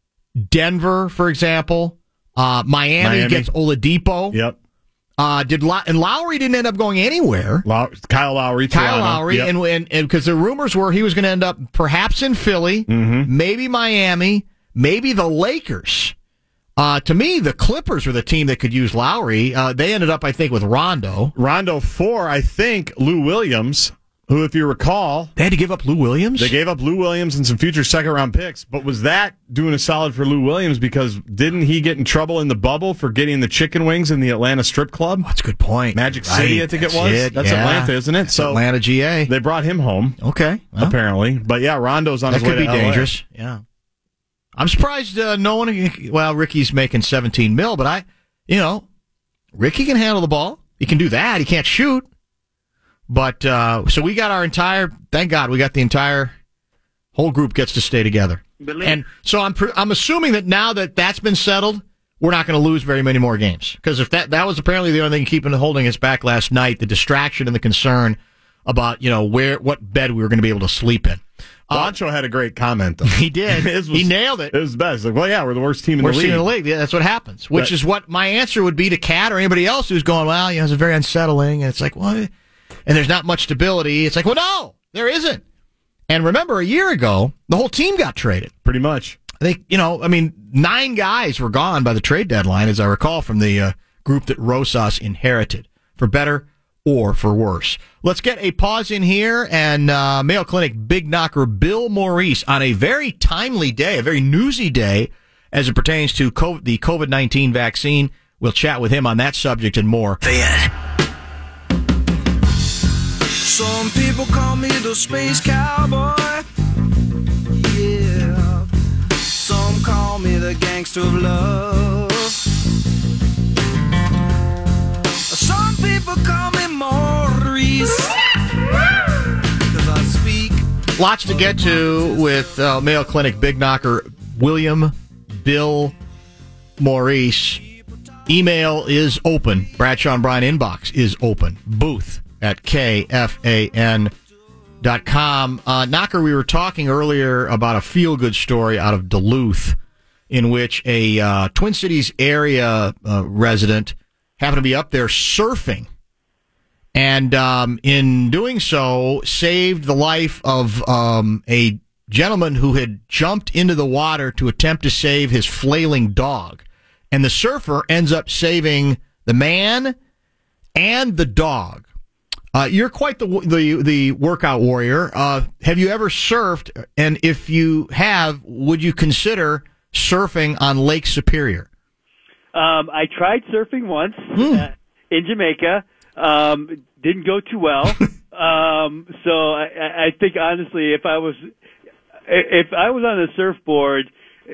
Denver, for example, uh, Miami, Miami gets Oladipo. Yep. Uh, did Low- and Lowry didn't end up going anywhere. Low- Kyle Lowry. Kyle Toronto. Lowry, Yep. and and because the rumors were he was going to end up perhaps in Philly, Mm-hmm. maybe Miami, maybe the Lakers. Uh, to me, the Clippers were the team that could use Lowry. Uh, they ended up, I think, with Rondo. Rondo four, I think, Lou Williams. who, if you recall, they had to give up Lou Williams. They gave up Lou Williams and some future second round picks. But was that doing a solid for Lou Williams? Because didn't he get in trouble in the bubble for getting the chicken wings in the Atlanta strip club? That's a good point. Magic Right, City, I think that's it was. it, That's yeah. Atlanta, isn't it? That's Atlanta, G A. They brought him home. Okay, well, apparently. But yeah, Rondo's on that his way could be to L A. dangerous. Yeah, I'm surprised uh, no one. Well, Ricky's making seventeen mil, but I, you know, Ricky can handle the ball. He can do that. He can't shoot. But, uh, so we got our entire, thank God, we got the entire whole group gets to stay together. Believe- And so I'm, pre- I'm assuming that now that that's been settled, we're not going to lose very many more games. Because if that, that was apparently the only thing keeping holding us back last night, the distraction and the concern about, you know, where, what bed we were going to be able to sleep in. Boncho had a great comment, though. He did. His was- he nailed it. It was best. Like, well, yeah, we're the worst team in Worst the league. team in the league. Yeah, that's what happens. Which Right. is what my answer would be to Kat or anybody else who's going, well, you know, it's very unsettling. And it's like, what? And there's not much stability. It's like, well, no, there isn't. And remember, a year ago, the whole team got traded. Pretty much. They, you know, I mean, nine guys were gone by the trade deadline, as I recall, from the uh, group that Rosas inherited, for better or for worse. Let's get a pause in here, and uh, Mayo Clinic big knocker Bill Maurice on a very timely day, a very newsy day, as it pertains to COVID, the COVID nineteen vaccine. We'll chat with him on that subject and more. Some people call me the space cowboy. Yeah. Some call me the gangster of love. Some people call me Maurice. 'Cause I speak. Lots to get to with uh, Mayo Clinic big knocker William Bill Maurice. Email is open. Bradshaw and Bryan inbox is open. Booth at K F A N dot com. Uh, Knocker, we were talking earlier about a feel-good story out of Duluth in which a uh, Twin Cities area uh, resident happened to be up there surfing. And um, in doing so, saved the life of um, a gentleman who had jumped into the water to attempt to save his flailing dog. And the surfer ends up saving the man and the dog. Uh, you're quite the the the workout warrior. Uh, have you ever surfed? And if you have, would you consider surfing on Lake Superior? Um, I tried surfing once uh, in Jamaica. Um, didn't go too well. um, so I, I think honestly, if I was if I was on a surfboard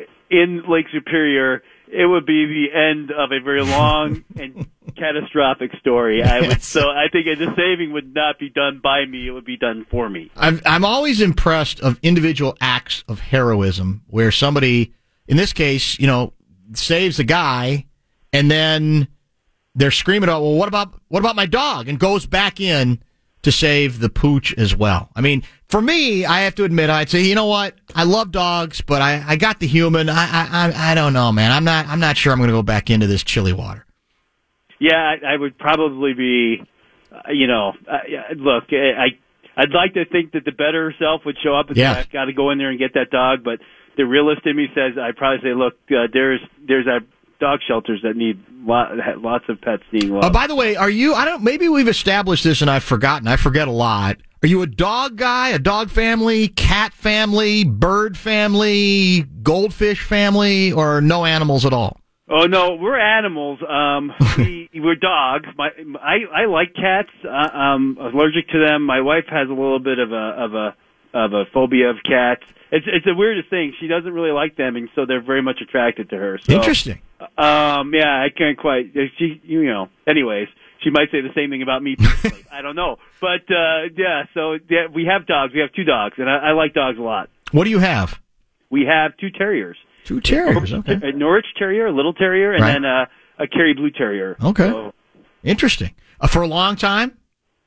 in Lake Superior, it would be the end of a very long and catastrophic story. I would, so I think the saving would not be done by me; it would be done for me. I'm I'm always impressed of individual acts of heroism where somebody, in this case, you know, saves a guy, and then they're screaming out, "Well, what about what about my dog?" and goes back in to save the pooch as well. I mean, for me, I have to admit, I'd say, you know what? I love dogs, but I, I got the human. I, I I don't know, man. I'm not I'm not sure I'm going to go back into this chilly water. Yeah, I, I would probably be, uh, you know, uh, yeah, look, I I'd like to think that the better self would show up and Yeah. say, I've got to go in there and get that dog, but the realist in me says I'd probably say, look, uh, there's there's a dog shelters that need lot, lots of pets needing love. Oh, by the way, are you? I don't. Maybe we've established this, and I've forgotten. I forget a lot. Are you a dog guy, a dog family, cat family, bird family, goldfish family, or no animals at all? Oh no, we're animals. Um, we we're dogs. My I I like cats. Uh, I'm allergic to them. My wife has a little bit of a of a of a phobia of cats. It's it's the weirdest thing. She doesn't really like them, and so they're very much attracted to her. So, Interesting. Um, yeah, I can't quite. She, you know. Anyways, she might say the same thing about me. Personally. I don't know, but uh, yeah. So yeah, we have dogs. We have two dogs, and I, I like dogs a lot. What do you have? We have two terriers. Two terriers. Okay. A Norwich Terrier, a little terrier, and Right. then uh, a Kerry Blue Terrier. Okay. So, Interesting. Uh, for a long time.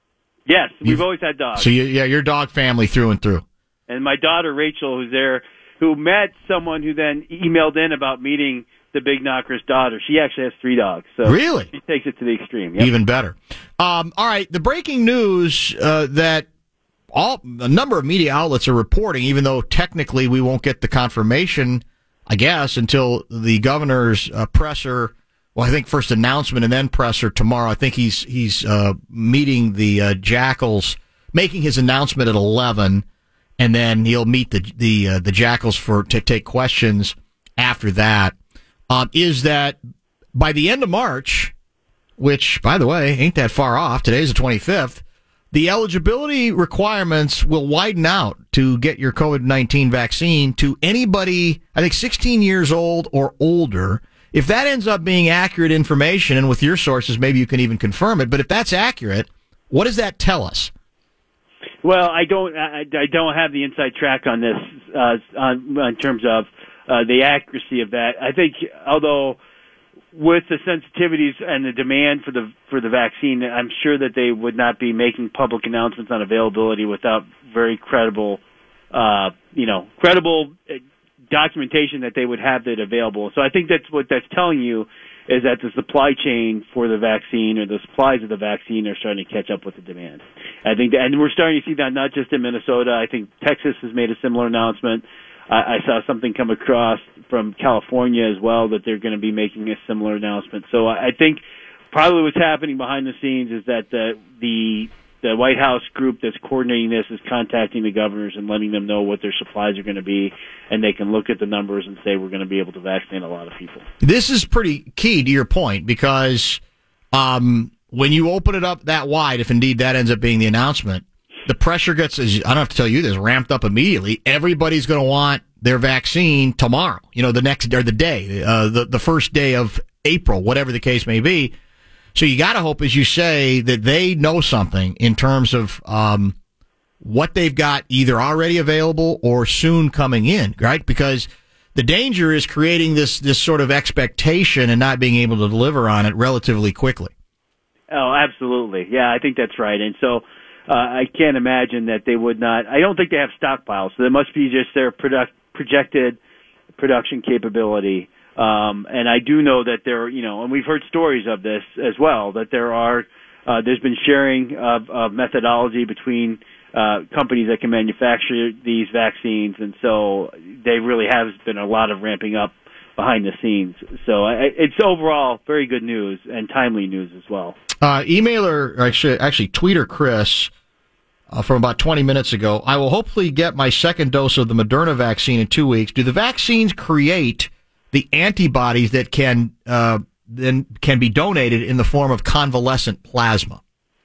yes, we've You've- always had dogs. So you, yeah, your dog family through and through. And my daughter Rachel, who's there, who met someone who then emailed in about meeting the Big Knocker's daughter. She actually has three dogs. So Really? she takes it to the extreme. Yep. Even better. Um, all right, the breaking news uh, that all a number of media outlets are reporting, even though technically we won't get the confirmation, I guess, until the governor's uh, presser. Well, I think first announcement and then presser tomorrow. I think he's he's uh, meeting the uh, Jackals making his announcement at eleven, and then he'll meet the the uh, the Jackals for to take questions after that. Um, is that by the end of March, which, by the way, ain't that far off. Today's the twenty-fifth. The eligibility requirements will widen out to get your COVID nineteen vaccine to anybody, I think, sixteen years old or older. If that ends up being accurate information, and with your sources, maybe you can even confirm it, but if that's accurate, what does that tell us? Well, I don't, I, I don't have the inside track on this, uh, on, in terms of uh, the accuracy of that. I think, although with the sensitivities and the demand for the for the vaccine, I'm sure that they would not be making public announcements on availability without very credible, uh, you know, credible documentation that they would have that available. So I think that's what that's telling you is that the supply chain for the vaccine or the supplies of the vaccine are starting to catch up with the demand. I think, that, and we're starting to see that not just in Minnesota. I think Texas has made a similar announcement. I saw something come across from California as well that they're going to be making a similar announcement. So I think probably what's happening behind the scenes is that the the, the White House group that's coordinating this is contacting the governors and letting them know what their supplies are going to be, and they can look at the numbers and say we're going to be able to vaccinate a lot of people. This is pretty key to your point because um, when you open it up that wide, if indeed that ends up being the announcement, the pressure gets, I don't have to tell you this, ramped up immediately. Everybody's going to want their vaccine tomorrow, you know, the next, or the day, uh, the, the first day of April, whatever the case may be. So you got to hope, as you say, that they know something in terms of um, what they've got either already available or soon coming in, right? Because the danger is creating this, this sort of expectation and not being able to deliver on it relatively quickly. Oh, absolutely. Yeah, I think that's right. And so, Uh, I can't imagine that they would not. I don't think they have stockpiles, so there must be just their product, projected production capability. Um, and I do know that there, you know, and we've heard stories of this as well, that there are, uh, there's been sharing of, of methodology between uh, companies that can manufacture these vaccines, and so they really have been a lot of ramping up behind the scenes. So I, it's overall very good news and timely news as well. Uh, emailer, actually, actually tweeter Chris, uh, from about twenty minutes ago, I will hopefully get my second dose of the Moderna vaccine in two weeks. Do the vaccines create the antibodies that can uh, then can be donated in the form of convalescent plasma?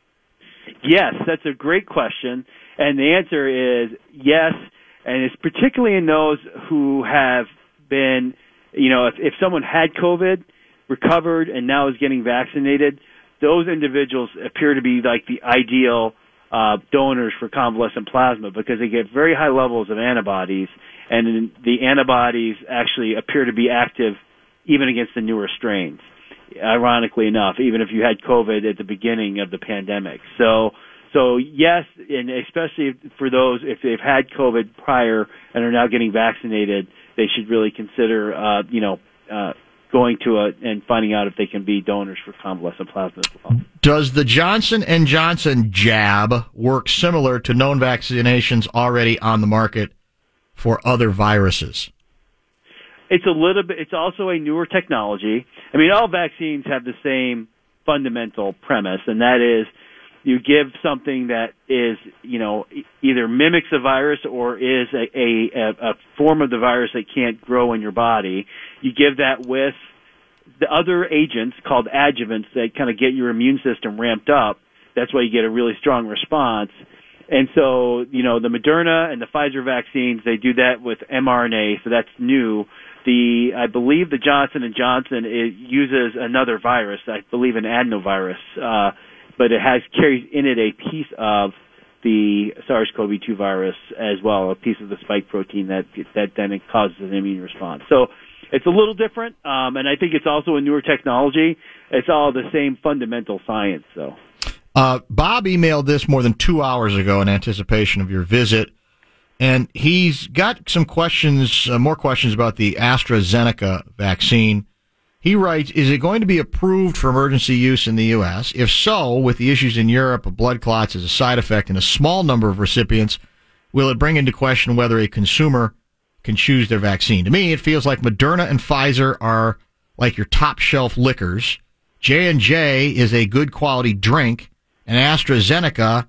Yes, that's a great question. And the answer is yes, and it's particularly in those who have been, you know, if, if someone had COVID, recovered, and now is getting vaccinated, those individuals appear to be like the ideal uh, donors for convalescent plasma because they get very high levels of antibodies, and the antibodies actually appear to be active even against the newer strains, ironically enough, even if you had COVID at the beginning of the pandemic. So, so yes, and especially for those, if they've had COVID prior and are now getting vaccinated, they should really consider, uh, you know, uh, going to a, and finding out if they can be donors for convalescent plasma as well. Does the Johnson and Johnson jab work similar to known vaccinations already on the market for other viruses? It's a little bit, it's also a newer technology. I mean, all vaccines have the same fundamental premise, and that is you give something that is, you know, either mimics a virus or is a, a, a form of the virus that can't grow in your body. You give that with the other agents called adjuvants that kind of get your immune system ramped up. That's why you get a really strong response. And so, you know, the Moderna and the Pfizer vaccines, they do that with mRNA, so that's new. The, I believe the Johnson and Johnson, it uses another virus, I believe an adenovirus, uh, but it has carries in it a piece of the SARS-C o V two virus as well, a piece of the spike protein that that then it causes an immune response. So it's a little different, um, and I think it's also a newer technology. It's all the same fundamental science, though. Uh, Bob emailed this more than two hours ago in anticipation of your visit, and he's got some questions, uh, more questions about the AstraZeneca vaccine. He writes, is it going to be approved for emergency use in the U S? If so, with the issues in Europe of blood clots as a side effect in a small number of recipients, will it bring into question whether a consumer can choose their vaccine? To me, it feels like Moderna and Pfizer are like your top shelf liquors. J and J is a good quality drink, and AstraZeneca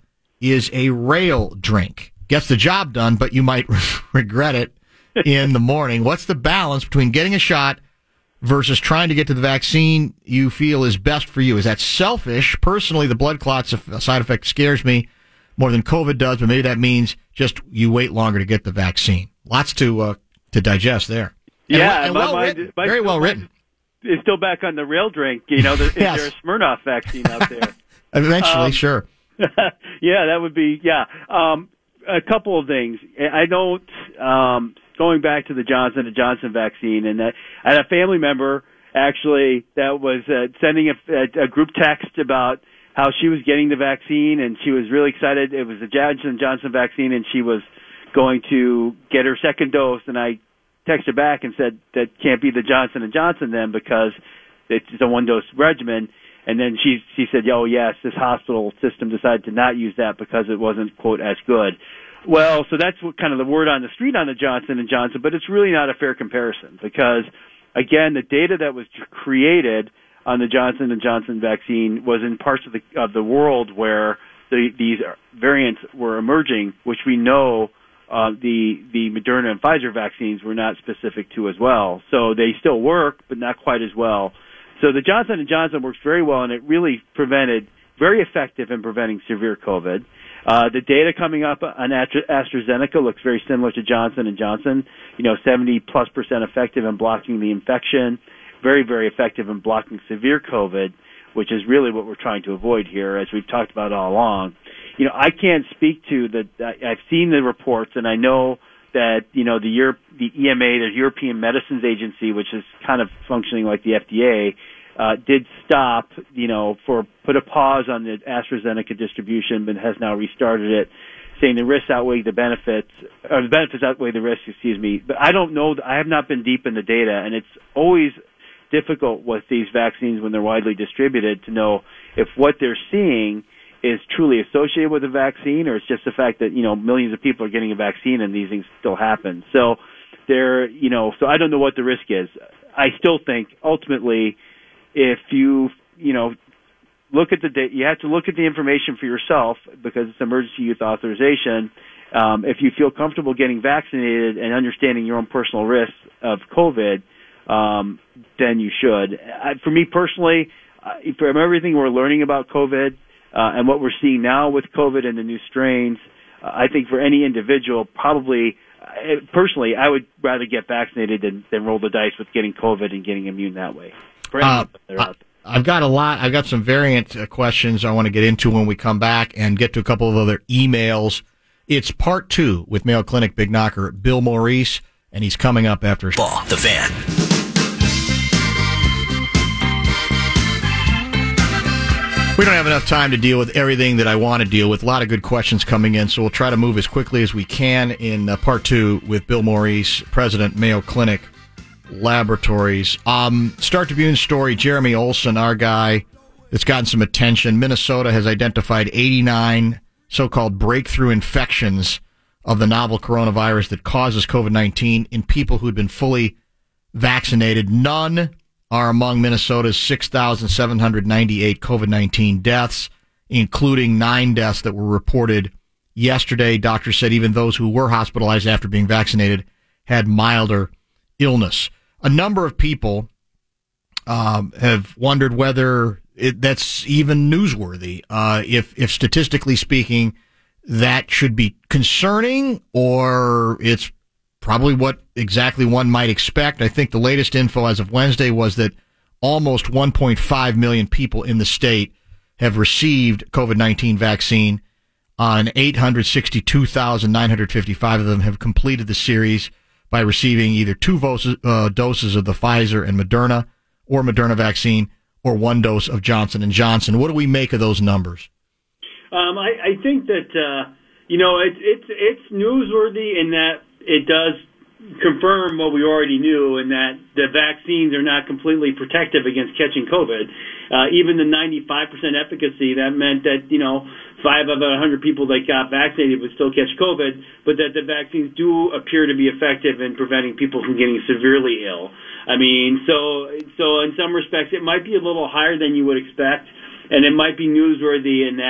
is a rail drink. Gets the job done, but you might regret it in the morning. What's the balance between getting a shot versus trying to get to the vaccine you feel is best for you? Is that selfish? Personally, the blood clots side effect scares me more than COVID does, but maybe that means just you wait longer to get the vaccine. Lots to uh, to digest there. And Yeah, well, and my well mind- written. my- very well written. It's still back on the rail drink. You know, there, is Yes. there a Smirnoff vaccine out there? Eventually, Um, sure. Yeah, that would be, yeah. Um, a couple of things. I don't, um, going back to the Johnson and Johnson vaccine, and that I had a family member actually that was uh, sending a, a group text about how she was getting the vaccine, and she was really excited. It was the Johnson and Johnson vaccine, and she was going to get her second dose, and I texted back and said that can't be the Johnson and Johnson then because it's a one-dose regimen. And then she she said, "Oh yes, this hospital system decided to not use that because it wasn't quote as good." Well, so that's what kind of the word on the street on the Johnson and Johnson, but it's really not a fair comparison because again, the data that was created on the Johnson and Johnson vaccine was in parts of the of the world where the, these variants were emerging, which we know uh, the the Moderna and Pfizer vaccines were not specific to as well. So they still work, but not quite as well. So the Johnson and Johnson works very well, and it really prevented, very effective in preventing severe COVID. Uh, the data coming up on Astra- AstraZeneca looks very similar to Johnson and Johnson. You know, seventy plus percent effective in blocking the infection, very, very effective in blocking severe COVID, which is really what we're trying to avoid here, as we've talked about all along. You know, I can't speak to the. I, I've seen the reports, and I know that you know the Europe, the E M A, the European Medicines Agency, which is kind of functioning like the F D A. Uh, did stop, you know, for put a pause on the AstraZeneca distribution, but has now restarted it, saying the risks outweigh the benefits, or the benefits outweigh the risks, excuse me. But I don't know, I have not been deep in the data, and it's always difficult with these vaccines when they're widely distributed to know if what they're seeing is truly associated with a vaccine, or it's just the fact that, you know, millions of people are getting a vaccine and these things still happen. So they're, you know, so I don't know what the risk is. I still think ultimately, if you, you know, look at the data, you have to look at the information for yourself because it's emergency use authorization. Um, if you feel comfortable getting vaccinated and understanding your own personal risks of COVID, um, then you should. I, for me personally, uh, from everything we're learning about COVID uh, and what we're seeing now with COVID and the new strains, uh, I think for any individual, probably, uh, personally, I would rather get vaccinated than, than roll the dice with getting COVID and getting immune that way. Uh, I, I've got a lot. I've got some variant uh, questions I want to get into when we come back and get to a couple of other emails. It's part two with Mayo Clinic big knocker Bill Maurice, and he's coming up after Ball, the Fan. We don't have enough time to deal with everything that I want to deal with. A lot of good questions coming in, so we'll try to move as quickly as we can in uh, part two with Bill Maurice, President, Mayo Clinic Laboratories. Um, Star Tribune story, Jeremy Olson, our guy that's gotten some attention. Minnesota has identified eighty-nine so-called breakthrough infections of the novel coronavirus that causes COVID nineteen in people who'd been fully vaccinated. None are among Minnesota's six thousand seven hundred ninety-eight COVID nineteen deaths, including nine deaths that were reported yesterday. Doctors said even those who were hospitalized after being vaccinated had milder illness. A number of people um, have wondered whether it, that's even newsworthy. Uh, if, if statistically speaking, that should be concerning, or it's probably what exactly one might expect. I think the latest info as of Wednesday was that almost one point five million people in the state have received COVID nineteen vaccine. On eight hundred sixty-two thousand nine hundred fifty-five of them have completed the series by receiving either two doses, uh, doses of the Pfizer and Moderna or Moderna vaccine or one dose of Johnson and Johnson. What do we make of those numbers? Um, I, I think that, uh, you know, it's, it's, it's newsworthy in that it does confirm what we already knew, and that the vaccines are not completely protective against catching COVID. Uh, even the ninety-five percent efficacy, that meant that, you know, five of a hundred people that got vaccinated would still catch COVID, but that the vaccines do appear to be effective in preventing people from getting severely ill. I mean, so, so in some respects, it might be a little higher than you would expect, and it might be newsworthy in that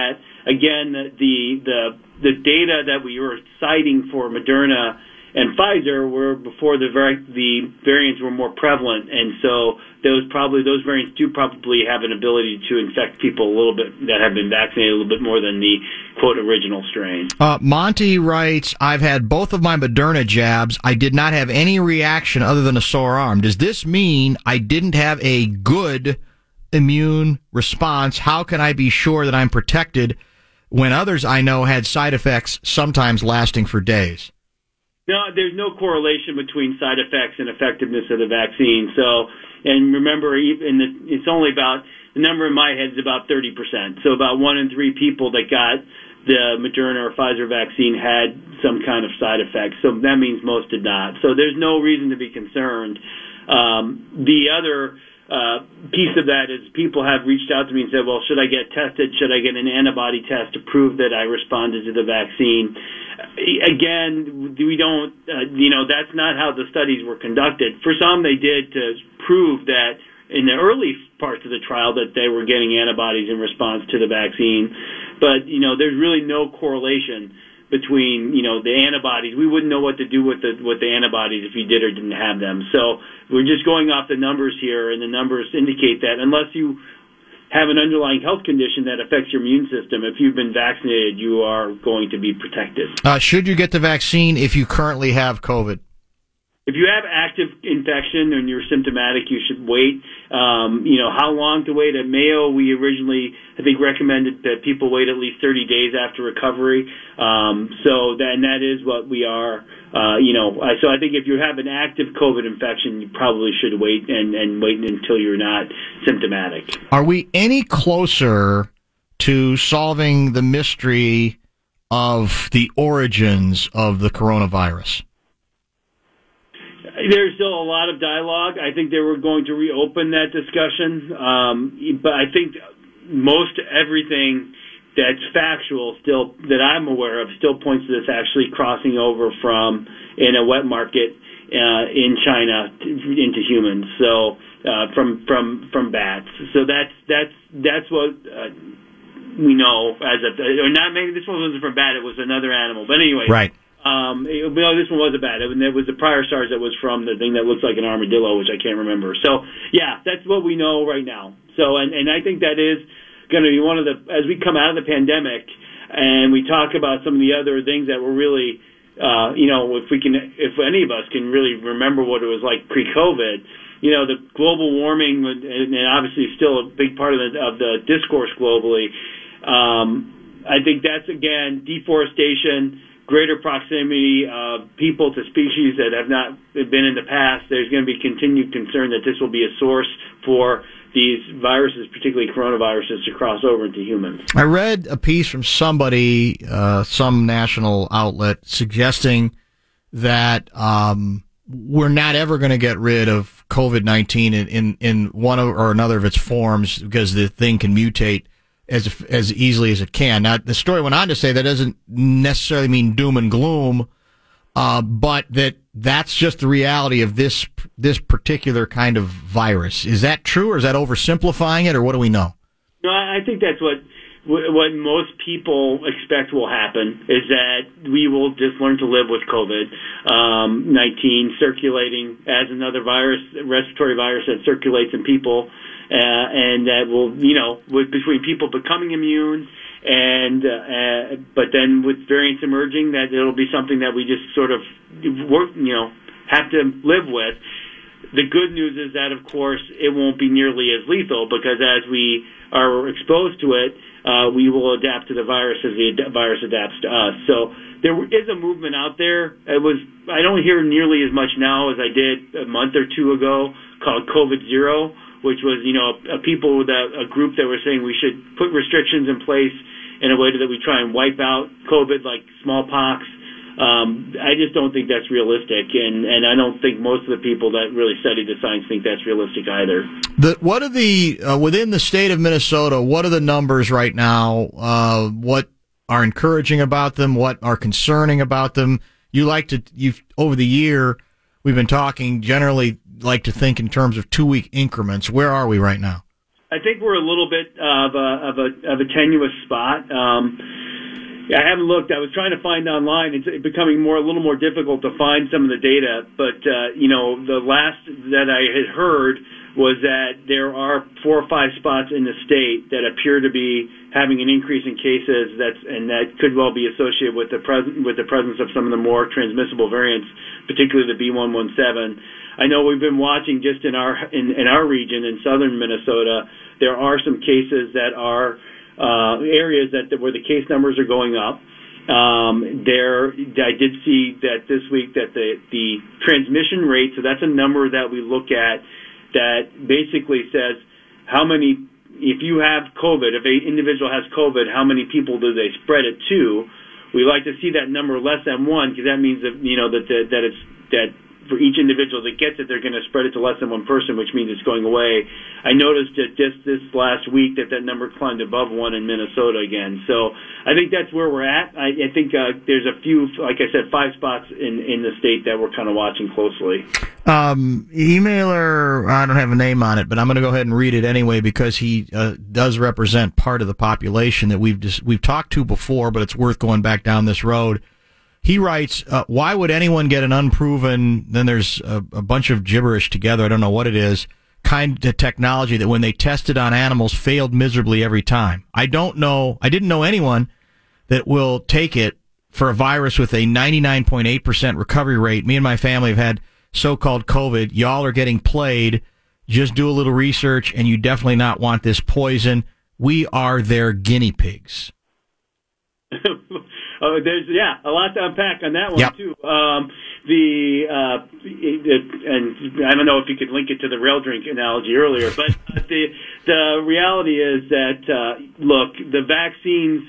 again, the the the data that we were citing for Moderna and Pfizer were before the var- the variants were more prevalent, and so those probably those variants do probably have an ability to infect people a little bit that have been vaccinated a little bit more than the quote original strain. Uh, Monty writes, I've had both of my Moderna jabs. I did not have any reaction other than a sore arm. Does this mean I didn't have a good immune response? How can I be sure that I'm protected when others I know had side effects sometimes lasting for days? No, there's no correlation between side effects and effectiveness of the vaccine. So, and remember, even the, it's only about, the number in my head is about thirty percent. So about one in three people that got the Moderna or Pfizer vaccine had some kind of side effects. So that means most did not. So there's no reason to be concerned. Um, the other uh, piece of that is people have reached out to me and said, well, should I get tested? Should I get an antibody test to prove that I responded to the vaccine? Again, we don't, uh, you know, that's not how the studies were conducted. For some, they did to prove that in the early parts of the trial that they were getting antibodies in response to the vaccine. But, you know, there's really no correlation between, you know, the antibodies. We wouldn't know what to do with the with the antibodies if you did or didn't have them. So we're just going off the numbers here, and the numbers indicate that unless you have an underlying health condition that affects your immune system, if you've been vaccinated, you are going to be protected. Uh, should you get the vaccine if you currently have COVID? If you have active infection and you're symptomatic, you should wait. Um, you know, how long to wait? At Mayo, we originally, I think, recommended that people wait at least thirty days after recovery. Um, so then that is what we are. Uh, you know, I- so I think if you have an active COVID infection, you probably should wait and, and wait until you're not symptomatic. Are we any closer to solving the mystery of the origins of the coronavirus? There's still a lot of dialogue. I think they were going to reopen that discussion, um, but I think most everything that's factual still that I'm aware of still points to this actually crossing over from in a wet market uh, in China to, into humans. So uh, from from from bats. So that's that's that's what uh, we know as of or not. Maybe this one wasn't from bat. It was another animal. But anyway, right. Um, it, no, this one was a bat. It, it was the prior SARS that was from the thing that looks like an armadillo, which I can't remember. So, yeah, that's what we know right now. So, and, and I think that is going to be one of the, as we come out of the pandemic and we talk about some of the other things that were really, uh, you know, if we can, if any of us can really remember what it was like pre-COVID, you know, the global warming, and, and obviously still a big part of the, of the discourse globally. Um, I think that's, again, deforestation, greater proximity of people to species that have not been in the past. There's going to be continued concern that this will be a source for these viruses, particularly coronaviruses, to cross over into humans. I read a piece from somebody, uh, some national outlet, suggesting that um, we're not ever going to get rid of COVID nineteen in, in, in one or another of its forms because the thing can mutate as as easily as it can. Now, the story went on to say that doesn't necessarily mean doom and gloom, uh, but that that's just the reality of this this particular kind of virus. Is that true, or is that oversimplifying it, or what do we know? No, I think that's what what most people expect will happen, is that we will just learn to live with COVID nineteen circulating as another virus, respiratory virus that circulates in people. Uh, and that will, you know, with, between people becoming immune and, uh, uh, but then with variants emerging, that it'll be something that we just sort of work, you know, have to live with. The good news is that, of course, it won't be nearly as lethal because as we are exposed to it, uh, we will adapt to the virus as the ad- virus adapts to us. So there is a movement out there. It was, I don't hear nearly as much now as I did a month or two ago called COVID Zero, which was, you know, a people that a group that were saying we should put restrictions in place in a way that we try and wipe out COVID like smallpox. Um, I just don't think that's realistic, and, and I don't think most of the people that really study the science think that's realistic either. The, what are the uh, within the state of Minnesota? What are the numbers right now? Uh, what are encouraging about them? What are concerning about them? You like to you've over the year we've been talking generally like to think in terms of two week increments. Where are we right now? I think we're a little bit of a of a of a tenuous spot. Um, I haven't looked. I was trying to find online. It's becoming more a little more difficult to find some of the data. But uh, you know, the last that I had heard was that there are four or five spots in the state that appear to be having an increase in cases. That's and that could well be associated with the present with the presence of some of the more transmissible variants, particularly the B one one seven. I know we've been watching just in our in, in our region in southern Minnesota. There are some cases that are uh, areas that where the case numbers are going up. Um, there, I did see that this week that the the transmission rate. So that's a number that we look at that basically says how many. If you have COVID, if an individual has COVID, how many people do they spread it to? We like to see that number less than one because that means that you know that that, that it's that. For each individual that gets it, they're going to spread it to less than one person, which means it's going away. I noticed that just this last week that that number climbed above one in Minnesota again. So I think that's where we're at. I, I think uh, there's a few, like I said, five spots in, in the state that we're kind of watching closely. Um, emailer, I don't have a name on it, but I'm going to go ahead and read it anyway because he uh, does represent part of the population that we've just, we've talked to before, but it's worth going back down this road. He writes, uh, why would anyone get an unproven, then there's a, a bunch of gibberish together, I don't know what it is, kind of technology that when they tested on animals failed miserably every time. I don't know, I didn't know anyone that will take it for a virus with a ninety-nine point eight percent recovery rate. Me and my family have had so-called COVID. Y'all are getting played. Just do a little research, and you definitely not want this poison. We are their guinea pigs. Oh, there's yeah, a lot to unpack on that one yep. too. Um, the uh, it, it, and I don't know if you could link it to the rail drink analogy earlier, but the the reality is that uh, look, the vaccines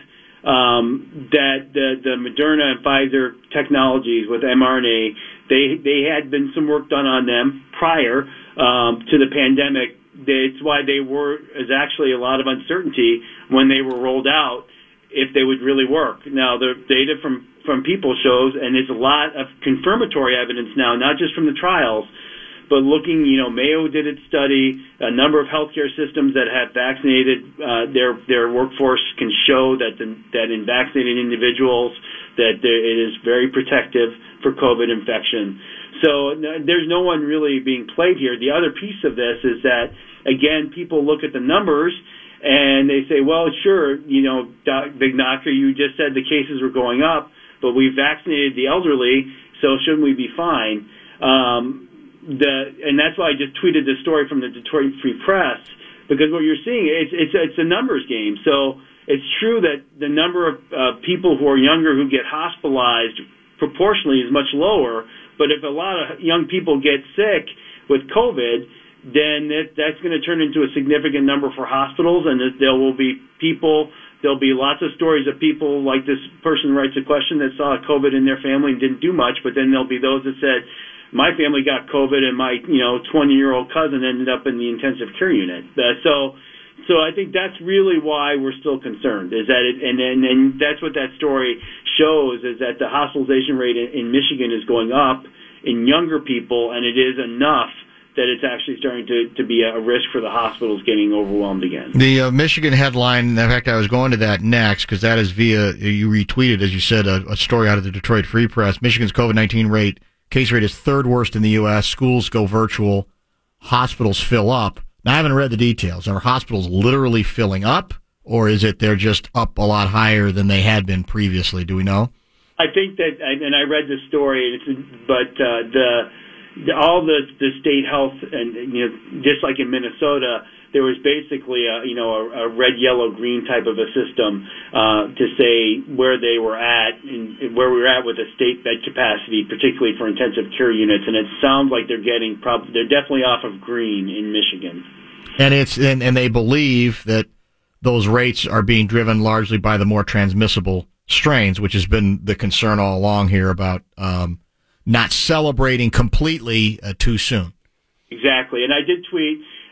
um, that the the Moderna and Pfizer technologies with mRNA, they they had been some work done on them prior um, to the pandemic. That's why they were is actually a lot of uncertainty when they were rolled out, if they would really work. Now, the data from, from people shows, and there's a lot of confirmatory evidence now, not just from the trials, but looking, you know, Mayo did its study, a number of healthcare systems that have vaccinated uh, their their workforce can show that the, that in vaccinated individuals that there, it is very protective for COVID infection. So no, there's no one really being played here. The other piece of this is that, again, people look at the numbers and they say, well, sure, you know, Doc, Big Knocker, you just said the cases were going up, but we vaccinated the elderly, so shouldn't we be fine? Um, the and that's why I just tweeted this story from the Detroit Free Press, because what you're seeing, it's it's it's a numbers game. So it's true that the number of uh, people who are younger who get hospitalized proportionally is much lower, but if a lot of young people get sick with COVID, then it, that's going to turn into a significant number for hospitals, and there will be people, there'll be lots of stories of people like this person writes a question that saw COVID in their family and didn't do much, but then there'll be those that said, my family got COVID and my, you know, twenty-year-old cousin ended up in the intensive care unit. Uh, so, so I think that's really why we're still concerned, is that it, and, and, and that's what that story shows, is that the hospitalization rate in, in Michigan is going up in younger people, and it is enough that it's actually starting to, to be a risk for the hospitals getting overwhelmed again. The uh, Michigan headline, in fact, I was going to that next, because that is via, you retweeted, as you said, a, a story out of the Detroit Free Press. Michigan's COVID nineteen rate, case rate is third worst in the U S. Schools go virtual. Hospitals fill up. Now, I haven't read the details. Are hospitals literally filling up, or is it they're just up a lot higher than they had been previously? Do we know? I think that, and I read the story, but uh, the all the the state health, and you know, just like in Minnesota, there was basically a you know a, a red, yellow, green type of a system uh, to say where they were at and where we were at with the state bed capacity, particularly for intensive care units. And it sounds like they're getting prob- they're definitely off of green in Michigan. And it's and, and they believe that those rates are being driven largely by the more transmissible strains, which has been the concern all along here about. Um, not celebrating completely uh, too soon. Exactly. And I did tweet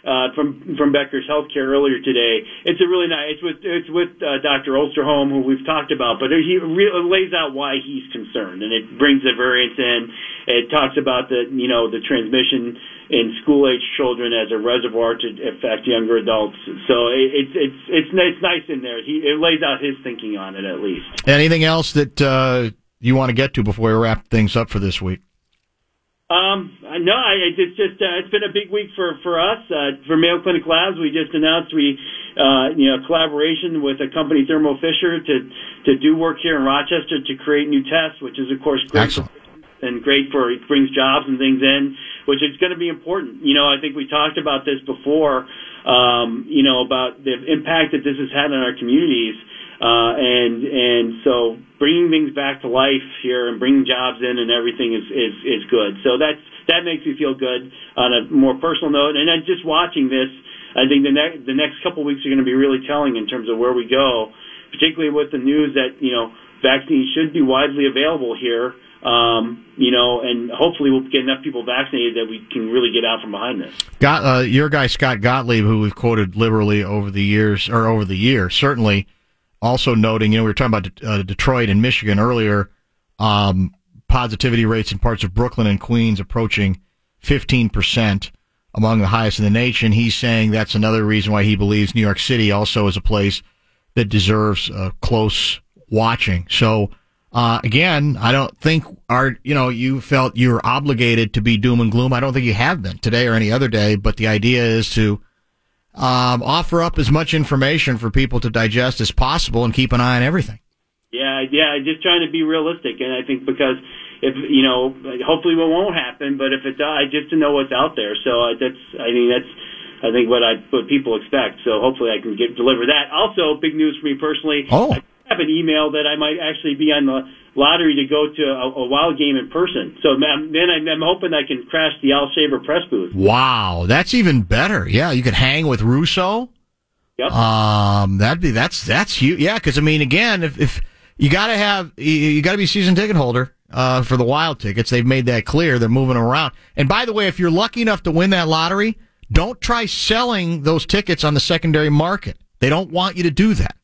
uh, from from Becker's Healthcare earlier today. It's a really nice. It's with it's with uh, Doctor Osterholm, who we've talked about, but he re- lays out why he's concerned, and it brings the variants in. It talks about the you know the transmission in school age children as a reservoir to affect younger adults. So it, it's it's it's it's nice in there. He it lays out his thinking on it at least. Anything else that uh, you want to get to before we wrap things up for this week? Um, no, I, it's just uh, it's been a big week for for us uh, for Mayo Clinic Labs. We just announced we uh, you know collaboration with a company, Thermo Fisher, to to do work here in Rochester to create new tests, which is of course great for, and great for it brings jobs and things in, which is going to be important. You know, I think we talked about this before. Um, you know about the impact that this has had on our communities. Uh, and and so bringing things back to life here and bringing jobs in and everything is, is, is good. So that's that makes me feel good on a more personal note. And then just watching this, I think the next the next couple of weeks are going to be really telling in terms of where we go, particularly with the news that you know vaccines should be widely available here. Um, you know, and hopefully we'll get enough people vaccinated that we can really get out from behind this. Got uh, your guy Scott Gottlieb, who we've quoted liberally over the years or over the year, certainly. Also noting, you know, we were talking about uh, Detroit and Michigan earlier, um, positivity rates in parts of Brooklyn and Queens approaching fifteen percent, among the highest in the nation. He's saying that's another reason why he believes New York City also is a place that deserves uh, close watching. So, uh, again, I don't think our, you know, you felt you were obligated to be doom and gloom. I don't think you have been today or any other day, but the idea is to Um, offer up as much information for people to digest as possible and keep an eye on everything. Yeah, yeah, just trying to be realistic, and I think because if you know, hopefully it won't happen, but if it does, just to know what's out there. So uh, that's, I mean, that's, I think what I what people expect. So hopefully I can get deliver that. Also, big news for me personally. Oh. I have an email that I might actually be on the lottery to go to a, a Wild game in person. So man, then I'm, I'm hoping I can crash the Al Shaver press booth. Wow, that's even better. Yeah, you could hang with Russo. Yep. Um, that'd be that's that's huge. Yeah, because I mean, again, if if you got to have you, you got to be a season ticket holder uh, for the Wild tickets. They've made that clear. They're moving around. And by the way, if you're lucky enough to win that lottery, don't try selling those tickets on the secondary market. They don't want you to do that.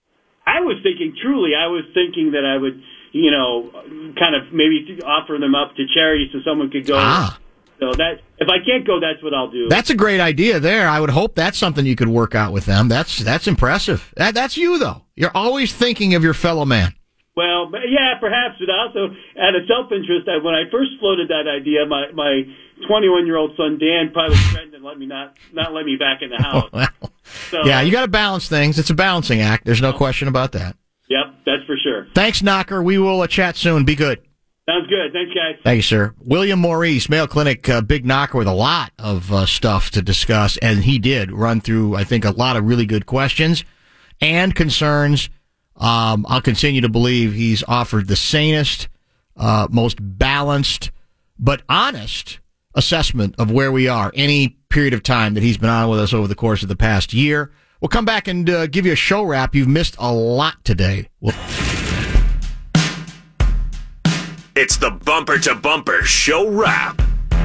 I was thinking, truly, I was thinking that I would, you know, kind of maybe offer them up to charity so someone could go. Ah. So that if I can't go, that's what I'll do. That's a great idea there. I would hope that's something you could work out with them. That's that's impressive. That, that's you, though. You're always thinking of your fellow man. Well, but yeah, perhaps, but also out of self-interest, I, when I first floated that idea, my my twenty-one-year-old son Dan probably threatened and let me not not let me back in the house. Well, so, yeah, you got to balance things. It's a balancing act. There's no question about that. Yep, that's for sure. Thanks, Knocker. We will uh, chat soon. Be good. Sounds good. Thanks, guys. Thank you, sir. William Maurice, Mayo Clinic, uh, big knocker with a lot of uh, stuff to discuss, and he did run through, I think, a lot of really good questions and concerns. Um, I'll continue to believe he's offered the sanest, uh, most balanced, but honest assessment of where we are any period of time that he's been on with us over the course of the past year. We'll come back and uh, give you a show wrap. You've missed a lot today. We'll- It's the Bumper to Bumper Show Wrap.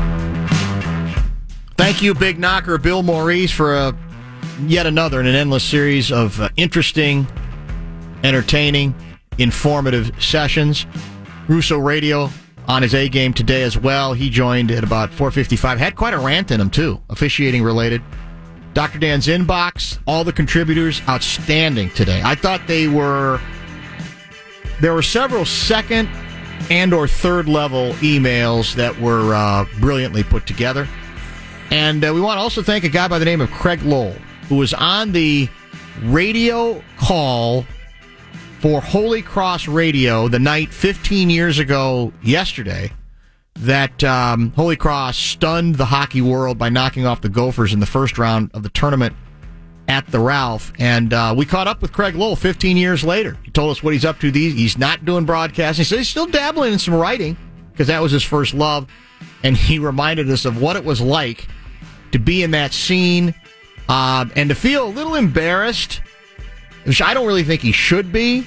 Thank you, Big Knocker, Bill Maurice, for uh, yet another in an endless series of uh, interesting, entertaining, informative sessions. Russo Radio on his A game today as well. He joined at about four fifty-five. Had quite a rant in him, too, officiating related. Doctor Dan's inbox, all the contributors, outstanding today. I thought they were... There were several second and or third level emails that were uh, brilliantly put together. And uh, we want to also thank a guy by the name of Craig Lowell, who was on the radio call for Holy Cross Radio the night fifteen years ago yesterday that um, Holy Cross stunned the hockey world by knocking off the Gophers in the first round of the tournament at the Ralph. And uh, we caught up with Craig Lowell fifteen years later. He told us what he's up to. These He's not doing broadcasting. He said he's still dabbling in some writing because that was his first love. And he reminded us of what it was like to be in that scene um, and to feel a little embarrassed, which I don't really think he should be,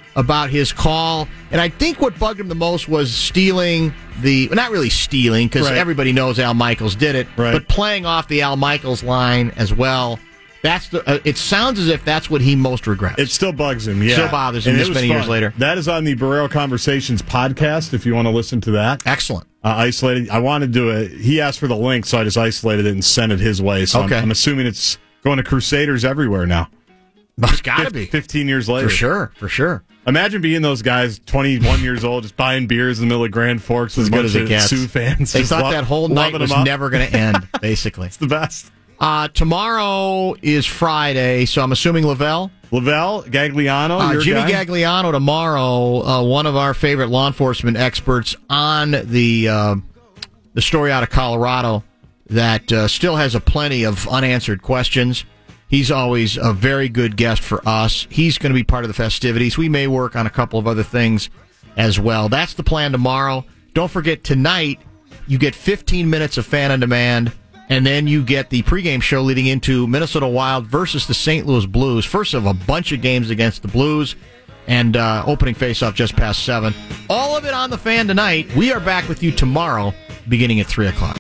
about his call. And I think what bugged him the most was stealing the, well, not really stealing, because Right. everybody knows Al Michaels did it, Right. but playing off the Al Michaels line as well. That's the. Uh, it sounds as if that's what he most regrets. It still bugs him, yeah. Still bothers him And it this was many years fun. later. That is on the Barrero Conversations podcast if you want to listen to that. Excellent. Uh, isolated. I wanted to, uh, he asked for the link, so I just isolated it and sent it his way. So Okay. I'm, I'm assuming it's going to Crusaders everywhere now. It's got to Fif- be. fifteen years later. For sure, for sure. Imagine being those guys, twenty-one years old, just buying beers in the middle of Grand Forks with As a good bunch as it of gets. Sioux fans. They just thought lo- that whole night loving was them up. never going to end, basically. It's the best. Uh, tomorrow is Friday, so I'm assuming Lavelle? Lavelle, Gagliano, Uh, your Jimmy guy? Gagliano tomorrow, uh, one of our favorite law enforcement experts on the uh, the story out of Colorado that uh, still has a plenty of unanswered questions. He's always a very good guest for us. He's going to be part of the festivities. We may work on a couple of other things as well. That's the plan tomorrow. Don't forget, tonight, you get fifteen minutes of Fan on Demand, and then you get the pregame show leading into Minnesota Wild versus the Saint Louis Blues. First of a bunch of games against the Blues, and uh, opening faceoff just past seven. All of it on the Fan tonight. We are back with you tomorrow, beginning at three o'clock.